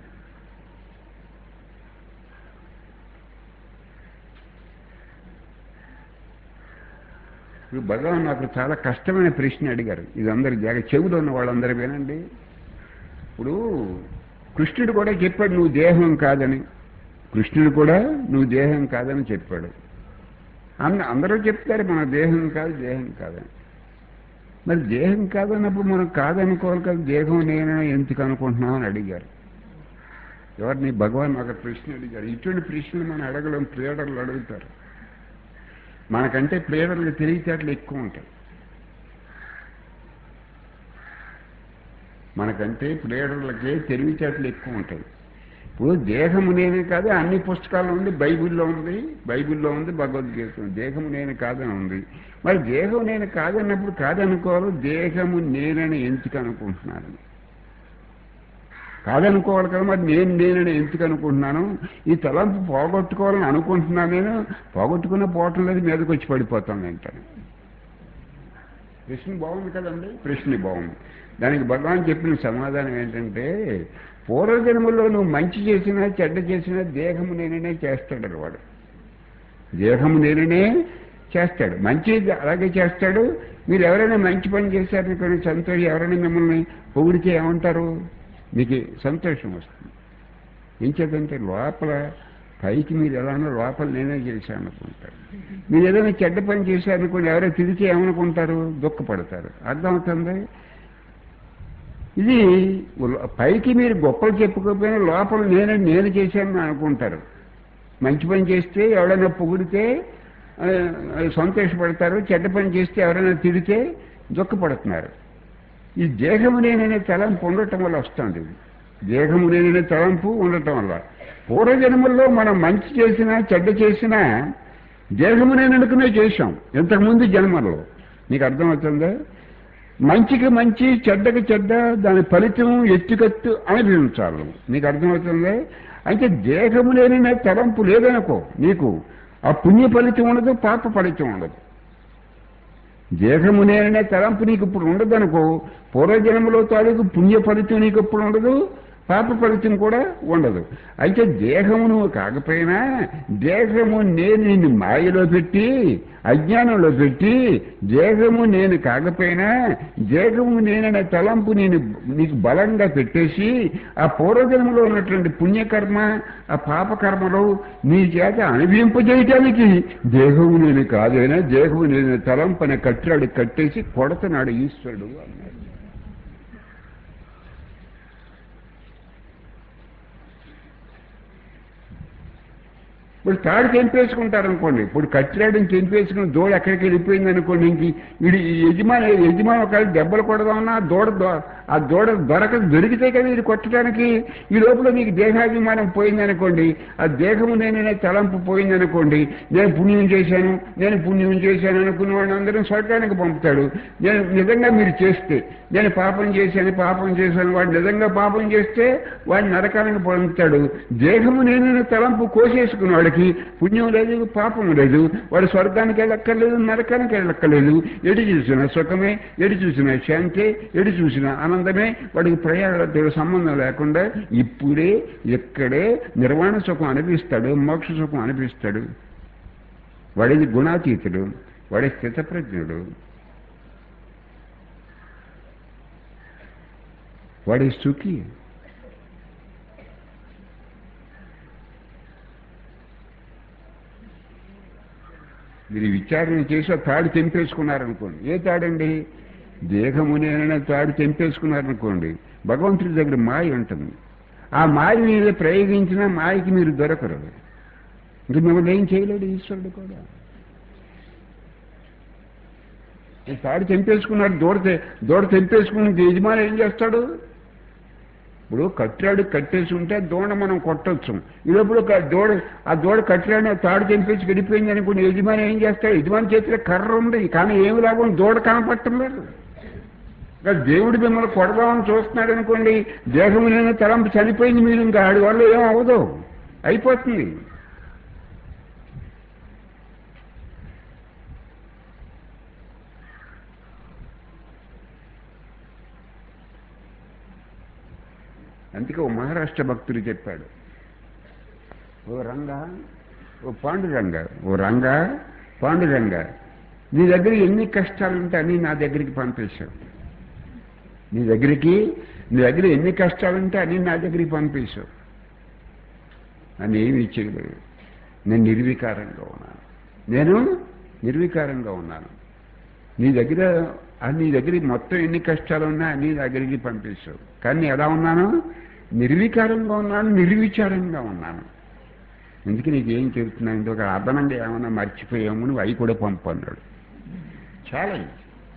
ఇప్పుడు భగవాన్ నాకు చాలా కష్టమైన ప్రశ్న అడిగారు. ఇది అందరి జాగ చెవులో ఉన్న వాళ్ళందరూ వినండి. ఇప్పుడు కృష్ణుడు కూడా చెప్పాడు నువ్వు దేహం కాదని. కృష్ణుడు కూడా నువ్వు దేహం కాదని చెప్పాడు. అంద అందరూ చెప్తారు మన దేహం కాదు దేహం కాదని. మరి దేహం కాదన్నప్పుడు మనం కాదనుకోవాలి కదా, దేహం నేనైనా ఎందుకు అనుకుంటున్నావు అని అడిగారు. ఎవరిని? భగవాన్ ఒక ప్రశ్న అడిగారు. ఇటువంటి ప్రశ్నలు మనం అడగలేం, ప్లేడర్లు అడుగుతారు. మనకంటే ప్లేడర్లు తెలివితేటలు ఎక్కువ ఉంటాయి. మనకంటే ప్లేడర్లకే తెలివితేటలు ఎక్కువ ఉంటాయి. ఇప్పుడు దేహము నేనే కాదు అన్ని పుస్తకాల్లో ఉంది, బైబిల్లో ఉంది, బైబిల్లో ఉంది, భగవద్గీత ఉంది. దేహము నేను కాదని ఉంది. మరి దేహం నేను కాదన్నప్పుడు కాదనుకోవాలి, దేహము నేనని ఎందుకు అనుకుంటున్నాను? కాదనుకోవాలి కదా, మరి నేను నేనని ఎందుకు అనుకుంటున్నాను? ఈ తలంపు పోగొట్టుకోవాలని అనుకుంటున్నాను, నేను పోగొట్టుకున్న పోవటం లేదు, మీదకి వచ్చి పడిపోతాను అంటాను. ప్రశ్న బాగుంది కదండి, ప్రశ్న బాగుంది. దానికి భగవాన్ చెప్పిన సమాధానం ఏంటంటే, పూర్వజన్మలో నువ్వు మంచి చేసినా చెడ్డ చేసినా దేహము నేననే చేస్తాడు వాడు. దేహము నేననే చేస్తాడు. మంచి అలాగే చేస్తాడు. మీరు ఎవరైనా మంచి పని చేశారని కొన్ని సంతోషం, ఎవరైనా మిమ్మల్ని పొగిడితే ఏమంటారు? మీకు సంతోషం వస్తుంది. ఏం చేద్దంటే లోపల పైకి మీరు ఎలానో లోపల నేనే చేశాను అనుకుంటారు. మీరు ఏదైనా చెడ్డ పని చేశారనుకోండి, ఎవరైనా తిరిగితే ఏమనుకుంటారు? దుఃఖపడతారు. అర్థమవుతుంది? ఇది పైకి మీరు గొప్పలు చెప్పుకోకపోయినా లోపల నేనే నేను చేశానని అనుకుంటారు. మంచి పని చేస్తే ఎవరైనా పొగిడితే సంతోషపడతారు, చెడ్డ పని చేస్తే ఎవరైనా తిరిగితే దుఃఖపడుతున్నారు. ఈ దేహము నేననే తలంపు ఉండటం వల్ల వస్తుంది. దేహము నేననే తలంపు ఉండటం వల్ల పూర్వజన్మల్లో మనం మంచి చేసినా చెడ్డ చేసినా దేహము నేను అనుకునే చేశాం ఇంతకుముందు జన్మలో. నీకు అర్థమవుతుందా? మంచికి మంచి చెడ్డకి చెడ్డ దాని ఫలితం ఎత్తుకత్తు అనిపించాలి. నీకు అర్థమవుతుందా? అయితే దేహము లేని తలంపు లేదనుకో, నీకు ఆ పుణ్య ఫలితం ఉండదు, పాప ఫలితం ఉండదు. దేహము నేననే తలంపు నీకు ఇప్పుడు ఉండదనుకో, పూర్వజన్మలో తాలూకు పుణ్య ఫలితం నీకు ఎప్పుడు ఉండదు, పాప ఫలితం కూడా ఉండదు. అయితే దేహము నువ్వు కాకపోయినా దేహము నేను నిన్ను మాయలో పెట్టి అజ్ఞానంలో పెట్టి దేహము నేను కాకపోయినా దేహము నేననే తలంపు నేను నీకు బలంగా పెట్టేసి ఆ పూర్వజన్మలో ఉన్నటువంటి పుణ్యకర్మ ఆ పాపకర్మలు నీ చేత అనుభవింపజేయటానికి దేహము నేను కాదైనా దేహము నేను తలంపని కట్టాడు కట్టేసి కొడతనాడు ఈశ్వరుడు అన్నాడు. ఇప్పుడు తాడు తెంపేసుకుంటారు అనుకోండి, ఇప్పుడు కట్టిరాడిని తెంపేసుకుని దూడ ఎక్కడికి వెళ్ళిపోయింది అనుకోండి, ఇంక వీడి యజమాని యజమాని ఒకవేళ దెబ్బలు కొడదామన్నా దూడ ఆ దూడ దొరక దొరికితే కదా ఇది కొట్టడానికి. ఈ లోపల మీకు దేహాభిమానం పోయిందనుకోండి, ఆ దేహము నేననే తలంపు పోయిందనుకోండి, నేను పుణ్యం చేశాను నేను పుణ్యం చేశాను అనుకున్న వాడిని అందరం స్వర్గానికి పంపుతాడు. నేను నిజంగా మీరు చేస్తే నేను పాపం చేశాను పాపం చేశాను వాడు నిజంగా పాపం చేస్తే వాడిని నరకానికి పంపుతాడు. దేహము నేననే తలంపు కోసేసుకున్న వాడికి పుణ్యం లేదు పాపం లేదు, వాడు స్వర్గానికి వెళ్ళక్కర్లేదు నరకానికి వెళ్ళక్కర్లేదు. ఎటు చూసినా సుఖమే, ఎటు చూసినా శాంతి, ఎటు చూసినా ఆనందమే. వాడికి ప్రయాణతో సంబంధం లేకుండా ఇప్పుడే ఇక్కడే నిర్వాణ సుఖం అనిపిస్తాడు, మోక్ష సుఖం అనిపిస్తాడు. వాడిది గుణాతీతుడు, వాడి స్థితప్రజ్ఞుడు, వాడి సుఖి. మీరు విచారణ చేసి తాడు తెంపేసుకున్నారనుకోండి, ఏ తాడండి? దేహము నేనైనా తాడు తెంపేసుకున్నారనుకోండి, భగవంతుడి దగ్గర మాయ ఉంటుంది. ఆ మాయ మీద ప్రయోగించిన మాయకి మీరు దొరకరు. ఇంక మిమ్మల్ని ఏం చేయలేడు ఈశ్వరుడు కూడా. ఈ తాడు తెంపేసుకున్నాడు, దూడ దూడ తెంపేసుకుని యజమాని ఏం చేస్తాడు? ఇప్పుడు కట్టాడు కట్టేసి ఉంటే దూడ మనం కొట్టొచ్చు. ఈలోప్పుడు దూడ ఆ దూడ కట్టాడు తాడు తెంపేసి గడిపోయింది అనుకుని యజమాని ఏం చేస్తాడు? యజమాని చేతిలో కర్ర ఉంది కానీ ఏమి లాభం, దూడ కనపడటం లేదు. దేవుడు మిమ్మల్ని కొడదామని చూస్తున్నాడు అనుకోండి, దేహం నేను తలంపు చనిపోయింది, మీరు ఇంకా ఆడి వల్ల ఏం అవ్వదు, అయిపోతుంది. అందుకే ఓ మహారాష్ట్ర భక్తుడు చెప్పాడు, ఓ రంగా ఓ పాండురంగ, ఓ రంగా పాండురంగ, నీ దగ్గర ఎన్ని కష్టాలుంటే అన్నీ నా దగ్గరికి పంపేశావు. నీ దగ్గరికి నీ దగ్గర ఎన్ని కష్టాలుంటే అన్నీ నా దగ్గరికి పంపేశావు. నన్ను ఏమీ చేయలేదు. నేను నిర్వికారంగా ఉన్నాను, నేను నిర్వికారంగా ఉన్నాను. నీ దగ్గర నీ దగ్గర మొత్తం ఎన్ని కష్టాలు ఉన్నా నీ దగ్గరికి పంపేశావు. కానీ ఎలా ఉన్నాను? నిర్వికారంగా ఉన్నాను, నిర్విచారంగా ఉన్నాను. ఎందుకు నీకు ఏం చెబుతున్నాను, ఒక అదనంగా ఏమన్నా మర్చిపోయాము, నువ్వు అవి కూడా పంపు అన్నాడు. ఛాలెంజ్.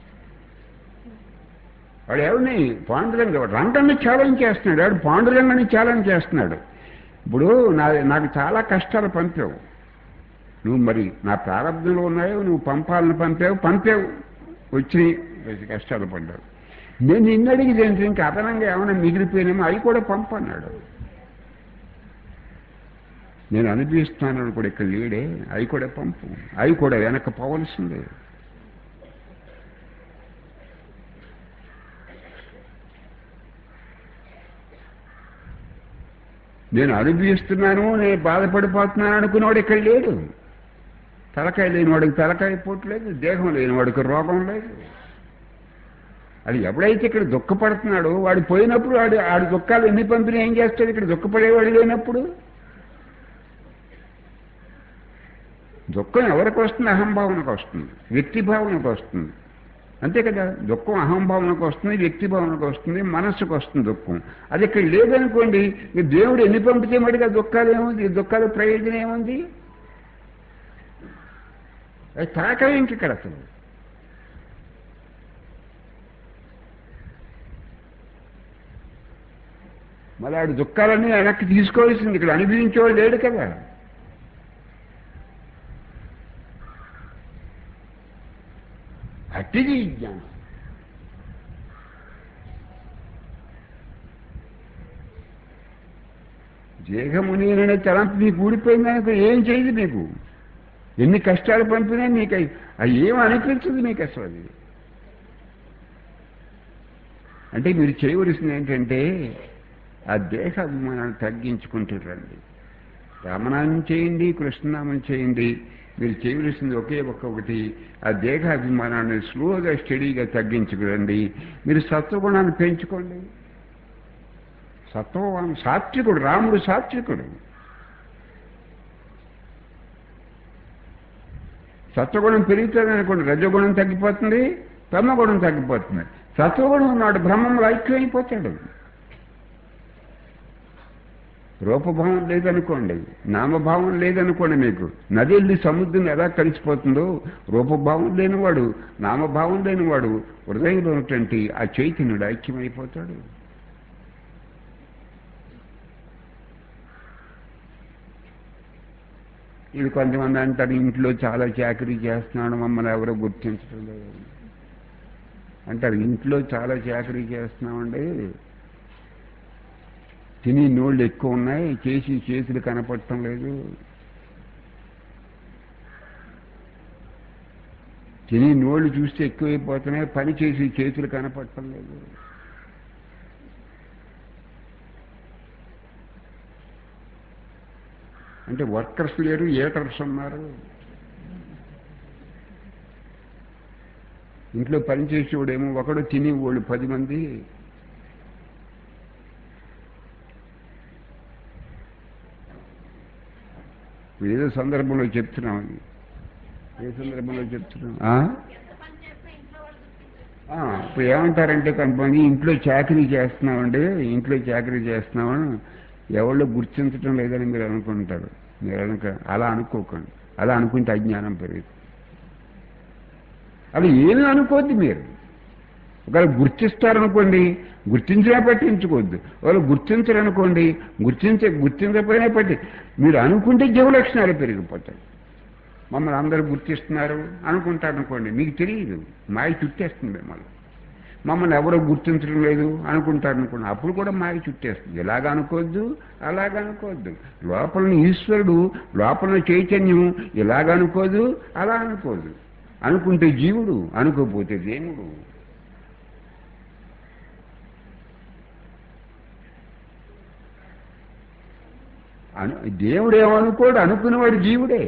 వాడు ఎవరిని? పాండురంగ రంగాన్ని ఛాలెంజ్ చేస్తున్నాడు. వాడు పాండురంగాన్ని ఛాలెంజ్ చేస్తున్నాడు. ఇప్పుడు నా నాకు చాలా కష్టాలు పంపావు నువ్వు, మరి నా ప్రారంభంలో ఉన్నాయో నువ్వు పంపాలని పంపావు పంపావు వచ్చి కష్టాలు పడ్డావు. నేను నిన్ను అడిగితే ఇంకా అదనంగా ఏమైనా మిగిలిపోయినామో అవి కూడా పంపు అన్నాడు. నేను అనుభవిస్తున్నాను కూడా ఇక్కడ లేడే, అవి కూడా పంపు, అవి కూడా వెనక్కి పోవలసిందే. నేను అనుభవిస్తున్నాను, నేను బాధపడిపోతున్నాను అనుకున్నవాడు ఇక్కడ లేడు. తలకాయ లేనివాడికి తలకాయ పోట్లేదు, దేహం లేనివాడికి రోగం లేదు. అది ఎవడైతే ఇక్కడ దుఃఖపడుతున్నాడో వాడు పోయినప్పుడు వాడు ఆడి దుఃఖాలు ఎన్ని పంపిణీ ఏం చేస్తాడు? ఇక్కడ దుఃఖపడేవాడు లేనప్పుడు దుఃఖం ఎవరికి వస్తుంది? అహంభావనకు వస్తుంది, వ్యక్తిభావనకు వస్తుంది. అంతే కదా, దుఃఖం అహంభావనకు వస్తుంది, వ్యక్తిభావనకు వస్తుంది, మనస్సుకు వస్తుంది దుఃఖం. అది ఇక్కడ లేదనుకోండి, దేవుడు ఎన్ని పంపితే మటుగా దుఃఖాలు ఏముంది? దుఃఖాలు ప్రయోజనం ఏముంది? అది తాకాయ ఇంక ఇక్కడ అసలు. మళ్ళీ ఆడు దుఃఖాలన్నీ వెనక్కి తీసుకోవాల్సింది, ఇక్కడ అనుభవించేవాడు లేడు కదా. అట్టిది జ్ఞానం. దేహము నేననే తలంపు నీకు ఊడిపోయిందనుకో ఏం చేయదు నీకు. ఎన్ని కష్టాలు పంపినా నీకు అవి ఏం అనిపించదు నీకు అసలు. అది అంటే మీరు చేయవలసింది ఏంటంటే ఆ దేహాభిమానాన్ని తగ్గించుకుంటూ రండి. రామనామం చేయండి, కృష్ణనామం చేయండి. మీరు చేయవలసింది ఒకే ఒక్కొక్కటి, ఆ దేహాభిమానాన్ని స్లోగా స్టడీగా తగ్గించుకురండి. మీరు సత్వగుణాన్ని పెంచుకోండి. సత్వవాన్ సాత్వికుడు, రాముడు సాత్వికుడు. సత్వగుణం పెరుగుతుంది అనుకోండి, రజగుణం తగ్గిపోతుంది, తమగుణం తగ్గిపోతుంది. సత్వగుణం ఉన్నాడు బ్రహ్మంలో ఐక్యమైపోతాడు. రూపభావం లేదనుకోండి, నామభావం లేదనుకోండి, మీకు నది వెళ్ళి సముద్రం ఎలా కలిసిపోతుందో, రూపభావం లేనివాడు, నామభావం లేనివాడు హృదయంలో ఉన్నటువంటి ఆ చైతన్యుడు ఐక్యమైపోతాడు. ఇది కొంతమంది అంటారు, ఇంట్లో చాలా చాకరీ చేస్తున్నాడు, మమ్మల్ని ఎవరో గుర్తించడం లేదు అంటారు. ఇంట్లో చాలా చాకరీ చేస్తున్నామండి, తిని నోళ్ళు ఎక్కువ ఉన్నాయి, చేసి చేతులు కనపడటం లేదు. తిని నోళ్ళు చూస్తే ఎక్కువైపోతున్నాయి, పని చేసి చేతులు కనపడటం లేదు. అంటే వర్కర్స్ లేరు, ఏటర్స్ ఉన్నారు. ఇంట్లో పని చేసేవాడేమో ఒకడు, తినేవాళ్ళు పది మంది. ఏదో సందర్భంలో చెప్తున్నాం. ఏ సందర్భంలో చెప్తున్నాం? ఇప్పుడు ఏమంటారంటే కొంతమంది, ఇంట్లో చాకరీ చేస్తున్నామండి, ఇంట్లో చాకరీ చేస్తున్నామని ఎవరో గుర్తించడం లేదని మీరు అనుకుంటారు. మీరు అనుక అలా అనుకోకండి. అలా అనుకుంటే అజ్ఞానం పెరుగుతుంది. అవి ఏమీ అనుకోవద్దు. మీరు ఒకవేళ గుర్తిస్తారనుకోండి, గుర్తించినా పట్టించుకోవద్దు. వాళ్ళు గుర్తించరనుకోండి, గుర్తించ గుర్తించకపోయినా పట్టి మీరు అనుకుంటే జీవలక్షణాలు పెరిగిపోతాయి. మమ్మల్ని అందరూ గుర్తిస్తున్నారు అనుకుంటారనుకోండి, మీకు తెలియదు, మాయ చుట్టేస్తుంది మిమ్మల్ని. మమ్మల్ని ఎవరో గుర్తించడం లేదు అనుకుంటారనుకోండి, అప్పుడు కూడా మాయ చుట్టేస్తుంది. ఇలాగ అనుకోవద్దు, అలాగ అనుకోవద్దు. లోపల ఈశ్వరుడు, లోపల చైతన్యం ఇలాగ అనుకోదు, అలా అనుకోదు. అనుకుంటే జీవుడు, అనుకోపోతే దేవుడు. అను దేవుడేమనుకోడు, అనుకునేవాడు జీవుడే.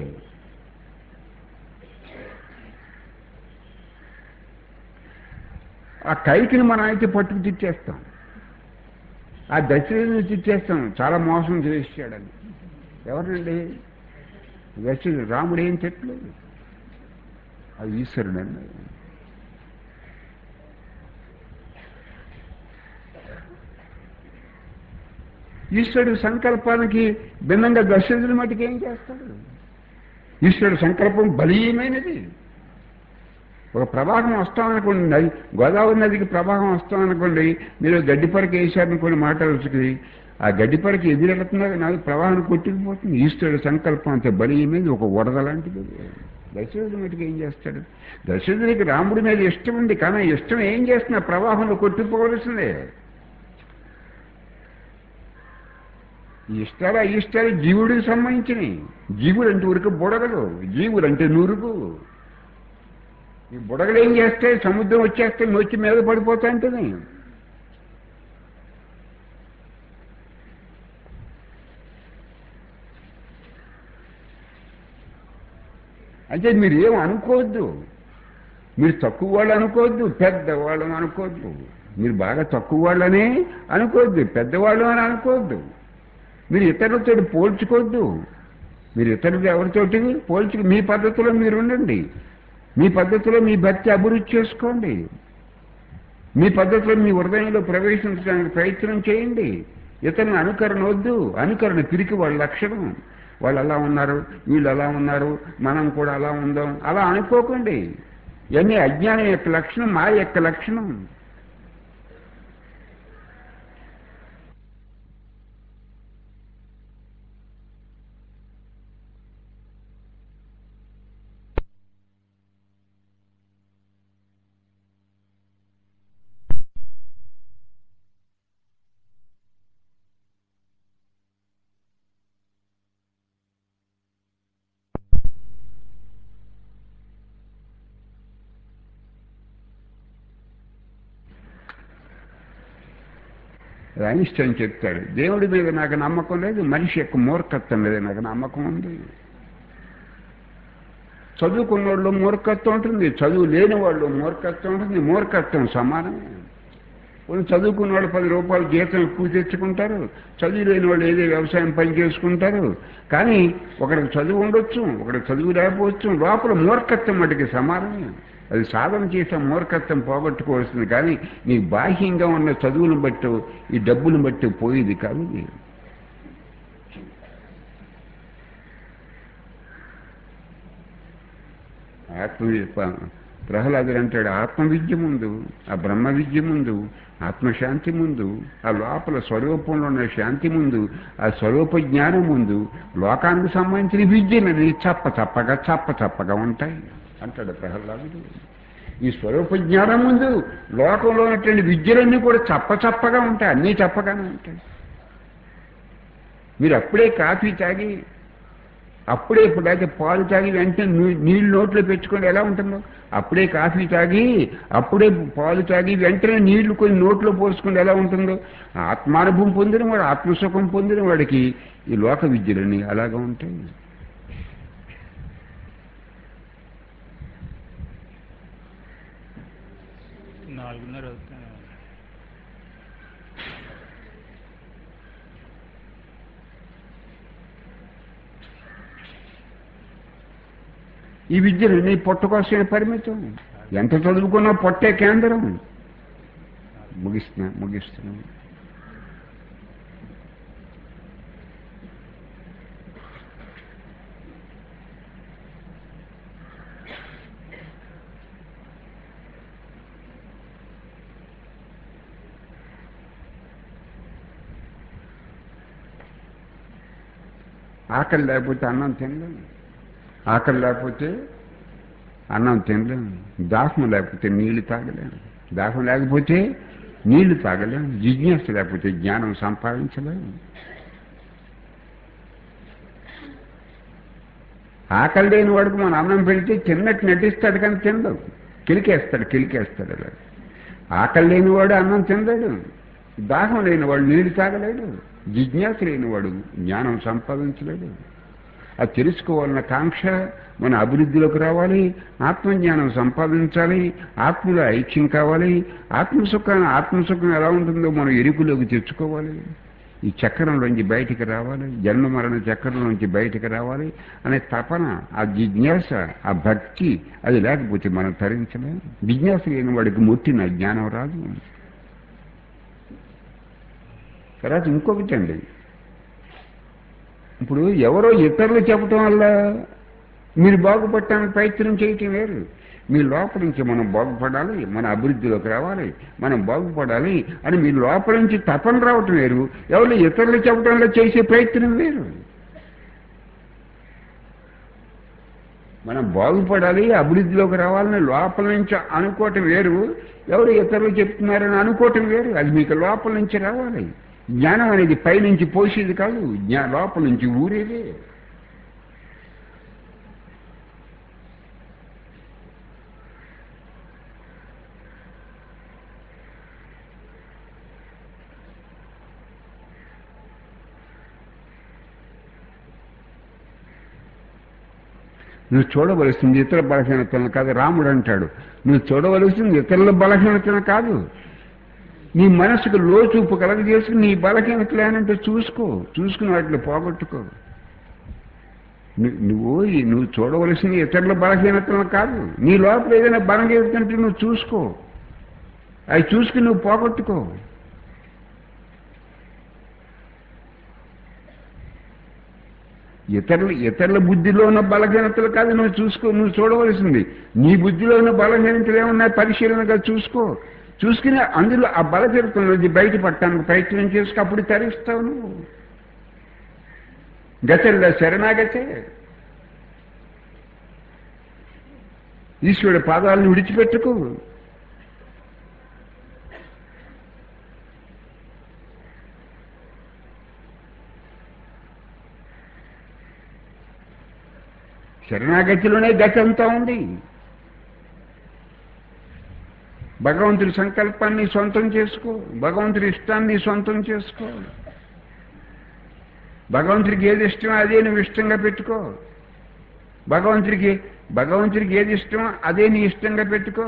ఆ కైకిని మనం అయితే పట్టుకు తిట్టేస్తాం, ఆ దశరథుని తిట్టేస్తాం, చాలా మోసం చేసాడని. ఎవరండి? దశరథుడు. రాముడు ఏం తిట్టలేదు, అది ఈశ్వరుడు అండి. ఈశ్వరుడు సంకల్పానికి భిన్నంగా దశరథుని మటుకు ఏం చేస్తాడు? ఈశ్వరుడు సంకల్పం బలీయమైనది. ఒక ప్రవాహం వస్తామనుకోండి, నది గోదావరి నదికి ప్రవాహం వస్తామనుకోండి, మీరు గడ్డిపరక వేశారనుకోండి, మాట రుచికి ఆ గడ్డిపరక ఎదురెళ్తున్నది నది ప్రవాహం కొట్టుకుపోతుంది. ఈశ్వరుడు సంకల్పం అంత బలీయమైనది, ఒక వరద లాంటిది. దశరథుడి మటుకు ఏం చేస్తాడు? దశరథుడికి రాముడి మీద ఇష్టం ఉంది, కానీ ఇష్టం ఏం చేస్తున్నా ప్రవాహంలో కొట్టుకుపోవలసిందే. ఈ ఇష్టాలు ఆ ఇష్టాలు జీవుడికి సంబంధించినవి. జీవుడు అంటే ఊరికి బుడగలు, జీవుడు అంటే నురుగు. ఈ బుడగలు ఏం చేస్తే సముద్రం వచ్చేస్తే నొచ్చి మీద పడిపోతా ఉంటుంది. అంటే మీరు ఏం అనుకోవద్దు. మీరు తక్కువ వాళ్ళు అనుకోవద్దు, పెద్దవాళ్ళని అనుకోవద్దు. మీరు బాగా తక్కువ వాళ్ళని అనుకోవద్దు, పెద్దవాళ్ళు అని అనుకోవద్దు. మీరు ఇతరులతో పోల్చుకోవద్దు. మీరు ఇతరులు ఎవరితోటి పోల్చుకు మీ పద్ధతిలో మీరు ఉండండి. మీ పద్ధతిలో మీ భక్తి అభివృద్ధి చేసుకోండి. మీ పద్ధతిలో మీ హృదయంలో ప్రవేశించడానికి ప్రయత్నం చేయండి. ఇతరులను అనుకరణ వద్దు. అనుకరణ పిరికి వాళ్ళ లక్షణం. వాళ్ళు అలా ఉన్నారు, వీళ్ళు అలా ఉన్నారు, మనం కూడా అలా ఉందాం, అలా అనుకోకండి. ఇవన్నీ అజ్ఞానం యొక్క లక్షణం, మా యొక్క లక్షణం. అది ఐన్స్టైన్ చెప్తాడు, దేవుడి మీద నాకు నమ్మకం లేదు, మనిషి యొక్క మూర్ఖత్వం మీద నాకు నమ్మకం ఉంది. చదువుకున్న వాళ్ళు మూర్ఖత్వం ఉంటుంది, చదువు లేని వాళ్ళు మూర్ఖత్వం ఉంటుంది. మూర్ఖత్వం సమానమే. వాళ్ళు చదువుకున్న వాళ్ళు పది రూపాయలు జీతం ఎక్కువ తెచ్చుకుంటారు, చదువు లేని వాళ్ళు ఏదో వ్యవసాయం పని చేసుకుంటారు. కానీ ఒకడికి చదువు ఉండొచ్చు, ఒకడికి చదువు లేకపోవచ్చు, లోపల మూర్ఖత్వం మటుకి సమానమే. అది సాధన చేసే మూర్ఖత్వం పోగొట్టుకోవాల్సింది. కానీ నీ బాహ్యంగా ఉన్న చదువును బట్టి ఈ డబ్బును బట్టి పోయేది కాదు. ఆత్మ ప్రహ్లాదుడు అంటాడు, ఆత్మవిద్య ముందు, ఆ బ్రహ్మ విద్య ముందు, ఆత్మశాంతి ముందు, ఆ లోపల స్వరూపంలో ఉన్న శాంతి ముందు, ఆ స్వరూప జ్ఞానం ముందు లోకానికి సంబంధించిన విద్యలని చప్ప చప్పగా చప్ప చప్పగా ఉంటాయి అంటాడు ప్రహ్లాదుడు. ఈ స్వరూప జ్ఞానం ముందు లోకంలో ఉన్నటువంటి విద్యలన్నీ కూడా చప్ప చప్పగా ఉంటాయి, అన్నీ చప్పగానే ఉంటాయి. మీరు అప్పుడే కాఫీ తాగి, అప్పుడే ఇప్పుడైతే పాలు తాగి వెంటనే నీళ్ళు నోట్లో పెట్టుకొని ఎలా ఉంటుందో, అప్పుడే కాఫీ తాగి అప్పుడే పాలు తాగి వెంటనే నీళ్లు కొన్ని నోట్లో పోసుకొని ఎలా ఉంటుందో, ఆత్మానుభవం పొందిన వాడు, ఆత్మసుఖం పొందిన వాడికి ఈ లోక విద్యలన్నీ అలాగా ఉంటాయి. నాలుగున్నర అవుతుంది. ఈ విద్యలు నీ పొట్ట కోసమే పరిమితం. ఎంత చదువుకున్నా పొట్టే కేంద్రం. ముగిస్తున్నా ముగిస్తున్నా ఆకలి లేకపోతే అన్నం తినలేము, ఆకలి లేకపోతే అన్నం తినలేము, దాహం లేకపోతే నీళ్లు తాగలేము, దాహం లేకపోతే నీళ్లు తాగలేము, జిజ్ఞాస లేకపోతే జ్ఞానం సంపాదించలేము. ఆకలి లేని వాడికి మనం అన్నం పెడితే తిన్నట్టు నటిస్తాడు, కానీ తినడు, కిలికేస్తాడు కిలికేస్తాడు అలా. ఆకలి లేనివాడు అన్నం తినలేడు, దాహం లేనివాడు నీళ్లు తాగలేడు, జిజ్ఞాస లేనివాడు జ్ఞానం సంపాదించలేడు. అది తెలుసుకోవాలన్న కాంక్ష మన అభివృద్ధిలోకి రావాలి, ఆత్మజ్ఞానం సంపాదించాలి, ఆత్మలో ఐక్యం కావాలి, ఆత్మసుఖాన్ని ఆత్మసుఖం ఎలా ఉంటుందో మనం ఎరుకులోకి తెచ్చుకోవాలి, ఈ చక్రంలోంచి బయటికి రావాలి, జన్మ మరణ చక్రంలోంచి బయటికి రావాలి అనే తపన, ఆ జిజ్ఞాస, ఆ భక్తి అది లేకపోతే మనం తరించలేం. జిజ్ఞాస లేని వాడికి ముట్టిన జ్ఞానం రాదు. తర్వాత ఇంకొకటి అండి, ఇప్పుడు ఎవరో ఇతరులు చెప్పటం వల్ల మీరు బాగుపడటానికి ప్రయత్నం చేయటం వేరు. మీ లోపల నుంచి మనం బాగుపడాలి, మన అభివృద్ధిలోకి రావాలి, మనం బాగుపడాలి అని మీ లోపల నుంచి తపన రావటం వేరు, ఎవరు ఇతరులు చెప్పడంలో చేసే ప్రయత్నం వేరు. మనం బాగుపడాలి, అభివృద్ధిలోకి రావాలని లోపల నుంచి అనుకోవటం వేరు, ఎవరు ఇతరులు చెప్తున్నారని అనుకోవటం వేరు. అది మీకు లోపల నుంచి రావాలి. జ్ఞానం అనేది పైనుంచి పోసేది కాదు, జ్ఞా లోపల నుంచి ఊరేదే. నువ్వు చూడవలసింది ఇతర బలహీనతలను కాదు. రాముడు అంటాడు, నువ్వు చూడవలసింది ఇతరుల బలహీనతను కాదు, నీ మనసుకు లోచూపు కలగజేసుకుని నీ బలహీనతలు ఏనంటే చూసుకో, చూసుకుని వాటిని పోగొట్టుకో. నువ్వు నువ్వు చూడవలసింది ఇతరుల బలహీనతలను కాదు, నీ లోపల ఏదైనా బలహీనతంటే నువ్వు చూసుకో, అవి చూసుకుని నువ్వు పోగొట్టుకో. ఇతరుల ఇతరుల బుద్ధిలో ఉన్న బలహీనతలు కాదు నువ్వు చూసుకో, నువ్వు చూడవలసింది నీ బుద్ధిలో ఉన్న బలహీనతలు ఏమన్నా పరిశీలనగా చూసుకో. చూసుకుని అందులో ఆ బలహీనతల నుంచి బయటపడటానికి ప్రయత్నం చేసుకు, అప్పుడు తరిస్తావు నువ్వు. గతల్లో శరణాగతే, ఈశ్వరుడి పాదాలను విడిచిపెట్టుకు. శరణాగతిలోనే గతి అంతా ఉంది. భగవంతుడి సంకల్పాన్ని సొంతం చేసుకో, భగవంతుడి ఇష్టాన్ని సొంతం చేసుకో. భగవంతుడికి ఏది ఇష్టమో అదే నువ్వు ఇష్టంగా పెట్టుకో. భగవంతుడికి భగవంతుడికి ఏది ఇష్టమో అదే నీ ఇష్టంగా పెట్టుకో.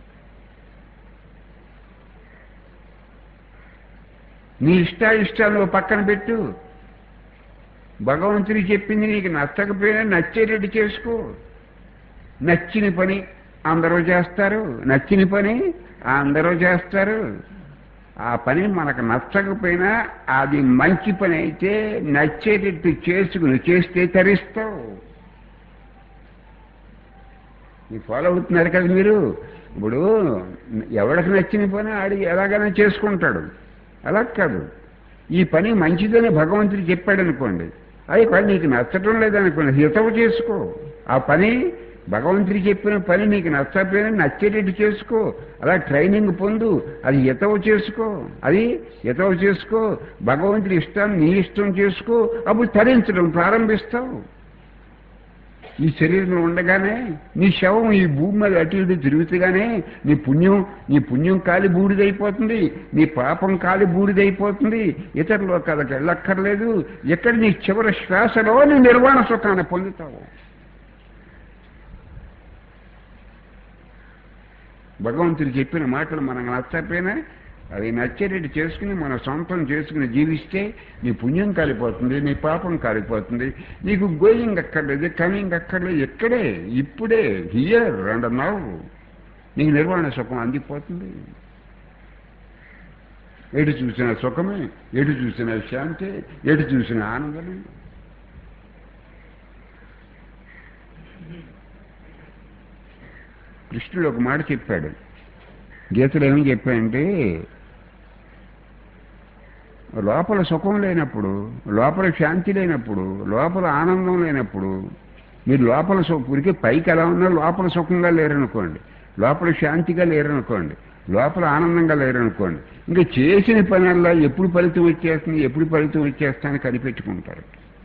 నీ ఇష్టాయిష్టాలు పక్కన పెట్టు. భగవంతుడికి చెప్పింది నీకు నచ్చకపోయినా నచ్చేటట్టు చేసుకో. నచ్చిన పని అందరూ చేస్తారు, నచ్చిన పని అందరూ చేస్తారు. ఆ పని మనకు నచ్చకపోయినా అది మంచి పని అయితే నచ్చేటట్టు చేసుకుని చేస్తే తరిస్తావు. మీరు ఫాలో అవుతున్నారు కదా మీరు. ఇప్పుడు ఎవరికి నచ్చిన పని ఆడి ఎలాగైనా చేసుకుంటాడు. అలా కాదు, ఈ పని మంచిదని భగవంతుడు చెప్పాడు అనుకోండి, అది పని నీకు నచ్చటం లేదనుకోండి, హితవు చేసుకో. ఆ పని భగవంతుడు చెప్పిన పని నీకు నచ్చకపోయినా నచ్చేటట్టు చేసుకో. అలా ట్రైనింగ్ పొందు, అది హితవు చేసుకో, అది హితవు చేసుకో. భగవంతుడి ఇష్టాన్ని నీ ఇష్టం చేసుకో. అప్పుడు తరించడం ప్రారంభిస్తావు. ఈ శరీరంలో ఉండగానే నీ శవం ఈ భూమి మీద అటు ఇటు తిరుగుతుగానే నీ పుణ్యం నీ పుణ్యం కాలి బూడిదైపోతుంది, నీ పాపం కాలి బూడిదైపోతుంది. ఇతర లోకాలకు వెళ్ళక్కర్లేదు. ఎక్కడ నీ చివరి శ్వాసలో నీ నిర్వాణ సుఖాన్ని పొందుతావు. భగవంతుడు చెప్పిన మాటలు మనకు నచ్చకపోయినా అది నచ్చేటట్టు చేసుకుని మన సొంతం చేసుకుని జీవిస్తే నీ పుణ్యం కాలిపోతుంది, నీ పాపం కాలిపోతుంది. నీకు గోయింగ్ అక్కర్లేదు, కమింగ్ అక్కర్లేదు. ఇక్కడే ఇప్పుడే హియర్ అండ్ నౌ నీకు నిర్వాణ సుఖం అందిపోతుంది. ఎటు చూసిన సుఖమే, ఎటు చూసిన శాంతి, ఎటు చూసిన ఆనందమే. కృష్ణుడు ఒక మాట చెప్పాడు గీతలో. ఏమని చెప్పాడంటే, లోపల సుఖం లేనప్పుడు, లోపల శాంతి లేనప్పుడు, లోపల ఆనందం లేనప్పుడు, మీరు లోపల సుఖరికి పైకి ఎలా ఉన్నా లోపల సుఖంగా లేరనుకోండి, లోపల శాంతిగా లేరనుకోండి, లోపల ఆనందంగా లేరనుకోండి, ఇంకా చేసిన పనుల్లో ఎప్పుడు ఫలితం వచ్చేస్తుంది ఎప్పుడు ఫలితం వచ్చేస్తానని కనిపెట్టుకుంటారు.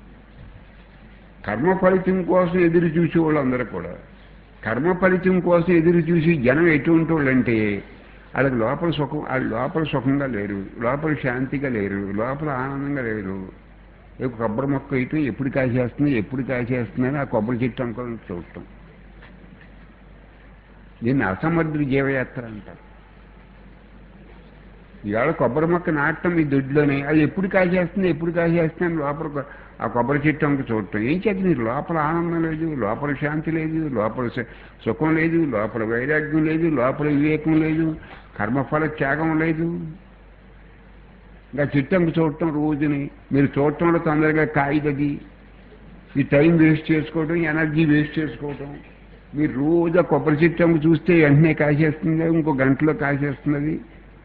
కర్మ ఫలితం కోసం ఎదురు చూసే వాళ్ళందరూ కూడా కర్మ ఫలితం కోసం ఎదురు చూసి జనం ఎటువంటి వాళ్ళంటే వాళ్ళకి లోపల సుఖం వాళ్ళు లోపల సుఖంగా లేరు, లోపల శాంతిగా లేరు, లోపల ఆనందంగా లేరు. కొబ్బరి మొక్క అయితే ఎప్పుడు కాసేస్తుంది ఎప్పుడు కాసేస్తుందని ఆ కొబ్బరి చెట్టు అనుకోని చూడటం. దీన్ని అసమర్థుడి జీవయాత్ర అంటారు. ఇవాళ కొబ్బరి మొక్క నాటడం ఈ దొడ్లోనే, అది ఎప్పుడు కాసేస్తుంది ఎప్పుడు కాసేస్తుంది లోపల ఆ కొబ్బరి చెట్టు అంక చూడటం. ఏం చేత నీకు లోపల ఆనందం లేదు, లోపల శాంతి లేదు, లోపల సుఖం లేదు, లోపల వైరాగ్యం లేదు, లోపల వివేకం లేదు, కర్మఫల త్యాగం లేదు. ఇంకా చెట్టు అంక చూడటం రోజుని మీరు చూడటంలో తొందరగా కాయదది. ఈ టైం వేస్ట్ చేసుకోవడం, ఎనర్జీ వేస్ట్ చేసుకోవటం. మీరు రోజు ఆ కొబ్బరి చెట్టు అంక చూస్తే వెంటనే కాసేస్తుంది, ఇంకో గంటలో కాసేస్తున్నది.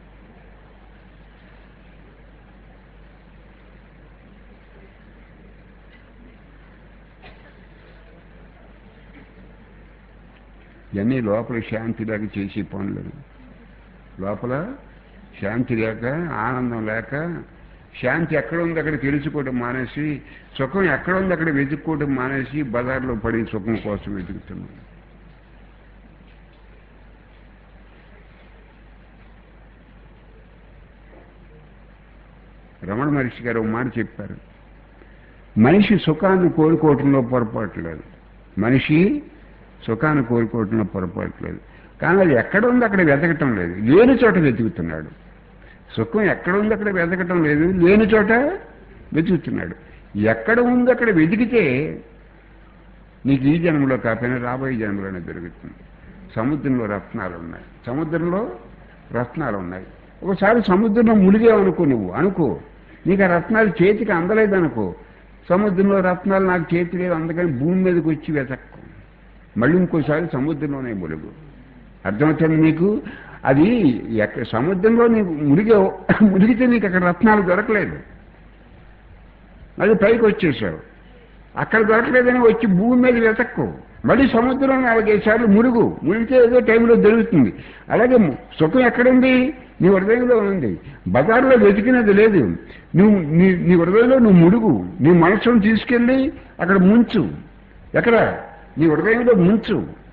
ఇవన్నీ లోపల శాంతి లేక చేసే పనులు. లోపల శాంతి లేక ఆనందం లేక, శాంతి ఎక్కడ ఉంది అక్కడ తెలుసుకోవడం మానేసి, సుఖం ఎక్కడ ఉంది అక్కడ వెతుక్కోవడం మానేసి బజార్లో పడి సుఖం కోసం వెతుకుతున్నాం. రమణ మహర్షి గారు ఒక మాట చెప్పారు, మనిషి సుఖాన్ని కోరుకోవటంలో పొరపాటు లేదు, మనిషి సుఖాన్ని కోరుకోవటంలో పొరపాటు లేదు. కానీ అది ఎక్కడ ఉంది అక్కడ వెతకటం లేదు, లేని చోట వెతుకుతున్నాడు. సుఖం ఎక్కడ ఉంది అక్కడ వెతకటం లేదు, లేని చోట వెతుకుతున్నాడు. ఎక్కడ ఉంది అక్కడ వెతికితే నీకు ఈ జన్మలో కాకపోయినా రాబోయే జన్మలోనే దొరుకుతుంది. సముద్రంలో రత్నాలు ఉన్నాయి, సముద్రంలో రత్నాలు ఉన్నాయి. ఒకసారి సముద్రంలో మునిగేవనుకో, నువ్వు అనుకో నీకు ఆ రత్నాలు చేతికి అందలేదనుకో, సముద్రంలో రత్నాలు నాకు చేతి లేదు అందుకని భూమి మీదకి వచ్చి వెతక్కు, మళ్ళీ ఇంకోసారి సముద్రంలోనే ములుగు. అర్థమవుతుంది నీకు? అది ఎక్కడ సముద్రంలో నీకు మునిగే మునిగితే నీకు అక్కడ రత్నాలు దొరకలేదు, అది పైకి వచ్చేసావు, అక్కడ దొరకలేదని వచ్చి భూమి మీద వెతక్కు, మళ్ళీ సముద్రం నాలుగైదు మురుగు, మునిగితే ఏదో టైంలో దొరుకుతుంది. అలాగే సుఖం ఎక్కడుంది? నీ హృదయంలో ఉంది. బజార్లో వెతికినది లేదు. నువ్వు నీ నీ హృదయంలో నువ్వు ముడుగు, నీ మనసును తీసుకెళ్ళి అక్కడ ముంచు. ఎక్కడ? నీ హృదయంలో ముంచు,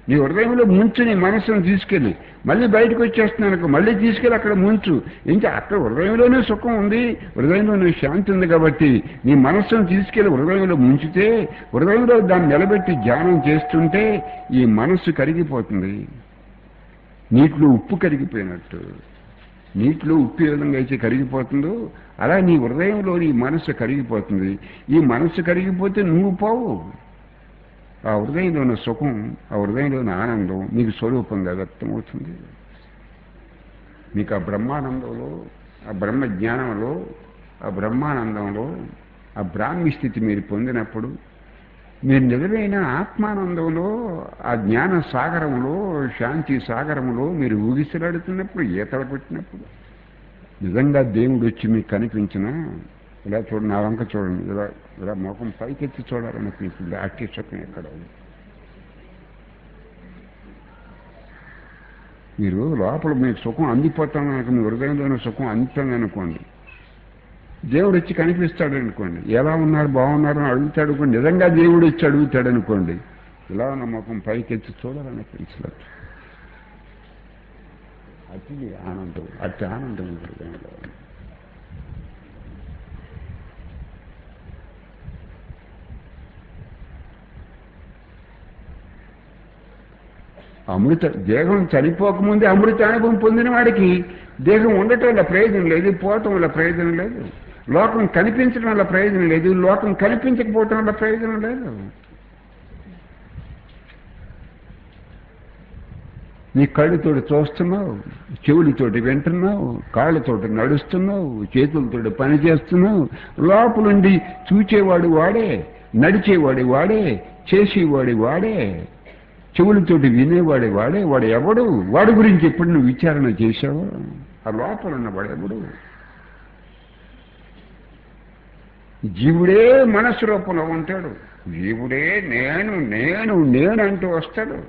నీ హృదయంలో ముంచు, నీ మనస్సును తీసుకెళ్ళి మళ్ళీ బయటకు వచ్చేస్తున్నాను మళ్ళీ తీసుకెళ్ళి అక్కడ ముంచు. ఇంకా అక్కడ హృదయంలోనే సుఖం ఉంది, హృదయంలోనే శాంతి ఉంది కాబట్టి నీ మనస్సును తీసుకెళ్ళి హృదయంలో ముంచితే, హృదయంలో దాన్ని నిలబెట్టి ధ్యానం చేస్తుంటే ఈ మనస్సు కరిగిపోతుంది. నీటిలో ఉప్పు కరిగిపోయినట్టు. నీటిలో ఉప్పు ఏ విధంగా అయితే కరిగిపోతుందో అలా నీ హృదయంలో నీ మనస్సు కరిగిపోతుంది. ఈ మనస్సు కరిగిపోతే నువ్వు పోవు. ఆ హృదయంలోని సుఖం, ఆ హృదయంలోని ఆనందం నీకు స్వరూపంగా వ్యక్తమవుతుంది. మీకు ఆ బ్రహ్మానందంలో, ఆ బ్రహ్మ జ్ఞానంలో, ఆ బ్రహ్మానందంలో, ఆ బ్రాహ్మీ స్థితి మీరు పొందినప్పుడు, మీరు నిజమైన ఆత్మానందంలో, ఆ జ్ఞాన సాగరంలో, శాంతి సాగరంలో మీరు ఊగిసలాడుతున్నప్పుడు, ఈతలు పెట్టినప్పుడు, నిజంగా దేవుడు వచ్చి మీకు కనిపించినా ఇలా చూడండి, నా వంక చూడండి, ఇలా ఇలా ముఖం పైకెత్తి చూడాలనిపించింది. అట్టి సుఖం ఎక్కడ ఉంది? మీరు లోపల మీకు సుఖం అందిపోతాను అనుకో, మీ హృదయంలోని సుఖం అందుతుంది అనుకోండి, దేవుడు వచ్చి కనిపిస్తాడు అనుకోండి, ఎలా ఉన్నారు బాగున్నారు అని అడుగుతాడు అనుకోండి, నిజంగా దేవుడు వచ్చి అడుగుతాడు అనుకోండి, ఇలా ఉన్న ముఖం పైకెత్తి చూడాలనిపించలేదు. అతి ఆనందం, అతి ఆనందం హృదయంలో. అమృత దేహం చనిపోకముందే అమృత అనుభవం పొందిన వాడికి దేహం ఉండటం వల్ల ప్రయోజనం లేదు, పోవటం వల్ల ప్రయోజనం లేదు, లోకం కనిపించడం వల్ల ప్రయోజనం లేదు, లోకం కనిపించకపోవటం వల్ల ప్రయోజనం లేదు. నీ కళ్ళతోటి చూస్తున్నావు, చెవులతోటి వింటున్నావు, కాళ్ళతోటి నడుస్తున్నావు, చేతులతోటి పని చేస్తున్నావు, లోపలుండి చూచేవాడు వాడే, నడిచేవాడు వాడే, చేసేవాడు వాడే, చెవులతోటి వినేవాడే వాడే. వాడు ఎవడు? వాడి గురించి ఎప్పుడు నువ్వు విచారణ చేశావు? ఆ లోపల ఉన్నవాడు ఎవడు? జీవుడే మనస్సు రూపంలో ఉంటాడు. జీవుడే నేను నేను నేను అంటూ వస్తాడు.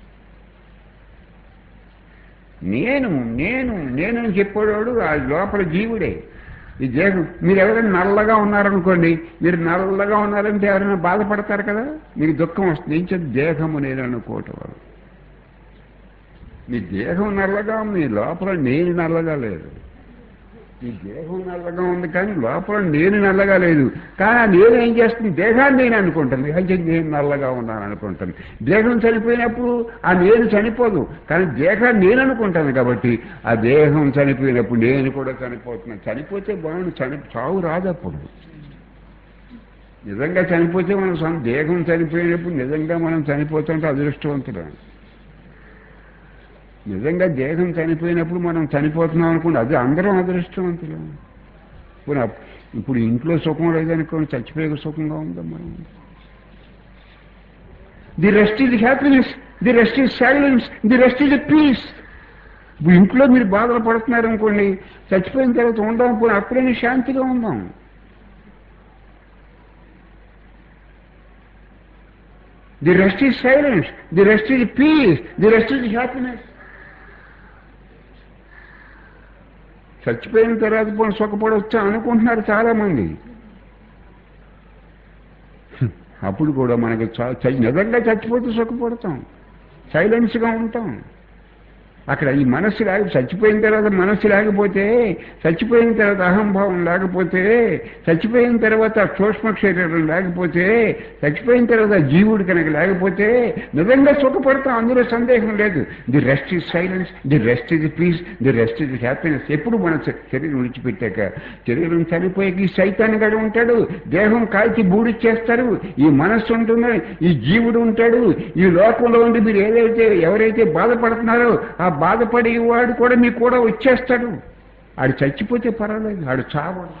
నేను నేను నేనని చెప్పేవాడు ఆ లోపల జీవుడే. ఈ దేహం, మీరు ఎవరైనా నల్లగా ఉన్నారనుకోండి, మీరు నల్లగా ఉన్నారంటే ఎవరైనా బాధపడతారు కదా, మీకు దుఃఖం వస్తుంది. ఏం చెప్పి దేహము నేను అనుకోవటం వల్ల. మీ దేహం నల్లగా, మీ లోపల నేను నల్లగా లేదు. ఈ దేహం నల్లగా ఉంది కానీ లోపల నేను నల్లగా లేదు. కానీ ఆ నేను ఏం చేస్తుంది? దేహాన్ని నేను అనుకుంటాను, అయితే నేను నల్లగా ఉన్నాను అనుకుంటాను. దేహం చనిపోయినప్పుడు ఆ నేను చనిపోదు, కానీ దేహాన్ని నేను అనుకుంటాను కాబట్టి ఆ దేహం చనిపోయినప్పుడు నేను కూడా చనిపోతున్నాను. చనిపోతే బాగుండు, చని చావు రాదు. అప్పుడు నిజంగా చనిపోతే మనం, దేహం చనిపోయినప్పుడు నిజంగా మనం చనిపోతుంటే అదృష్టవంతుడు. నిజంగా దేహం చనిపోయినప్పుడు మనం చనిపోతున్నాం అనుకోండి, అది అందరం అదృష్టవంతులు. ఇప్పుడు ఇంట్లో సుఖం లేదనుకోండి, చచ్చిపోయే సుఖంగా ఉందాం మనం. The rest is happiness, the rest is silence, the rest is peace. ఇప్పుడు ఇంట్లో మీరు బాధలు పడుతున్నారు అనుకోండి, చచ్చిపోయిన తర్వాత ఉందాం, పోనీ అప్పుడైనా శాంతిగా ఉందాం. The rest is silence, the rest is peace, the rest is happiness. చచ్చిపోయిన తర్వాత పోనీ సుఖపడవచ్చా అనుకుంటున్నారు చాలామంది. అప్పుడు కూడా మనకి నిజంగా చచ్చిపోతే సుఖపడతాం, సైలెన్స్గా ఉంటాం. అక్కడ ఈ మనస్సు లేక, చచ్చిపోయిన తర్వాత మనస్సు లేకపోతే, చచ్చిపోయిన తర్వాత అహంభావం లేకపోతే, చచ్చిపోయిన తర్వాత సూక్ష్మ శరీరం లేకపోతే, చచ్చిపోయిన తర్వాత జీవుడు కనుక లేకపోతే నిజంగా సుఖపడతాం, అందులో సందేహం లేదు. The rest is silence, the rest is peace, the rest is happiness. ఎప్పుడు మన శరీరం విడిచిపెట్టాక, శరీరం చనిపోయాక ఈ సైతాన్ని గడి ఉంటాడు, దేహం కాల్చి బూడిచ్చేస్తారు, ఈ మనస్సు ఉంటుంది, ఈ జీవుడు ఉంటాడు. ఈ లోకంలో ఉండి మీరు ఏదైతే ఎవరైతే బాధపడుతున్నారో ఆ బాధపడేవాడు కూడా మీకు కూడా వచ్చేస్తాడు. ఆడు చచ్చిపోతే పర్వాలేదు, ఆడు చావడు.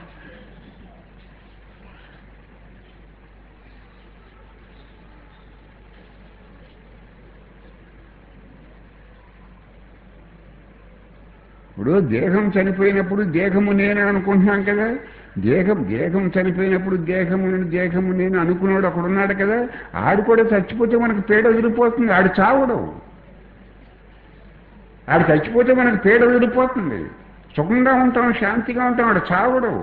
ఇప్పుడు దేహం చనిపోయినప్పుడు దేహము నేను అనుకుంటున్నాం కదా, దేహం దేహం చనిపోయినప్పుడు దేహము దేహము నేను అనుకున్నాడు ఒకడున్నాడు కదా, ఆడు కూడా చచ్చిపోతే మనకు పేడ వదిలిపోతుంది, ఆడు చావడు. ఆడు చచ్చిపోతే మనకు పేడ వదిలిపోతుంది, సుఖంగా ఉంటాం, శాంతిగా ఉంటాం, ఆడు చావడు.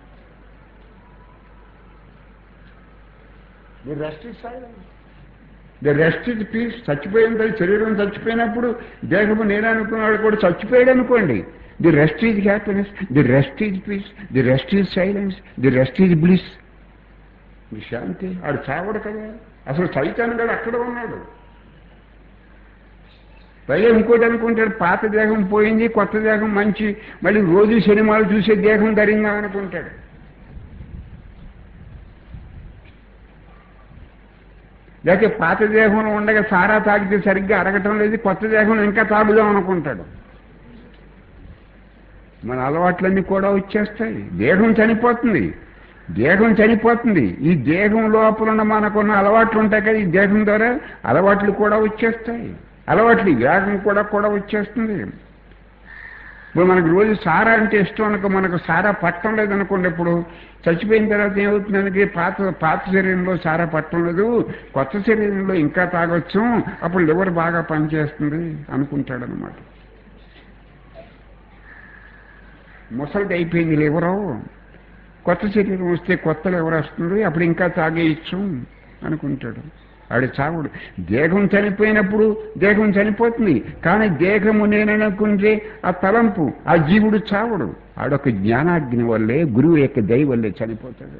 The rest is silence. The rest is peace. చచ్చిపోయిన తర్వాత శరీరం చచ్చిపోయినప్పుడు దేహము నేను అనుకున్నాడు కూడా చచ్చిపోయాడు అనుకోండి. The rest is happiness, the rest is peace, the rest is silence, the rest is bliss. మీ శాంతి. ఆడు చావడు కదా, అసలు సైతాన్ గడు అక్కడ ఉన్నాడు. పైగా ఇంకోటి అనుకుంటాడు, పాత దేహం పోయింది, కొత్త దేహం మంచి, మళ్ళీ రోజు సినిమాలు చూసే దేహం ధరిందా అనుకుంటాడు. లేకపోతే పాత దేహంలో ఉండగా సారా తాగితే సరిగ్గా అరగటం లేదు, కొత్త దేహంలో ఇంకా తాగుదాం అనుకుంటాడు. మన అలవాట్లన్నీ కూడా వచ్చేస్తాయి. దేహం చనిపోతుంది, దేహం చనిపోతుంది. ఈ దేహం లోపల ఉన్న మనకున్న అలవాట్లు ఉంటాయి కదా, ఈ దేహం ద్వారా అలవాట్లు కూడా వచ్చేస్తాయి. అలవాట్లు వేగం కూడా కూడా వచ్చేస్తుంది. ఇప్పుడు మనకు రోజు సారా అంటే ఇష్టం అనుకో, మనకు సారా పట్టం లేదనుకోండి, ఇప్పుడు చచ్చిపోయిన తర్వాత ఏమవుతుంది, మనకి పాత పాత శరీరంలో సారా పట్టం లేదు, కొత్త శరీరంలో ఇంకా తాగొచ్చు, అప్పుడు లివర్ బాగా పనిచేస్తుంది అనుకుంటాడు అనమాట. ముసలిది అయిపోయింది లివరు, కొత్త శరీరం వస్తే కొత్త లివర్ వస్తుంది, అప్పుడు ఇంకా తాగేయచ్చు అనుకుంటాడు. ఆడు చావుడు. దేహం చనిపోయినప్పుడు దేహం చనిపోతుంది, కానీ దేహము నేననుకుంటే ఆ తలంపు, ఆ జీవుడు చావుడు. ఆడొక జ్ఞానాగ్ని వల్లే, గురువు యొక్క దయ వల్లే చనిపోతాడు.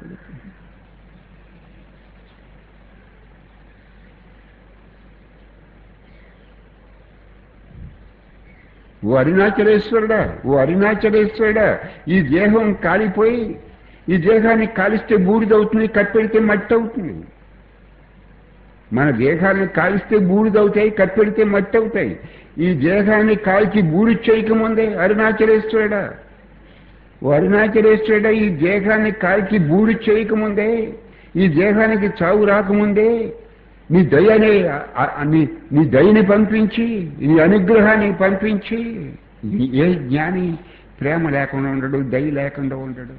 ఓ అరుణాచలేశ్వరుడా, ఓ అరుణాచలేశ్వరుడా, ఈ దేహం కాలిపోయి, ఈ దేహాన్ని కాలిస్తే బూడిదవుతుంది, కప్పెడితే మట్టి అవుతుంది. మన దేహాన్ని కాల్స్తే బూడిదవుతాయి, కప్పెడితే మట్టి అవుతాయి. ఈ దేహాన్ని కాల్చి బూడి చేయకముందే అరుణాచలేశ్వరుడా, ఓ అరుణాచలేశ్వరుడా, ఈ దేహాన్ని కాల్చి బూడి చేయకముందే, ఈ దేహానికి చావు రాకముందే నీ దయని నీ నీ దయని పంపించి, నీ అనుగ్రహాన్ని పంపించి. ఏ జ్ఞాని ప్రేమ లేకుండా ఉండడు, దయ లేకుండా ఉండడు.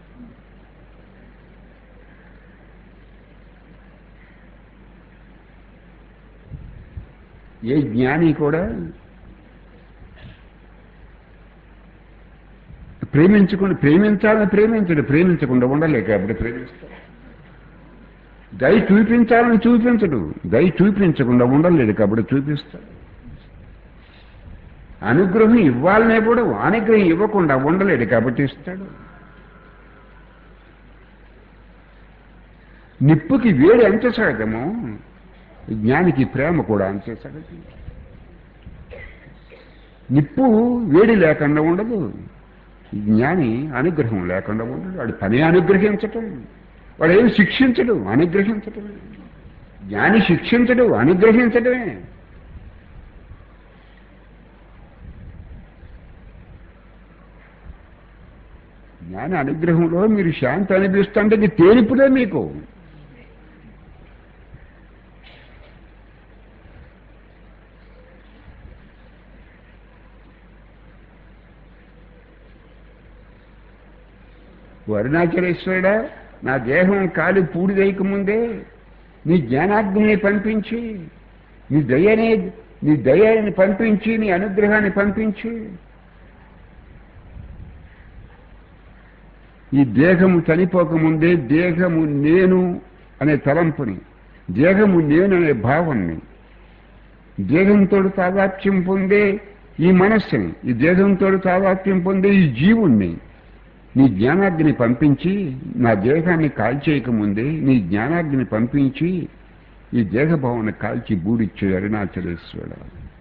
ఏ జ్ఞాని కూడా ప్రేమించకుండా, ప్రేమించాలని ప్రేమించడు, ప్రేమించకుండా ఉండలేక అప్పుడు ప్రేమిస్తాడు. దయ చూపించాలని చూపించడు, దయ చూపించకుండా ఉండలేడు కాబట్టి చూపిస్తాడు. అనుగ్రహం ఇవ్వాలనే కూడా అనుగ్రహం ఇవ్వకుండా ఉండలేడు కాబట్టి ఇస్తాడు. నిప్పుకి వేడి ఎంత సహజమో జ్ఞానికి ప్రేమ కూడా అంతే సహజం. నిప్పు వేడి లేకుండా ఉండదు, జ్ఞాని అనుగ్రహం లేకుండా ఉండడు. వాడు పని అనుగ్రహించటం, వాడు ఏమి శిక్షించడు, అనుగ్రహించటమే. జ్ఞాని శిక్షించడు, అనుగ్రహించటమే. జ్ఞాని అనుగ్రహంలో మీరు శాంతి అనిపిస్తుంటే ఇది తేలిపులే మీకు. అరుణాచలేశ్వరుడా, నా దేహం కాలి పూడి వేయకముందే నీ జ్ఞానాగ్నిని పంపించి, నీ దయనే నీ దయని పంపించి, నీ అనుగ్రహాన్ని పంపించి, ఈ దేహము చనిపోకముందే దేహము నేను అనే తలంపుని, దేహము నేను అనే భావాన్ని, దేహంతో తాదాత్మ్యం పొందే ఈ మనస్సుని, ఈ దేహంతో తాదాత్మ్యం పొందే ఈ జీవుణ్ణి నీ జ్ఞానాగ్ని పంపించి, నా దేహాన్ని కాల్చేయకముందే నీ జ్ఞానాగ్ని పంపించి ఈ దేహభావాన్ని కాల్చి బూడిచ్చే అరుణాచలేశ్వరుడు.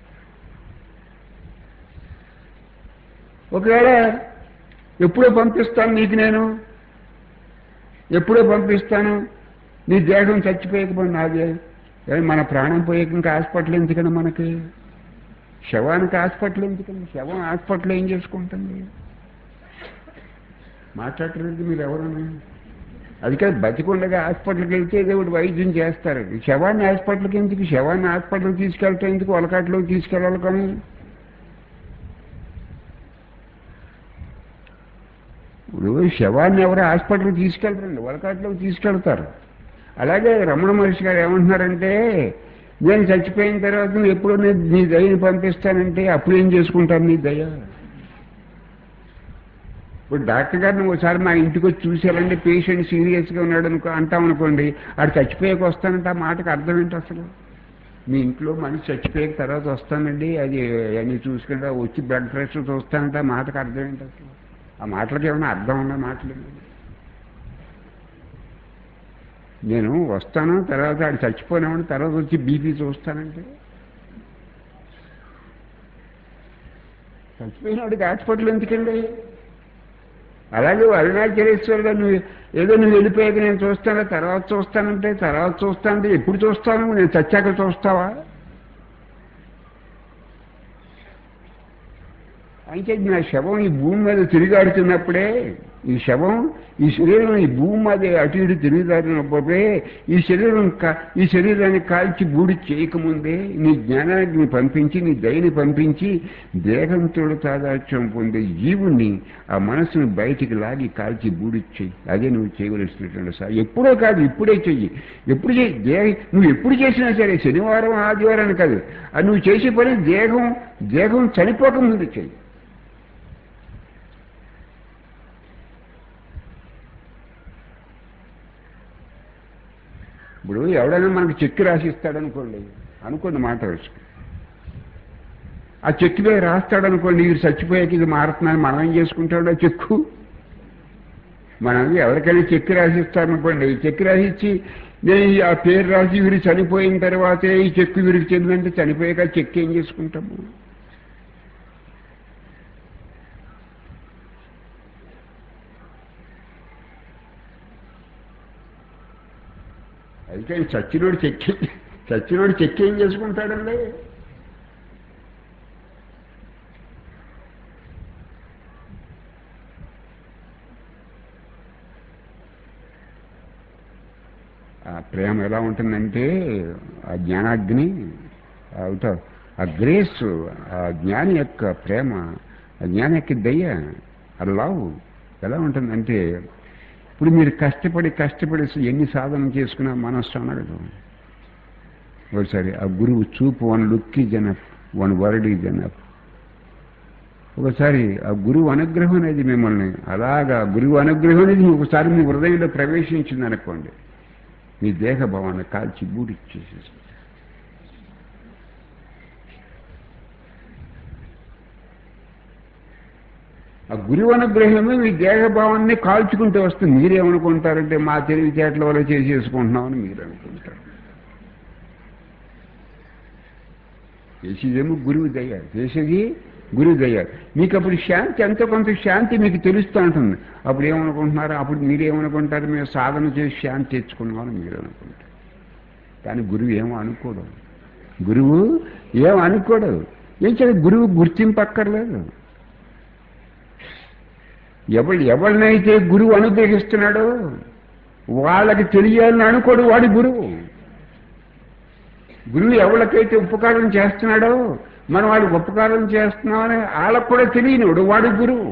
ఒకవేళ ఎప్పుడో పంపిస్తాను నీకు, నేను ఎప్పుడో పంపిస్తాను, నీ దేహం చచ్చిపోయకపోయి నాదే. మన ప్రాణం పోయాక ఇంకా హాస్పిటల్ ఎందుకని మనకి? శవానికి హాస్పిటల్ ఎందుకని? శవం హాస్పిటల్ ఏం చేసుకుంటుంది? మాట్లాడలేదు మీరు ఎవరన్నా? అది కాదు, బతికుండగా హాస్పిటల్కి వెళ్తే దేవుడు వైద్యం చేస్తారు. శవాన్ని హాస్పిటల్కి ఎందుకు? శవాన్ని హాస్పిటల్కి తీసుకెళ్తే ఎందుకు? వలకాట్లోకి తీసుకెళ్ళాలి. కానీ ఇప్పుడు శవాన్ని ఎవరు హాస్పిటల్కి తీసుకెళ్తారండి, వలకాట్లోకి తీసుకెళ్తారు. అలాగే రమణ మహర్షి గారు ఏమంటున్నారంటే, నేను చచ్చిపోయిన తర్వాత నువ్వు ఎప్పుడో నీ దయని పంపిస్తానంటే అప్పుడు ఏం చేసుకుంటాను నీ దయ? ఇప్పుడు డాక్టర్ గారిని ఒకసారి మా ఇంటికి వచ్చి చూసేయాలంటే పేషెంట్ సీరియస్గా ఉన్నాడు అనుకో అంటామనుకోండి, ఆడు చచ్చిపోయాక వస్తానంటే ఆ మాటకు అర్థం ఏంటి అసలు? మీ ఇంట్లో మనిషి చచ్చిపోయిన తర్వాత వస్తానండి అది అన్నీ చూసుకుంటా వచ్చి బ్లడ్ ప్రెషర్ చూస్తానంటే ఆ మాటకు అర్థం ఏంటి అసలు? ఆ మాటలకి ఏమైనా అర్థం ఉన్న మాటలు నేను వస్తాను తర్వాత ఆడు చచ్చిపోయినామని తర్వాత వచ్చి బీపీ చూస్తానంటే చచ్చిపోయినాడికి హాస్పిటల్ ఎందుకండి? అలాగే అరుణాచలేశ్వరుగా నువ్వు ఏదో నువ్వు వెళ్ళిపోయాక నేను చూస్తాను తర్వాత చూస్తానంటే తర్వాత చూస్తానంటే ఎప్పుడు చూస్తాను? నేను చచ్చాక చూస్తావా? అయితే నా శవం ఈ భూమి మీద తిరిగాడుతున్నప్పుడే ఈ శవం ఈ శరీరం ఈ భూమి మీద అటు ఇటు తిరుగుతాడుతున్నప్పుడే ఈ శరీరం ఈ శరీరాన్ని కాల్చి బూడి చేయకముందే నీ జ్ఞానాన్ని పంపించి నీ దయని పంపించి దేహంతో తాదాత్యం పొందే జీవుణ్ణి ఆ మనసును బయటికి లాగి కాల్చి బూడి చెయ్యి. అదే నువ్వు చేయవలసినటువంటి సార్. ఎప్పుడో కాదు ఇప్పుడే చెయ్యి. ఎప్పుడు చేయి దేహ నువ్వు ఎప్పుడు చేసినా సరే శనివారం ఆదివారం కాదు అది నువ్వు చేసే పని దేహం దేహం చనిపోకముందు చెయ్యి. ఇప్పుడు ఎవడైనా మనకు చెక్కు రాసిస్తాడనుకోండి అనుకోండి మాట వచ్చి ఆ చెక్కు మీద రాస్తాడనుకోండి ఇది చచ్చిపోయాక ఇది మారుతుందని మనం ఏం చేసుకుంటాడు? ఆ చెక్కు మనం ఎవరికైనా చెక్కు రాసిస్తారనుకోండి ఈ చెక్కు రాసిచ్చి నేను ఆ పేరు రాసి వీరు చనిపోయిన తర్వాతే ఈ చెక్కు వీరికి చెందిందంటే చనిపోయాక చెక్కు ఏం చేసుకుంటాము? అయితే చచ్చినోడు చెక్కి చచ్చినోడు చెక్కి ఏం చేసుకుంటాడండి? ఆ ప్రేమ ఎలా ఉంటుందంటే ఆ జ్ఞానాగ్ని అవుతా ఆ గ్రేస్ ఆ జ్ఞాని యొక్క ప్రేమ ఆ జ్ఞాని యొక్క దయ్య ఆ లవ్ ఎలా ఉంటుందంటే ఇప్పుడు మీరు కష్టపడి కష్టపడి ఎన్ని సాధన చేసుకున్నా మనస్సు అనగదు. ఒకసారి ఆ గురువు చూపు one look is enough one word is enough. ఒకసారి ఆ గురువు అనుగ్రహం అనేది మిమ్మల్ని అలాగా గురువు అనుగ్రహం అనేది ఒకసారి మీ హృదయంలో ప్రవేశించింది అనుకోండి మీ దేహ భావాన్ని కాల్చి బూడిచ్చేసేసి ఆ గురువు అనుగ్రహమే మీ దేహభావాన్ని కాల్చుకుంటూ వస్తుంది. మీరేమనుకుంటారంటే మా తెలివితేటల వల్ల చేసేసుకుంటున్నామని మీరు అనుకుంటారు. చేసేదేమో గురువు దయ, చేసేది గురువు దయ. మీకు అప్పుడు శాంతి ఎంతో కొంత శాంతి మీకు తెలుస్తూ ఉంటుంది. అప్పుడు ఏమనుకుంటున్నారు? అప్పుడు మీరేమనుకుంటారు? మేము సాధన చేసి శాంతి తెచ్చుకున్నామని మీరు అనుకుంటారు. కానీ గురువు ఏమో అనుకోడు. గురువు ఏమో అనుకోడు. ఏం చేయాలి? గురువు గుర్తింపు అక్కర్లేదు. ఎవరు ఎవరినైతే గురువు అనుగ్రహిస్తున్నాడో వాళ్ళకి తెలియాలని అనుకోడు వాడి గురువు. గురువు ఎవరికైతే ఉపకారం చేస్తున్నాడో మనం వాళ్ళకి ఉపకారం చేస్తున్నామని వాళ్ళకు కూడా తెలియనివాడు వాడి గురువు.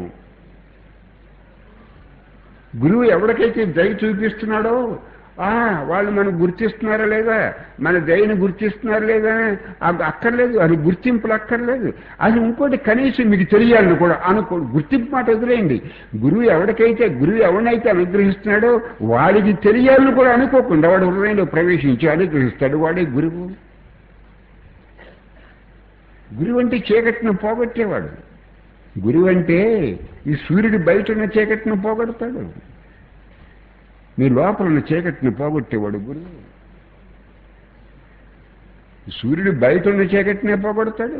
గురువు ఎవరికైతే దయ చూపిస్తున్నాడో వాళ్ళు మనం గుర్తిస్తున్నారా లేదా, మన దయని గుర్తిస్తున్నారా లేదా అక్కర్లేదు. అది గుర్తింపులు అక్కర్లేదు. అది ఇంకోటి కనీసం మీకు తెలియాలని కూడా అనుకోడు. గుర్తింపు మాట వదిలేయండి. గురువు ఎవరికైతే గురువు ఎవరినైతే అనుగ్రహిస్తున్నాడో వాడికి తెలియాలని కూడా అనుకోకుండా వాడు హృదయంలో ప్రవేశించి అనుగ్రహిస్తాడు. వాడే గురువు. గురువు అంటే చీకటిని పోగొట్టేవాడు. గురువు అంటే ఈ సూర్యుడి బయట ఉన్న చీకటిని పోగొడతాడు. మీ లోపల ఉన్న చీకటిని పోగొట్టేవాడు గురువు. సూర్యుడు బయట ఉన్న చీకటినే పోగొడతాడు.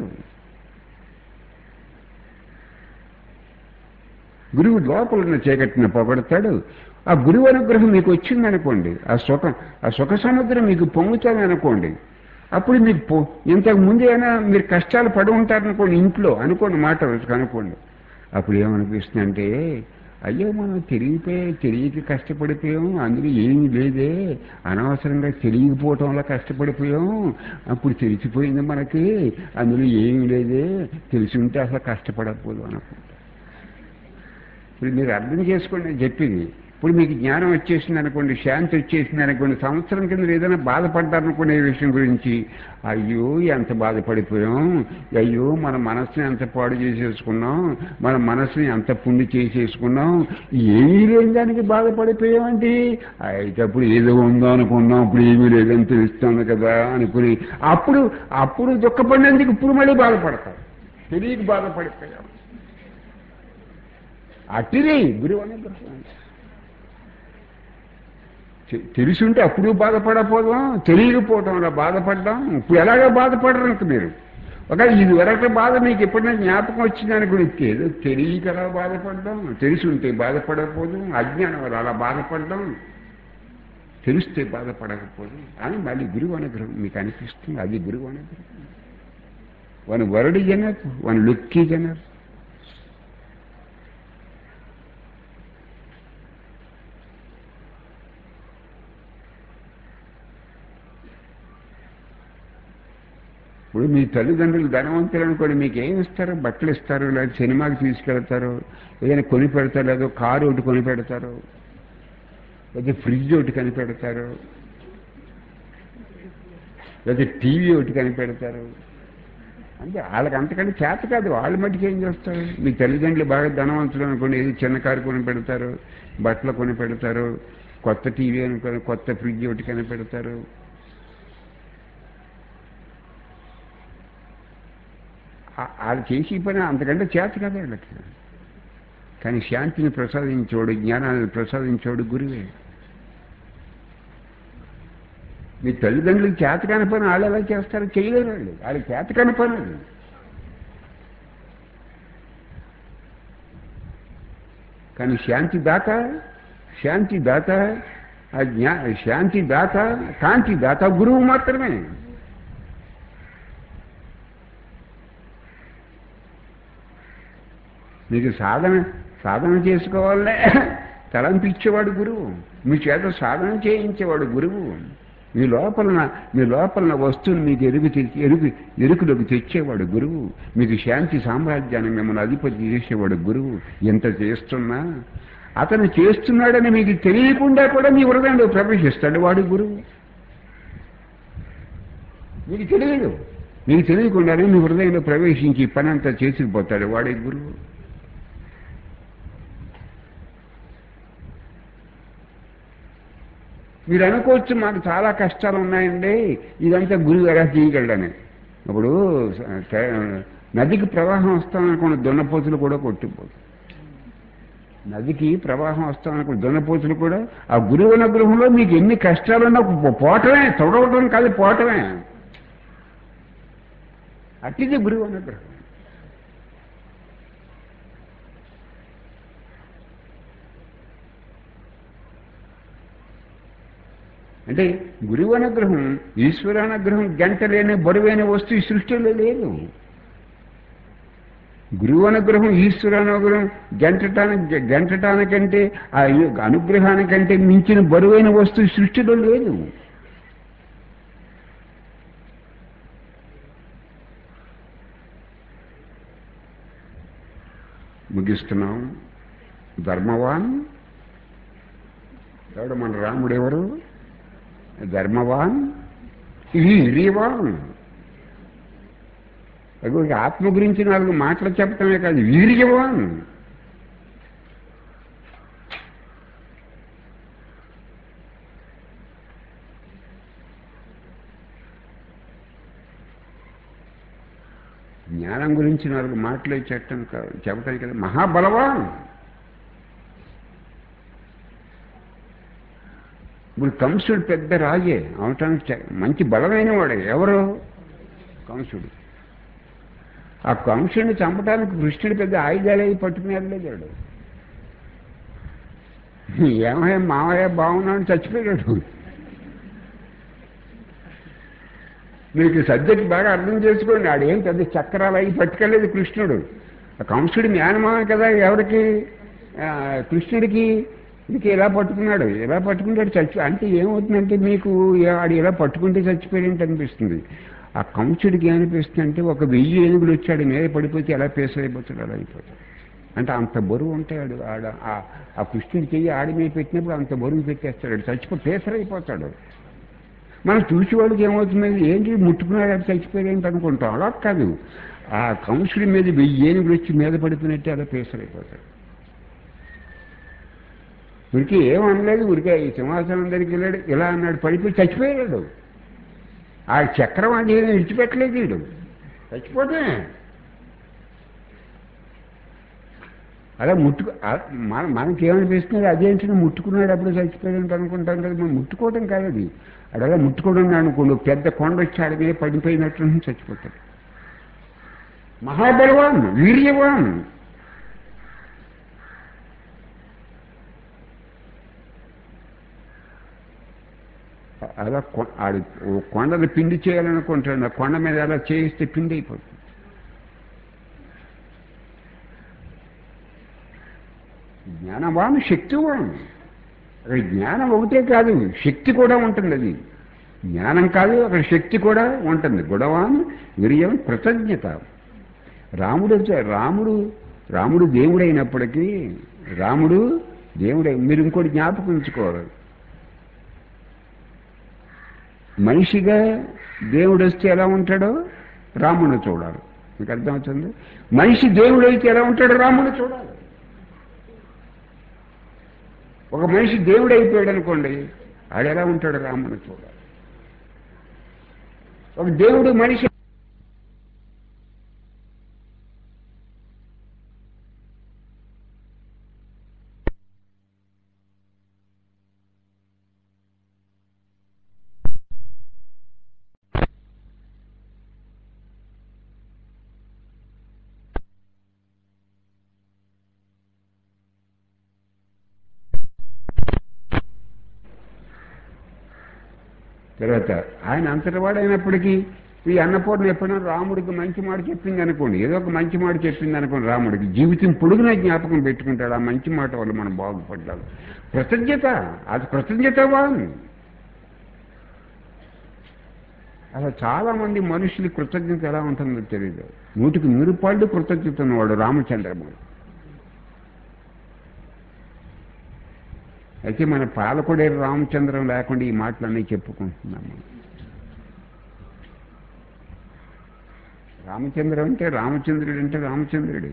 గురువు లోపల ఉన్న చీకటిని పోగొడతాడు. ఆ గురువు అనుగ్రహం మీకు వచ్చిందనుకోండి, ఆ సుఖం ఆ సుఖ సముద్రం మీకు పొంగుతుందనుకోండి, అప్పుడు మీకు ఇంతకు ముందేనా మీరు కష్టాలు పడి ఉంటారనుకోండి ఇంట్లో అనుకోండి, మాట అనుకోండి. అప్పుడు ఏమనిపిస్తుందంటే అయ్యో మనం తెలియపోయి తెలియక కష్టపడిపోయాం, అందులో ఏమీ లేదే, అనవసరంగా తెలియకపోవటం వల్ల కష్టపడిపోయాం, అప్పుడు తెలిసిపోయింది మనకి, అందులో ఏమీ లేదే, తెలిసి ఉంటే అసలు కష్టపడకపోదు అనుకుంటా. ఇప్పుడు మీరు అర్థం చేసుకోండి చెప్పింది. ఇప్పుడు మీకు జ్ఞానం వచ్చేసింది అనుకోండి, శాంతి వచ్చేసింది అనుకోండి, సంవత్సరం కింద ఏదైనా బాధపడ్డారనుకునే విషయం గురించి, అయ్యో ఎంత బాధపడిపోయాం, అయ్యో మన మనసుని ఎంత పాడు చేసేసుకున్నాం, మన మనసుని ఎంత పుండి చేసేసుకున్నాం, ఏమీ లేని దానికి బాధపడిపోయామండి. అయితే అప్పుడు ఏదో ఉందో అనుకున్నాం, ఇప్పుడు ఏమీ లేదని తెలుస్తుంది కదా అనుకుని అప్పుడు అప్పుడు దుఃఖపడినందుకు ఇప్పుడు మళ్ళీ బాధపడతాం, తెలియక బాధపడిపోయాం. అట్టిదే గురువు అనుగ్రహం. తెలుసుంటే అప్పుడు బాధపడకపోదాం, తెలియకపోవడంలో బాధపడ్డాం. ఇప్పుడు ఎలాగో బాధపడరు ఇంక మీరు. ఒక ఇది వరకు బాధ మీకు ఎప్పుడైనా జ్ఞాపకం వచ్చిందని గురించి ఏదో తెలియక అలా బాధపడ్డాం, తెలుసుంటే బాధపడకపోదు, అజ్ఞానం వల్ల అలా బాధపడ్డాం, తెలిస్తే బాధపడకపోదు అని మళ్ళీ గురువు అనుగ్రహం మీకు అనిపిస్తుంది. అది గురువు అనుగ్రహం. One word genre, one lucky genre. ఇప్పుడు మీ తల్లిదండ్రులు ధనవంతులు అనుకోండి, మీకు ఏమి ఇస్తారు? బట్టలు ఇస్తారు, లేదా సినిమాకి తీసుకెళ్తారు, ఏదైనా కొని పెడతారు, లేదా కారు ఒకటి కొని పెడతారు, లేదా ఫ్రిడ్జ్ ఒకటి కొని పెడతారు, లేదా టీవీ ఒకటి కొని పెడతారు. అంటే వాళ్ళకి అంతకంటే చేత కాదు, వాళ్ళ మట్టుకు ఏం చేస్తారు? మీ తల్లిదండ్రులు బాగా ధనవంతులు అనుకోండి, ఏది చిన్న కారు కొని పెడతారు, బట్టలు కొని పెడతారు, కొత్త టీవీ అనుకోని కొత్త ఫ్రిడ్జ్ ఒకటి కొని పెడతారు. వాళ్ళు చేసి పని అంతకంటే చేత కదా వీళ్ళకి. కానీ శాంతిని ప్రసాదించోడు, జ్ఞానాన్ని ప్రసాదించోడు గురువే. మీ తల్లిదండ్రులకు చేతకాని పని వాళ్ళు ఎలా చేస్తారు? చేయలేరు వాళ్ళు, వాళ్ళకి చేతకాని పని అది. కానీ శాంతి దాత, శాంతి దాత, ఆ జ్ఞా శాంతి దాత, కాంతి దాత గురువు మాత్రమే. మీకు సాధన సాధన చేసుకోవాలనే తలంపిచ్చేవాడు గురువు, మీ చేత సాధన చేయించేవాడు గురువు. మీ లోపలన మీ లోపలన వస్తువుని మీకు ఎరుగు తెచ్చి ఎరుగు ఎరుకులోకి తెచ్చేవాడు గురువు. మీకు శాంతి సామ్రాజ్యాన్ని మిమ్మల్ని అధిపతి చేసేవాడు గురువు. ఎంత చేస్తున్నా అతను చేస్తున్నాడని మీకు తెలియకుండా కూడా మీ హృదయంలో ప్రవేశిస్తాడు వాడు గురువు. మీకు తెలియదు, మీకు తెలియకుండానే మీ హృదయంలో ప్రవేశించి పని అంతా చేసుకుపోతాడు వాడే గురువు. మీరు అనుకోవచ్చు మాకు చాలా కష్టాలు ఉన్నాయండి, ఇదంతా గురువు ఎలా చేయగలడని. ఇప్పుడు నదికి ప్రవాహం వస్తామనుకున్న దున్నపోతులు కూడా కొట్టుకుపోతాయి. నదికి ప్రవాహం వస్తామనుకున్న దున్నపోతులు కూడా ఆ గురువు అనుగ్రహంలో మీకు ఎన్ని కష్టాలున్నా పోవటమే, తొడవటం కాదు పోవటమే. అట్టిది గురువు అనుగ్రహం. అంటే గురువు అనుగ్రహం, ఈశ్వరానుగ్రహం గంట లేని బరువైన వస్తువు సృష్టిలో లేదు. గురువు అనుగ్రహం, ఈశ్వరానుగ్రహం గంటటానికి గంటటానికంటే ఆ అనుగ్రహానికంటే మించిన బరువైన వస్తువు సృష్టిలో లేదు. ముగిస్తున్నాం. ధర్మవాన్ ఎవడు? మన రాముడు ఎవరు? ధర్మవాన్, వీర్యవాన్. అవి ఆత్మ గురించి నాలుగు మాటలు చెప్పటమే కాదు, వీర్యవాన్. జ్ఞానం గురించి నాలుగు మాటలు చెప్పటం కాదు, చెప్పటం కదా, మహాబలవాన్. ఇప్పుడు కంసుడు పెద్ద రాజే అవటానికి మంచి బలమైన వాడే. ఎవరు? కంసుడు. ఆ కంసుడిని చంపడానికి కృష్ణుడు పెద్ద ఆయుధాలే పట్టుకుని వెళ్ళలేదాడు. ఏమయ్య మావయ్య బాగున్నాడని చచ్చిపోయాడు. మీకు సబ్జెక్ట్ బాగా అర్థం చేసుకోండి. ఆడేం పెద్ద చక్రాలు అవి పట్టుకెళ్ళలేదు కృష్ణుడు. ఆ కంసుడి మేనమామ కదా ఎవరికి? కృష్ణుడికి. ఇంక ఇలా పట్టుకున్నాడు, ఇలా పట్టుకుంటాడు చచ్చి. అంటే ఏమవుతుందంటే మీకు ఆడు ఇలా పట్టుకుంటే చచ్చిపోయాడంటే అనిపిస్తుంది. ఆ కంసుడికి ఏమనిపిస్తుంది అంటే ఒక వెయ్యి ఏనుగులు వచ్చాడు మీద పడిపోతే ఎలా పేసైపోతాడు అలా అయిపోతాడు. అంటే అంత బరువు ఉంటాడు ఆడ ఆ- ఆ కృష్ణుడి చెయ్యి ఆడి మీద పెట్టినప్పుడు అంత బరువు పెట్టేస్తాడు చచ్చిపో పేసరైపోతాడు. మనం చూసేవాళ్ళకి ఏమవుతుంది, ఏంటి ముట్టుకున్నాడు అది చచ్చిపోయాడు ఏంటి అనుకుంటాం. అలా కాదు, ఆ కంసుడి మీద వెయ్యి ఏనుగులు వచ్చి మీద పడిపోయినట్టే అలా పేసరైపోతాడు. ఉరికి ఏమనలేదు, ఉరికే ఈ సింహాసనం దగ్గరికి వెళ్ళాడు, ఇలా అన్నాడు, పడిపోయి చచ్చిపోయాడు. ఆ చక్రం అది విడిచిపెట్టలేదు వీడు, చచ్చిపోతే అలా ముట్టుకు ఆ- మన మనకేమనిపిస్తుంది, అదేంటి ముట్టుకున్నాడు అప్పుడు చచ్చిపోయాడు అనుకుంటాం కదా. మనం ముట్టుకోవడం కాదు అది, అడలా ముట్టుకోవడం అనుకోండి, పెద్ద కొండ వచ్చి ఆడి మీద పడిపోయినట్లు చచ్చిపోతాడు. మహాబలవాన్, వీర్యవాన్. అలా కొ- ఆడి ఓ కొండను పిండి చేయాలనుకుంటాడు, ఆ కొండ మీద అలా చేయిస్తే పిండి అయిపోతుంది. జ్ఞానవాన్, శక్తివాన్. అక్కడ జ్ఞానం ఒకటే కాదు, శక్తి కూడా ఉంటుంది. అది జ్ఞానం కాదు, అక్కడ శక్తి కూడా ఉంటుంది. గుణవాన్, వీర్యం, కృతజ్ఞత. రాముడు రాముడు రాముడు దేవుడైనప్పటికీ, రాముడు దేవుడై మీరు ఇంకోటి జ్ఞాపకం ఉంచుకోవాలి, మనిషిగా దేవుడు వస్తే ఎలా ఉంటాడో రాముడిని చూడాలి. మీకు అర్థమవుతుంది? మనిషి దేవుడైతే ఎలా ఉంటాడో రాముడిని చూడాలి. ఒక మనిషి దేవుడు అయిపోయాడు అనుకోండి, ఆడు ఎలా ఉంటాడు రాముడిని చూడాలి. ఒక దేవుడు మనిషి తర్వాత ఆయన అంతటివాడు అయినప్పటికీ ఈ అన్నపూర్ణ ఎప్పుడైనా రాముడికి మంచి మాట చెప్పింది అనుకోండి, ఏదో ఒక మంచి మాట చెప్పింది అనుకోండి, రాముడికి జీవితం పొడుగునా జ్ఞాపకం పెట్టుకుంటాడు ఆ మంచి మాట వల్ల మనం బాగుపడ్డాం. కృతజ్ఞత, అది కృతజ్ఞతవాన్. అలా చాలామంది మనుషులు కృతజ్ఞత ఎలా ఉంటుందో తెలియదు. నూటికి నూరు పాళ్ళు కృతజ్ఞత ఉన్నవాడు రామచంద్రమూర్తి. అయితే మన పాలకుడే రామచంద్రం లేకుండా ఈ మాటలన్నీ చెప్పుకుంటున్నాము. రామచంద్రం అంటే రామచంద్రుడు అంటే రామచంద్రుడు.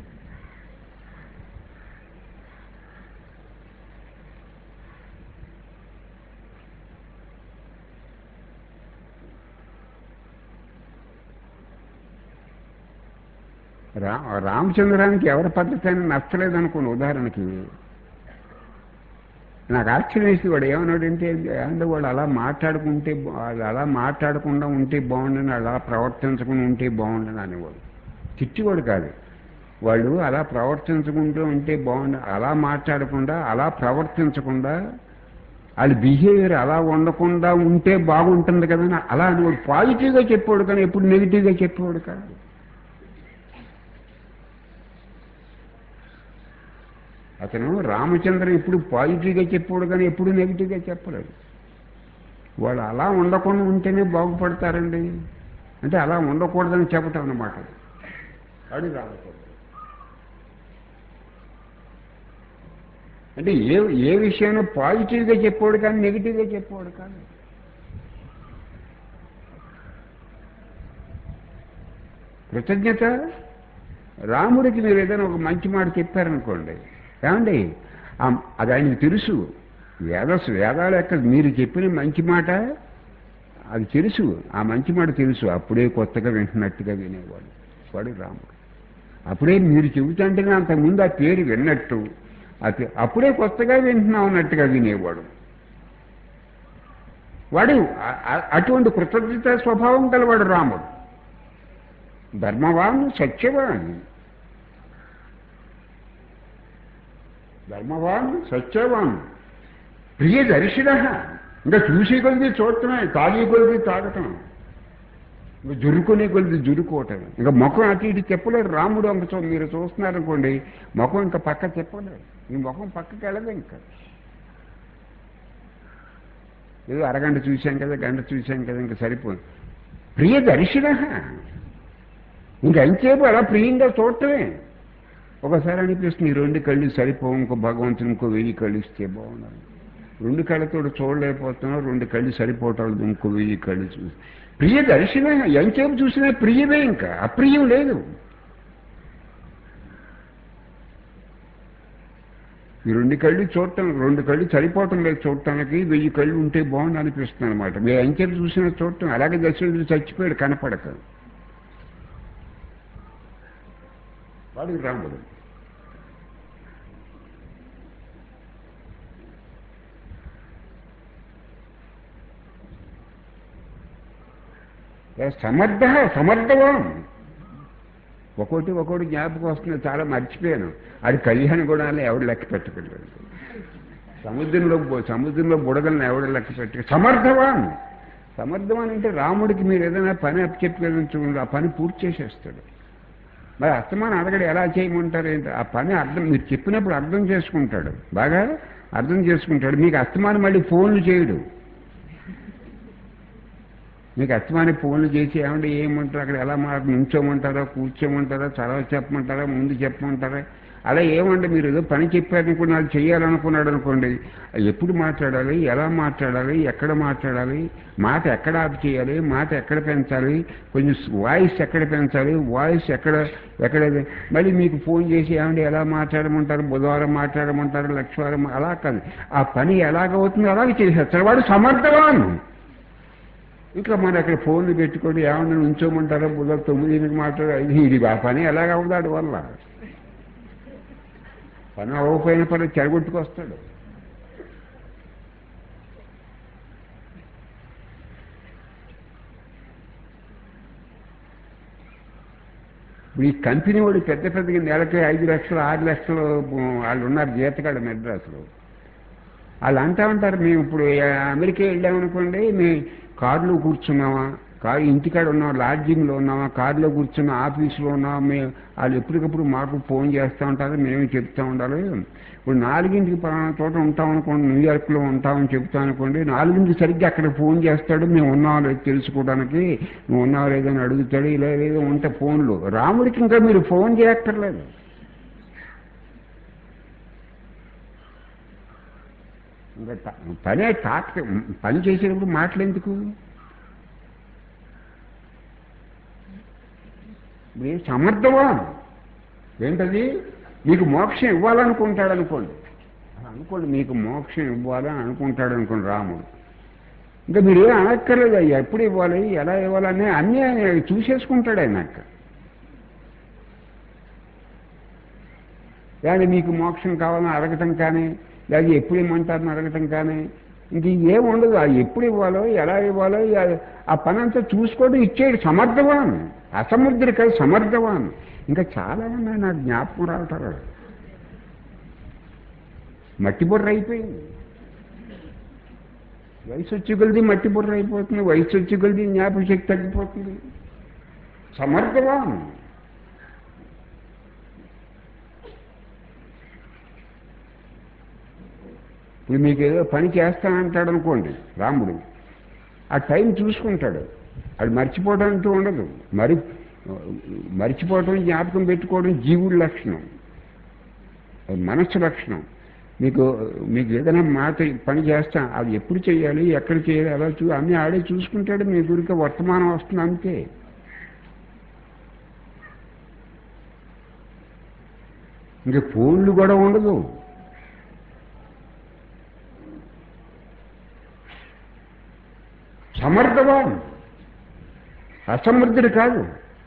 రా రామచంద్రానికి ఎవరి పద్ధతి అని నచ్చలేదు అనుకోండి. ఉదాహరణకి నాకు ఆశ్చర్యం వేసి వాడు ఏమన్నాడంటే, అంటే వాడు అలా మాట్లాడుకుంటే బా- వాళ్ళు అలా మాట్లాడకుండా ఉంటే బాగుండని, అలా ప్రవర్తించకుండా ఉంటే బాగుండని అనేవాడు. తిట్టివాడు కాదు, వాళ్ళు అలా ప్రవర్తించుకుంటూ ఉంటే బాగుండు, అలా మాట్లాడకుండా అలా ప్రవర్తించకుండా వాళ్ళ బిహేవియర్ అలా ఉండకుండా ఉంటే బాగుంటుంది కదా అని అలా అనేవాడు. పాజిటివ్గా చెప్పాడు కానీ ఎప్పుడు నెగిటివ్గా చెప్పేవాడు కాదు. అతను రామచంద్రన్ ఎప్పుడు పాజిటివ్గా చెప్పాడు కానీ ఎప్పుడు నెగిటివ్గా చెప్పలేదు. వాళ్ళు అలా ఉండకుండా ఉంటేనే బాగుపడతారండి అంటే అలా ఉండకూడదని చెప్పటం అన్నమాట. అది రామచంద్ర అంటే ఏ ఏ విషయంలో పాజిటివ్గా చెప్పాడు కానీ నెగిటివ్గా చెప్పాడు కాదు. కృతజ్ఞత. రాముడికి మీరు ఏదైనా ఒక మంచి మాట చెప్పారనుకోండి, ఏమండి ఆ- అది ఆయనకు తెలుసు. వేద వేదాల యొక్క మీరు చెప్పిన మంచి మాట అది తెలుసు, ఆ మంచి మాట తెలుసు. అప్పుడే కొత్తగా వింటున్నట్టుగా వినేవాడు వాడు రాముడు. అప్పుడే మీరు చెబుతుంటేనే అంతకుముందు ఆ పేరు విన్నట్టు, ఆ పే- అప్పుడే కొత్తగా వింటున్నాం అన్నట్టుగా వినేవాడు వాడు. ఆ- ఆ- అటువంటి కృతజ్ఞత స్వభావం గలవాడు రాముడు. ధర్మవాన్, సత్యవాన్. ధర్మవాన్, సత్యవాన్, ప్రియ దర్శన. ఇంకా చూసే కొలిది చూడటమే, తాగే కొలిది తాగటం, ఇంకా జురుకునే కొలిది జురుకోవటం. ఇంకా ముఖం అటు ఇటు చెప్పలేరు. రాముడు అంక చూ మీరు చూస్తున్నారనుకోండి, ముఖం ఇంకా పక్క చెప్పలేరు. ఈ ముఖం పక్కకి వెళ్ళదు. ఇంకా ఏదో అరగంట చూశాం కదా, గంట చూశాం కదా, ఇంకా సరిపోదు. ప్రియ దర్శన, ఇంకా ఎంతసేపు అలా ప్రియంగా చూడటమే. ఒకసారి అనిపిస్తుంది ఈ రెండు కళ్ళు సరిపోవు, ఇంకో భగవంతుని ఇంకో వెయ్యి కళ్ళు ఇస్తే బాగున్నాను. రెండు కళ్ళతో చూడలేకపోతున్నావు, రెండు కళ్ళు సరిపోవటం ఇంకో వెయ్యి కళ్ళు చూసి ప్రియ దర్శనం ఎంతసేపు చూసినా ప్రియమే, ఇంకా అప్రియం లేదు. ఈ రెండు కళ్ళు చూడటం, రెండు కళ్ళు సరిపోవటం లేదు చూడటానికి, వెయ్యి కళ్ళు ఉంటే బాగుంది అనిపిస్తుంది అనమాట. మీరు ఎంతసేపు చూసినా చూడటం. అలాగే దర్శనం చచ్చిపోయాడు కనపడక, వాడు రాముడు. సమర్థ సమర్థవాన్. ఒక్కోటి ఒక్కోటి జ్ఞాపకం వస్తుంది, చాలా మర్చిపోయాను. అది కళ్యాణ గుణాలను ఎవడు లెక్క పెట్టగలడు? సముద్రంలో సముద్రంలో బుడగలను ఎవడు లెక్క పెట్ట సమర్థవాన్. సమర్థవాన్ అంటే రాముడికి మీరు ఏదైనా పని అప్పచెప్పి ఆ పని పూర్తి చేసేస్తాడు. మరి అస్తమానం అడగడు ఎలా చేయమంటారు ఏంటి, ఆ పని అర్థం మీరు చెప్పినప్పుడు అర్థం చేసుకుంటాడు, బాగా అర్థం చేసుకుంటాడు. మీకు అస్తమానం మళ్ళీ ఫోన్లు చేయడు. మీకు అస్తమాని ఫోన్లు చేసి ఏమంటే ఏమంటారు, అక్కడ ఎలా మాట నుంచోమంటారా, కూర్చోమంటారా, చదవ చెప్పమంటారా, ముందు చెప్పమంటారా, అలా ఏమంటే మీరు ఏదో పని చెప్పారనుకోండి, అది చేయాలనుకున్నాడు అనుకోండి, ఎప్పుడు మాట్లాడాలి, ఎలా మాట్లాడాలి, ఎక్కడ మాట్లాడాలి, మాట ఎక్కడ ఆపు చేయాలి, మాట ఎక్కడ పెంచాలి, కొంచెం వాయిస్ ఎక్కడ పెంచాలి, వాయిస్ ఎక్కడ ఎక్కడ మళ్ళీ మీకు ఫోన్ చేసి ఏమంటే ఎలా మాట్లాడమంటారు, బుధవారం మాట్లాడమంటారు, లక్షవారం, అలా కాదు. ఆ పని ఎలాగవుతుందో అలాగే చేసేస్తారు. వాడు సమర్థవాన్. ఇంకా మన అక్కడ ఫోన్లు పెట్టుకొని ఏమన్నా ఉంచోమంటారో బుధ తొమ్మిదికి మాట్లాడాలి, ఇది ఆ పని ఎలాగ అవుతాడు వల్ల పని అవ్వకపోయిన పని చెడగొట్టుకొస్తాడు. ఇప్పుడు ఈ కంపెనీ వాడు పెద్ద పెద్దగా నెలకి ఐదు లక్షలు ఆరు లక్షలు వాళ్ళు ఉన్నారు జీతగాడు మెడ్రాసులో. వాళ్ళు అంటా ఉంటారు, మేము ఇప్పుడు అమెరికా వెళ్ళామనుకోండి, మేము కారులో కూర్చున్నామా, కారు ఇంటికాడ ఉన్నాం, లాడ్జింగ్లో ఉన్నామా, కారులో కూర్చున్నా, ఆఫీసులో ఉన్నామా, మేము వాళ్ళు ఎప్పటికప్పుడు మాకు ఫోన్ చేస్తూ ఉంటారు, మేము చెప్తూ ఉండాలి. ఇప్పుడు నాలుగింటికి పలానా చోట ఉంటాం అనుకోండి, న్యూయార్క్లో ఉంటామని చెప్తాం అనుకోండి, నాలుగింటికి సరిగ్గా అక్కడ ఫోన్ చేస్తాడు, మేము ఉన్నామో లేదో తెలుసుకోవడానికి, నువ్వు ఉన్నావో లేదో అని అడుగుతాడు. ఇలా ఏదో ఉంటే ఫోన్లు. రాముడికి ఇంకా మీరు ఫోన్ చేయక్కర్లేదు. ఇంకా పనే టాక్ పని చేసేటప్పుడు మాటలెందుకు? మీరు సమర్థవాన్ ఏంటది, మీకు మోక్షం ఇవ్వాలనుకుంటాడు అనుకోండి, అనుకోండి మీకు మోక్షం ఇవ్వాలని అనుకుంటాడు అనుకోండి రాముడు. ఇంకా మీరు ఏం అనక్కర్లేదు, అయ్యా ఎప్పుడు ఇవ్వాలి, ఎలా ఇవ్వాలని అన్నీ ఆయన చూసేసుకుంటాడు. ఆయన కానీ మీకు మోక్షం కావాలని అడగటం కానీ, లేదా ఎప్పుడు ఇమ్మంటారని అడగటం కానీ, ఇంక ఏం ఉండదు. అది ఎప్పుడు ఇవ్వాలో, ఎలా ఇవ్వాలో ఆ పని అంతా చూసుకోవడం ఇచ్చేది. సమర్థవాన్. అసమర్థుడు కాదు, సమర్థవాన్. ఇంకా చాలా ఉన్నాయి నాకు జ్ఞాపకం రావటారు. మట్టి బుర్ర అయిపోయింది. వయసు వచ్చి కొలిది మట్టి బుర్ర అయిపోతుంది, వయసు వచ్చి కొలిది జ్ఞాపక శక్తి తగ్గిపోతుంది. సమర్థవాన్. ఇప్పుడు మీకు ఏదో పని చేస్తానంటాడు అనుకోండి రాముడు, ఆ టైం చూసుకుంటాడు. అది మర్చిపోవడానికి ఉండదు. మరి మర్చిపోవటం, జ్ఞాపకం పెట్టుకోవడం జీవుడి లక్షణం, అది మనస్సు లక్షణం. మీకు మీకు ఏదైనా మాట పని చేస్తా, అది ఎప్పుడు చేయాలి, ఎక్కడ చేయాలి, అలా చూ అన్నీ ఆడే చూసుకుంటాడు. మీ గురికి వర్తమానం వస్తుంది అంతే. ఇంకా ఫోన్లు కూడా ఉండదు. సమర్థవాన్. అసమర్థుడు కాదు.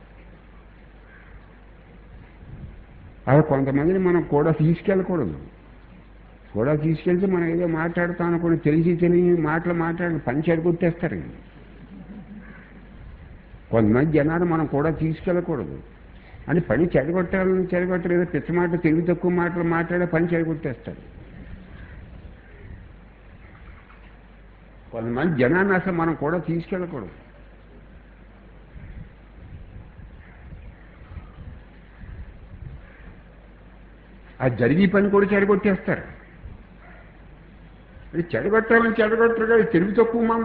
అది కొంతమందిని మనం కూడా తీసుకెళ్ళకూడదు. కూడా తీసుకెళ్తే మనం ఏదో మాట్లాడుతాం అనుకోండి, తెలిసి తెలియని మాటలు మాట్లాడి పని చెడగొట్టేస్తారు. కొంతమంది జనాలు మనం కూడా తీసుకెళ్ళకూడదు అని పని చెడగొట్టాలని చెడగొట్టలేదు, పిచ్చ మాట తెలివి తక్కువ మాటలు మాట్లాడే పని చెడగొట్టేస్తారు. కొంతమంది జనాన్ని అసలు మనం కూడా తీసుకెళ్ళకూడదు. అది జరిగే పని కూడా చెడగొట్టేస్తారు. అది చెడగొట్టాలని చెడగొట్టరు కదా, తెలివి తక్కువ మంద.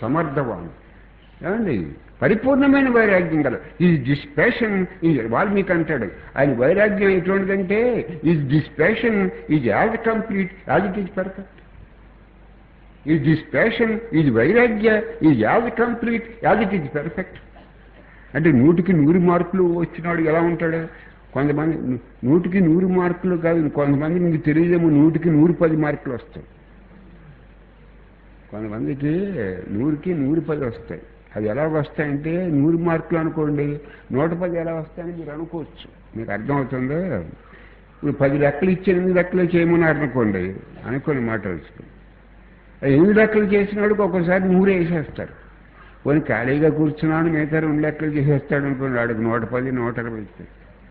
సమర్థవాన్. ఏమండి పరిపూర్ణమైన వైరాగ్యం గల is this passion is Valmiki అంటాడు. ఆయన వైరాగ్యం ఎటువంటిదంటే is this passion is as complete as it is perfect. Is this passion is వైరాగ్య is as complete as it is perfect. అంటే నూటికి నూరు మార్కులు వచ్చినాడు ఎలా ఉంటాడు? కొంతమంది నూటికి నూరు మార్కులు కాదు, కొంతమంది మీకు తెలియదేమో నూటికి నూరు పది మార్కులు వస్తాయి. కొంతమందికి నూరుకి నూరు పది వస్తాయి. అది ఎలా వస్తాయంటే నూరు మార్కులు అనుకోండి, నూట పది ఎలా వస్తాయని మీరు అనుకోవచ్చు. మీకు అర్థమవుతుందో? ఇప్పుడు పది లెక్కలు ఇచ్చి ఎనిమిది లెక్కలు చేయమన్నారు అనుకోండి, అనుకోని మాట వస్తుంది. ఎనిమిది లెక్కలు చేసినాడికి ఒక్కోసారి నూరు వేసేస్తారు. కొన్ని ఖాళీగా కూర్చున్నాడు మిగతా రెండు లెక్కలు చేసేస్తాడు అనుకోండి, వాడికి నూట పది నూట ఇరవై ఇస్తారు.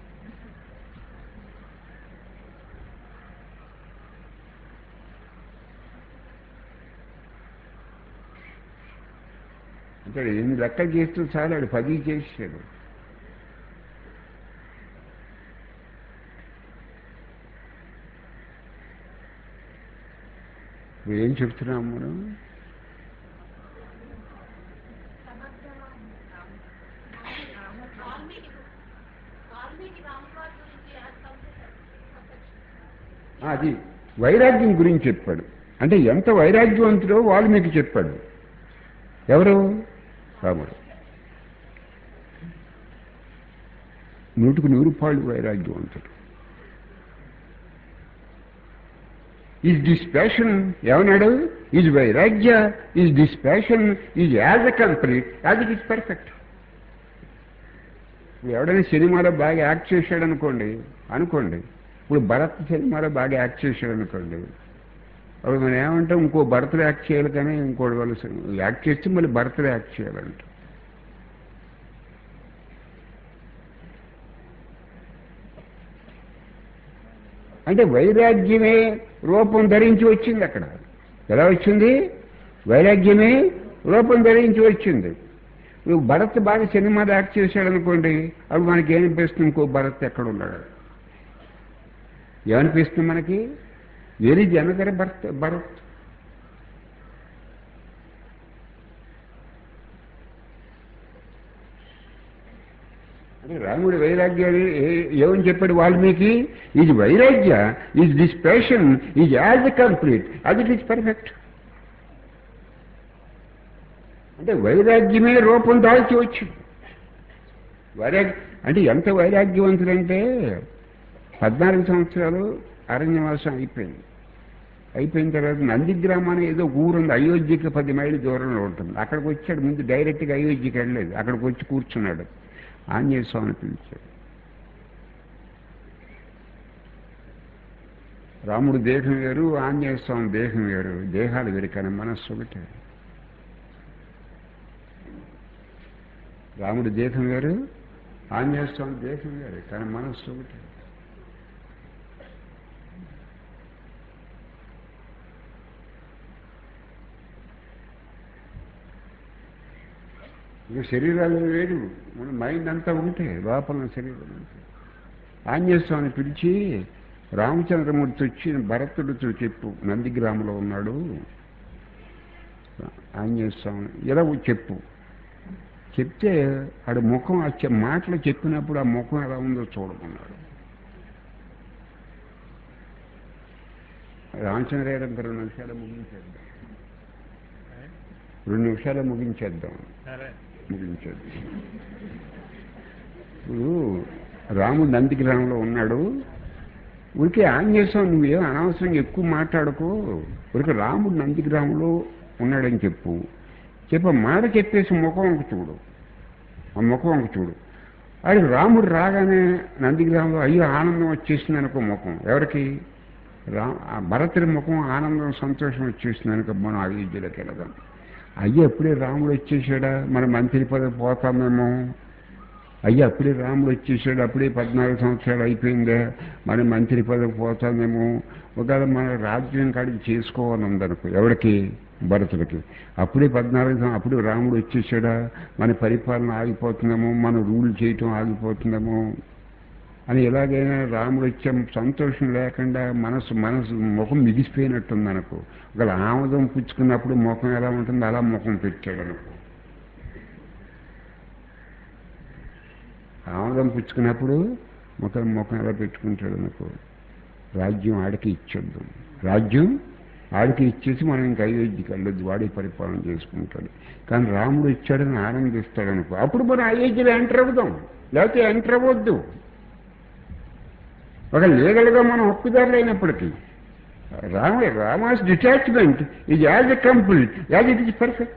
అంటే ఎన్ని లెక్కలు చేస్తూ చాలు, వాడు పది చేసాడు. ఏం చెప్తున్నాం మనం? అది వైరాగ్యం గురించి చెప్పాడు. అంటే ఎంత వైరాగ్యవంతుడో వాల్మీకి చెప్పాడు. ఎవరు? రాముడు. నూటికి నూరు పాళ్ళు వైరాగ్యవంతుడు. ఈజ్ దిస్ ప్యాషన్ ఏమన్నాడు? ఈజ్ వైరాగ్య is this passion is as a complete as it is perfect. ఇప్పుడు ఎవడైనా సినిమాలో బాగా యాక్ట్ చేశాడు అనుకోండి అనుకోండి ఇప్పుడు భరత్ సినిమాలో బాగా యాక్ట్ చేశాడు అనుకోండి, అప్పుడు మనం ఏమంటాం? ఇంకో భరత్లో యాక్ట్ చేయాలి కానీ ఇంకోటి వాళ్ళు యాక్ట్ చేస్తే మళ్ళీ భరత్లో యాక్ట్ చేయాలంట. అంటే వైరాగ్యమే రూపం ధరించి వచ్చింది అక్కడ. ఎలా వచ్చింది? వైరాగ్యమే రూపం ధరించి వచ్చింది. నువ్వు భరత్ బాగా సినిమాలో యాక్ట్ చేశాడు అనుకోండి, అప్పుడు మనకి ఏమనిపిస్తుంది? ఇంకో భరత్ ఎక్కడ ఉన్నాడు? ఏమనిపిస్తుంది మనకి? వెరీ జనగర భరత్ భరత్ అంటే రాముడి వైరాగ్యాన్ని ఏమని చెప్పాడు వాల్మీకి? ఈజ్ వైరాగ్య is this passion is as complete as it is perfect. అంటే వైరాగ్యమే రూపం దాల్చి వచ్చింది. వైరాగ్యం అంటే ఎంత వైరాగ్యవంతులంటే పద్నాలుగు సంవత్సరాలు అరణ్యవాసం అయిపోయింది. అయిపోయిన తర్వాత నందిగ్రామం అనే ఏదో ఊరు ఉంది, అయోధ్యకి పది మైళ్ళు దూరంలో ఉంటుంది. అక్కడికి వచ్చాడు. ముందు డైరెక్ట్గా అయోధ్యకి వెళ్ళలేదు, అక్కడికి వచ్చి కూర్చున్నాడు. ఆంజనేయ స్వామిని పిలిచాడు. రాముడు దేహం వేరు, ఆంజనేయ స్వామి దేహం వేరు. దేహాలు వేరు కానీ మనస్సు ఒకటే. రాముడి దేహం వేరు, ఆంజనేయ స్వామి దేహం వేరు కానీ మనస్సు ఒకటే. ఇక శరీరాలు వేరు, మన మైండ్ అంతా ఉంటే లోపల శరీరం ఉంటే. ఆంజనేయ స్వామిని పిలిచి రామచంద్రమూర్తి వచ్చి భరతుడితో చెప్పు, నందిగ్రామంలో ఉన్నాడు ఆంజనేయ స్వామి, ఇలా చెప్పు. చెప్తే ఆడ ముఖం వచ్చే మాటలు చెప్పినప్పుడు ఆ ముఖం ఎలా ఉందో చూడమన్నాడు. రామచంద్రయ్య రెండు నిమిషాలు ముగించేద్దాం రెండు నిమిషాలు ముగించేద్దాం ముగించేద్దాం ఇప్పుడు రాముడు నందిగ్రామంలో ఉన్నాడు. ఊరికే ఆంజనేయ స్వామి నువ్వేం అనవసరంగా ఎక్కువ మాట్లాడుకో, ఊరికి రాముడు నందిగ్రామంలో ఉన్నాడని చెప్పు. చెప్ప మాట చెప్పేసి ముఖం వంక చూడు, ఆ ముఖం వంక చూడు. అది రాముడు రాగానే నందిగ్రామంలో అయ్యో ఆనందం వచ్చేసింది అనుకో ముఖం. ఎవరికి? రా భరతుడి ముఖం ఆనందం సంతోషం వచ్చేసింది అనుకో, మనం అయోధ్యలోకి వెళదాం. అయ్యో అప్పుడే రాముడు వచ్చేసాడా, మన మంత్రి పదవి పోతామేమో. అయ్యో అప్పుడే రాముడు వచ్చేసాడు, అప్పుడే పద్నాలుగు సంవత్సరాలు అయిపోయిందే, మన మంత్రి పదవి పోతామేమో. ఒకవేళ మన రాజ్యం కాడికి చేసుకోవాలని ఉందనుకో, ఎవరికి? భరతుడికి. అప్పుడే పద్నాలుగు అప్పుడు రాముడు వచ్చేసాడా, మన పరిపాలన ఆగిపోతుందేమో, మన రూల్ చేయటం ఆగిపోతుందేమో. అని ఎలాగైనా రాముడు వచ్చే సంతోషం లేకుండా మనసు మనసు ముఖం మిగిసిపోయినట్టుంది అనుకో. ఒకవేళ ఆముదం పుచ్చుకున్నప్పుడు ముఖం ఎలా ఉంటుందో అలా ముఖం పెట్టాడు అనుకో. ఆముదం పుచ్చుకున్నప్పుడు ముఖం ముఖం ఎలా పెట్టుకుంటాడు అనుకో. రాజ్యం ఆడికి ఇచ్చొద్దు, రాజ్యం ఆడికి ఇచ్చేసి మనం ఇంకా అయోధ్యకి వెళ్ళొద్దు, వాడి పరిపాలన చేసుకుంటాడు. కానీ రాముడు ఇచ్చాడని ఆనందిస్తాడు అనుకో, అప్పుడు మనం అయోధ్యలో ఎంటర్ అవుదాం, లేకపోతే ఎంటర్ అవ్వద్దు. ఒక లీగల్గా మనం హక్కుదారులు అయినప్పటికీ Rama Rama's detachment is as a complete as it is perfect.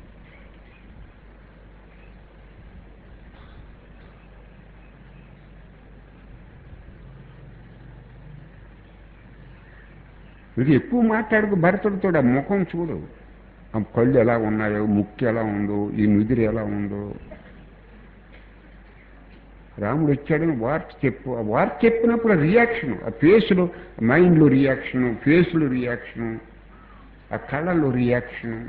ఇది ఎక్కువ మాట్లాడుకు భరతుడితో ఆ ముఖం చూడు, ఆ కళ్ళు ఎలా ఉన్నాయో, ముక్కు ఎలా ఉందో, ఈ నుదిరి ఎలా ఉందో. రాముడు వచ్చాడని వార్త చెప్పు, ఆ వార్త చెప్పినప్పుడు రియాక్షన్, ఆ ఫేస్లో మైండ్లో రియాక్షను, ఫేస్లో రియాక్షను, ఆ కళ్ళల్లో రియాక్షను.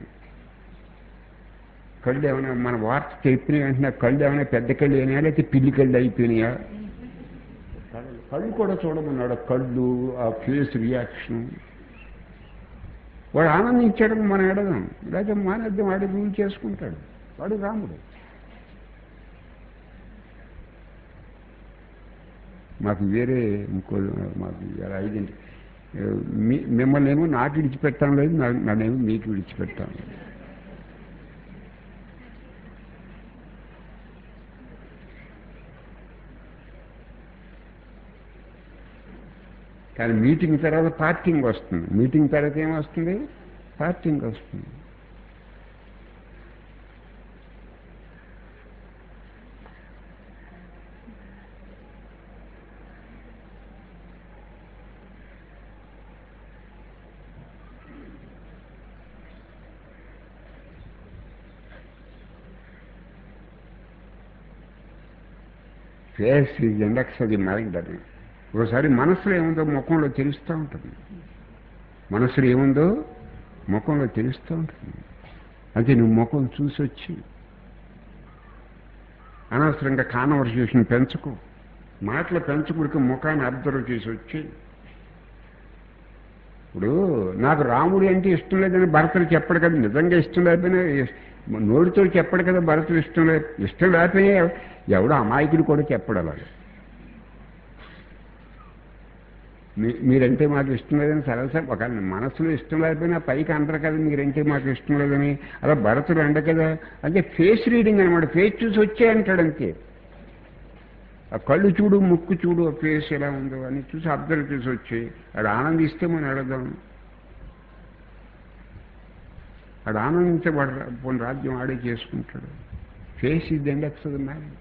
కళ్ళు ఏమైనా మన వార్త చెప్పిన వెంటనే కళ్ళు ఏమైనా పెద్ద కళ్ళు అయినాయా, లేకపోతే పిల్లి కళ్ళు అయిపోయినాయా? కళ్ళు కళ్ళు కూడా చూడమన్నాడు, కళ్ళు, ఆ ఫేస్ రియాక్షన్. వాడు ఆనందించాడని మనం ఎడదాం, లేకపోతే మానేద్దాం, వాడి రూల్ చేసుకుంటాడు. వాడు రాముడు. మాకు వేరే ఇంకో మాకు ఐడెంటి మీ మిమ్మల్ని ఏమో నాకు విడిచిపెట్టాను లేదు, నన్నేమో మీకు విడిచిపెట్టాను. కానీ మీటింగ్ తర్వాత పార్టింగ్ వస్తుంది, మీటింగ్ తర్వాత ఏమొస్తుంది? పార్టింగ్ వస్తుంది. Face is index of the mind అని. ఒకసారి మనసులో ఏముందో ముఖంలో తెలుస్తూ ఉంటుంది, మనసులో ఏముందో ముఖంలో తెలుస్తూ ఉంటుంది. అంటే నువ్వు ముఖం చూసి వచ్చి అనవసరంగా కాన్వర్సేషన్ పెంచుకో, మాటలు పెంచుకుడికి ముఖాన్ని అబ్జర్వ్ చేసి వచ్చి. ఇప్పుడు నాకు రాముడు అంటే ఇష్టం లేదని భరతుడు చెప్పడు కదా, నిజంగా ఇష్టం లేకపోయినా నోటితో చెప్పడు కదా భరతుడు ఇష్టం లేదు. ఇష్టం లేకపోయినా ఎవడో అమాయకుడు కూడా చెప్పడు అలాగే. మీ మీరంటే మాకు ఇష్టం లేదని సరసరి ఒక మనసులో ఇష్టం లేకపోయినా పైకి అంటారు కదా మీరంటే మాకు ఇష్టం లేదని. అలా భరతుడు అండ కదా, అంటే ఫేస్ రీడింగ్ అనమాట, ఫేస్ చూసి వచ్చే అంటాడు అంతే. ఆ కళ్ళు చూడు, ముక్కు చూడు, ఆ ఫేస్ ఎలా ఉందో అని చూసి అబ్జర్వ్ చేసి వచ్చి ఆడు ఆనందిస్తే మనం అడదాం. ఆడు ఆనందించే వాడు పోనీ రాజ్యం ఆడే చేసుకుంటాడు. ఫేస్ ఇది ఇండెక్స్ ఆఫ్ ది మైండ్.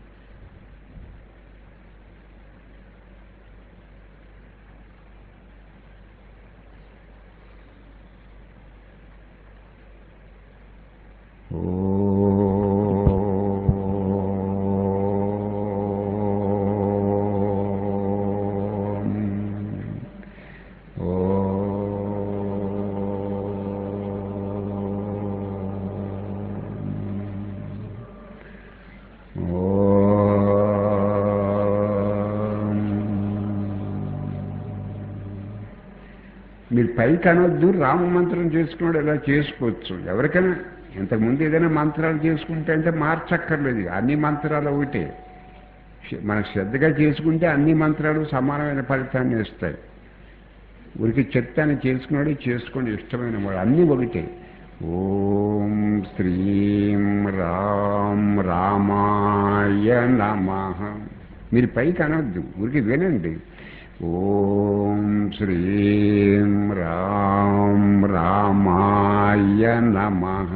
మీరు పైకి అనొద్దు, రామ మంత్రం చేసుకున్నాడు ఇలా చేసుకోవచ్చు ఎవరికైనా. ఇంతకుముందు ఏదైనా మంత్రాలు చేసుకుంటే అంటే మార్చక్కర్లేదు, అన్ని మంత్రాలు ఒకటే. మనం శ్రద్ధగా చేసుకుంటే అన్ని మంత్రాలు సమానమైన ఫలితాన్ని ఇస్తాయి. ఊరికి చెప్తాను చేసుకున్నాడు, చేసుకోండి ఇష్టమైన వాడు, అన్నీ ఒకటే. ఓం శ్రీం రాం రామాయ నమః. మీరు పైకి అనొద్దు, ఊరికి వినండి. ఓం శ్రీం రాం రామాయ నమః.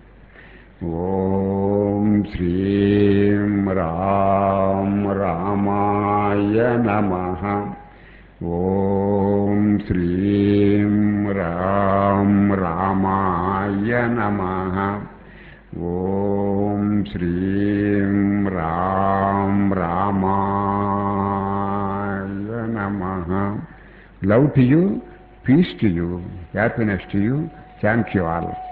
ఓం శ్రీం రాం రామాయ నమః. ఓం శ్రీం రాం రామాయ నమః. ఓం శ్రీం రాం రామాయ నమః. Love to you, peace to you, happiness to you. Thank you all.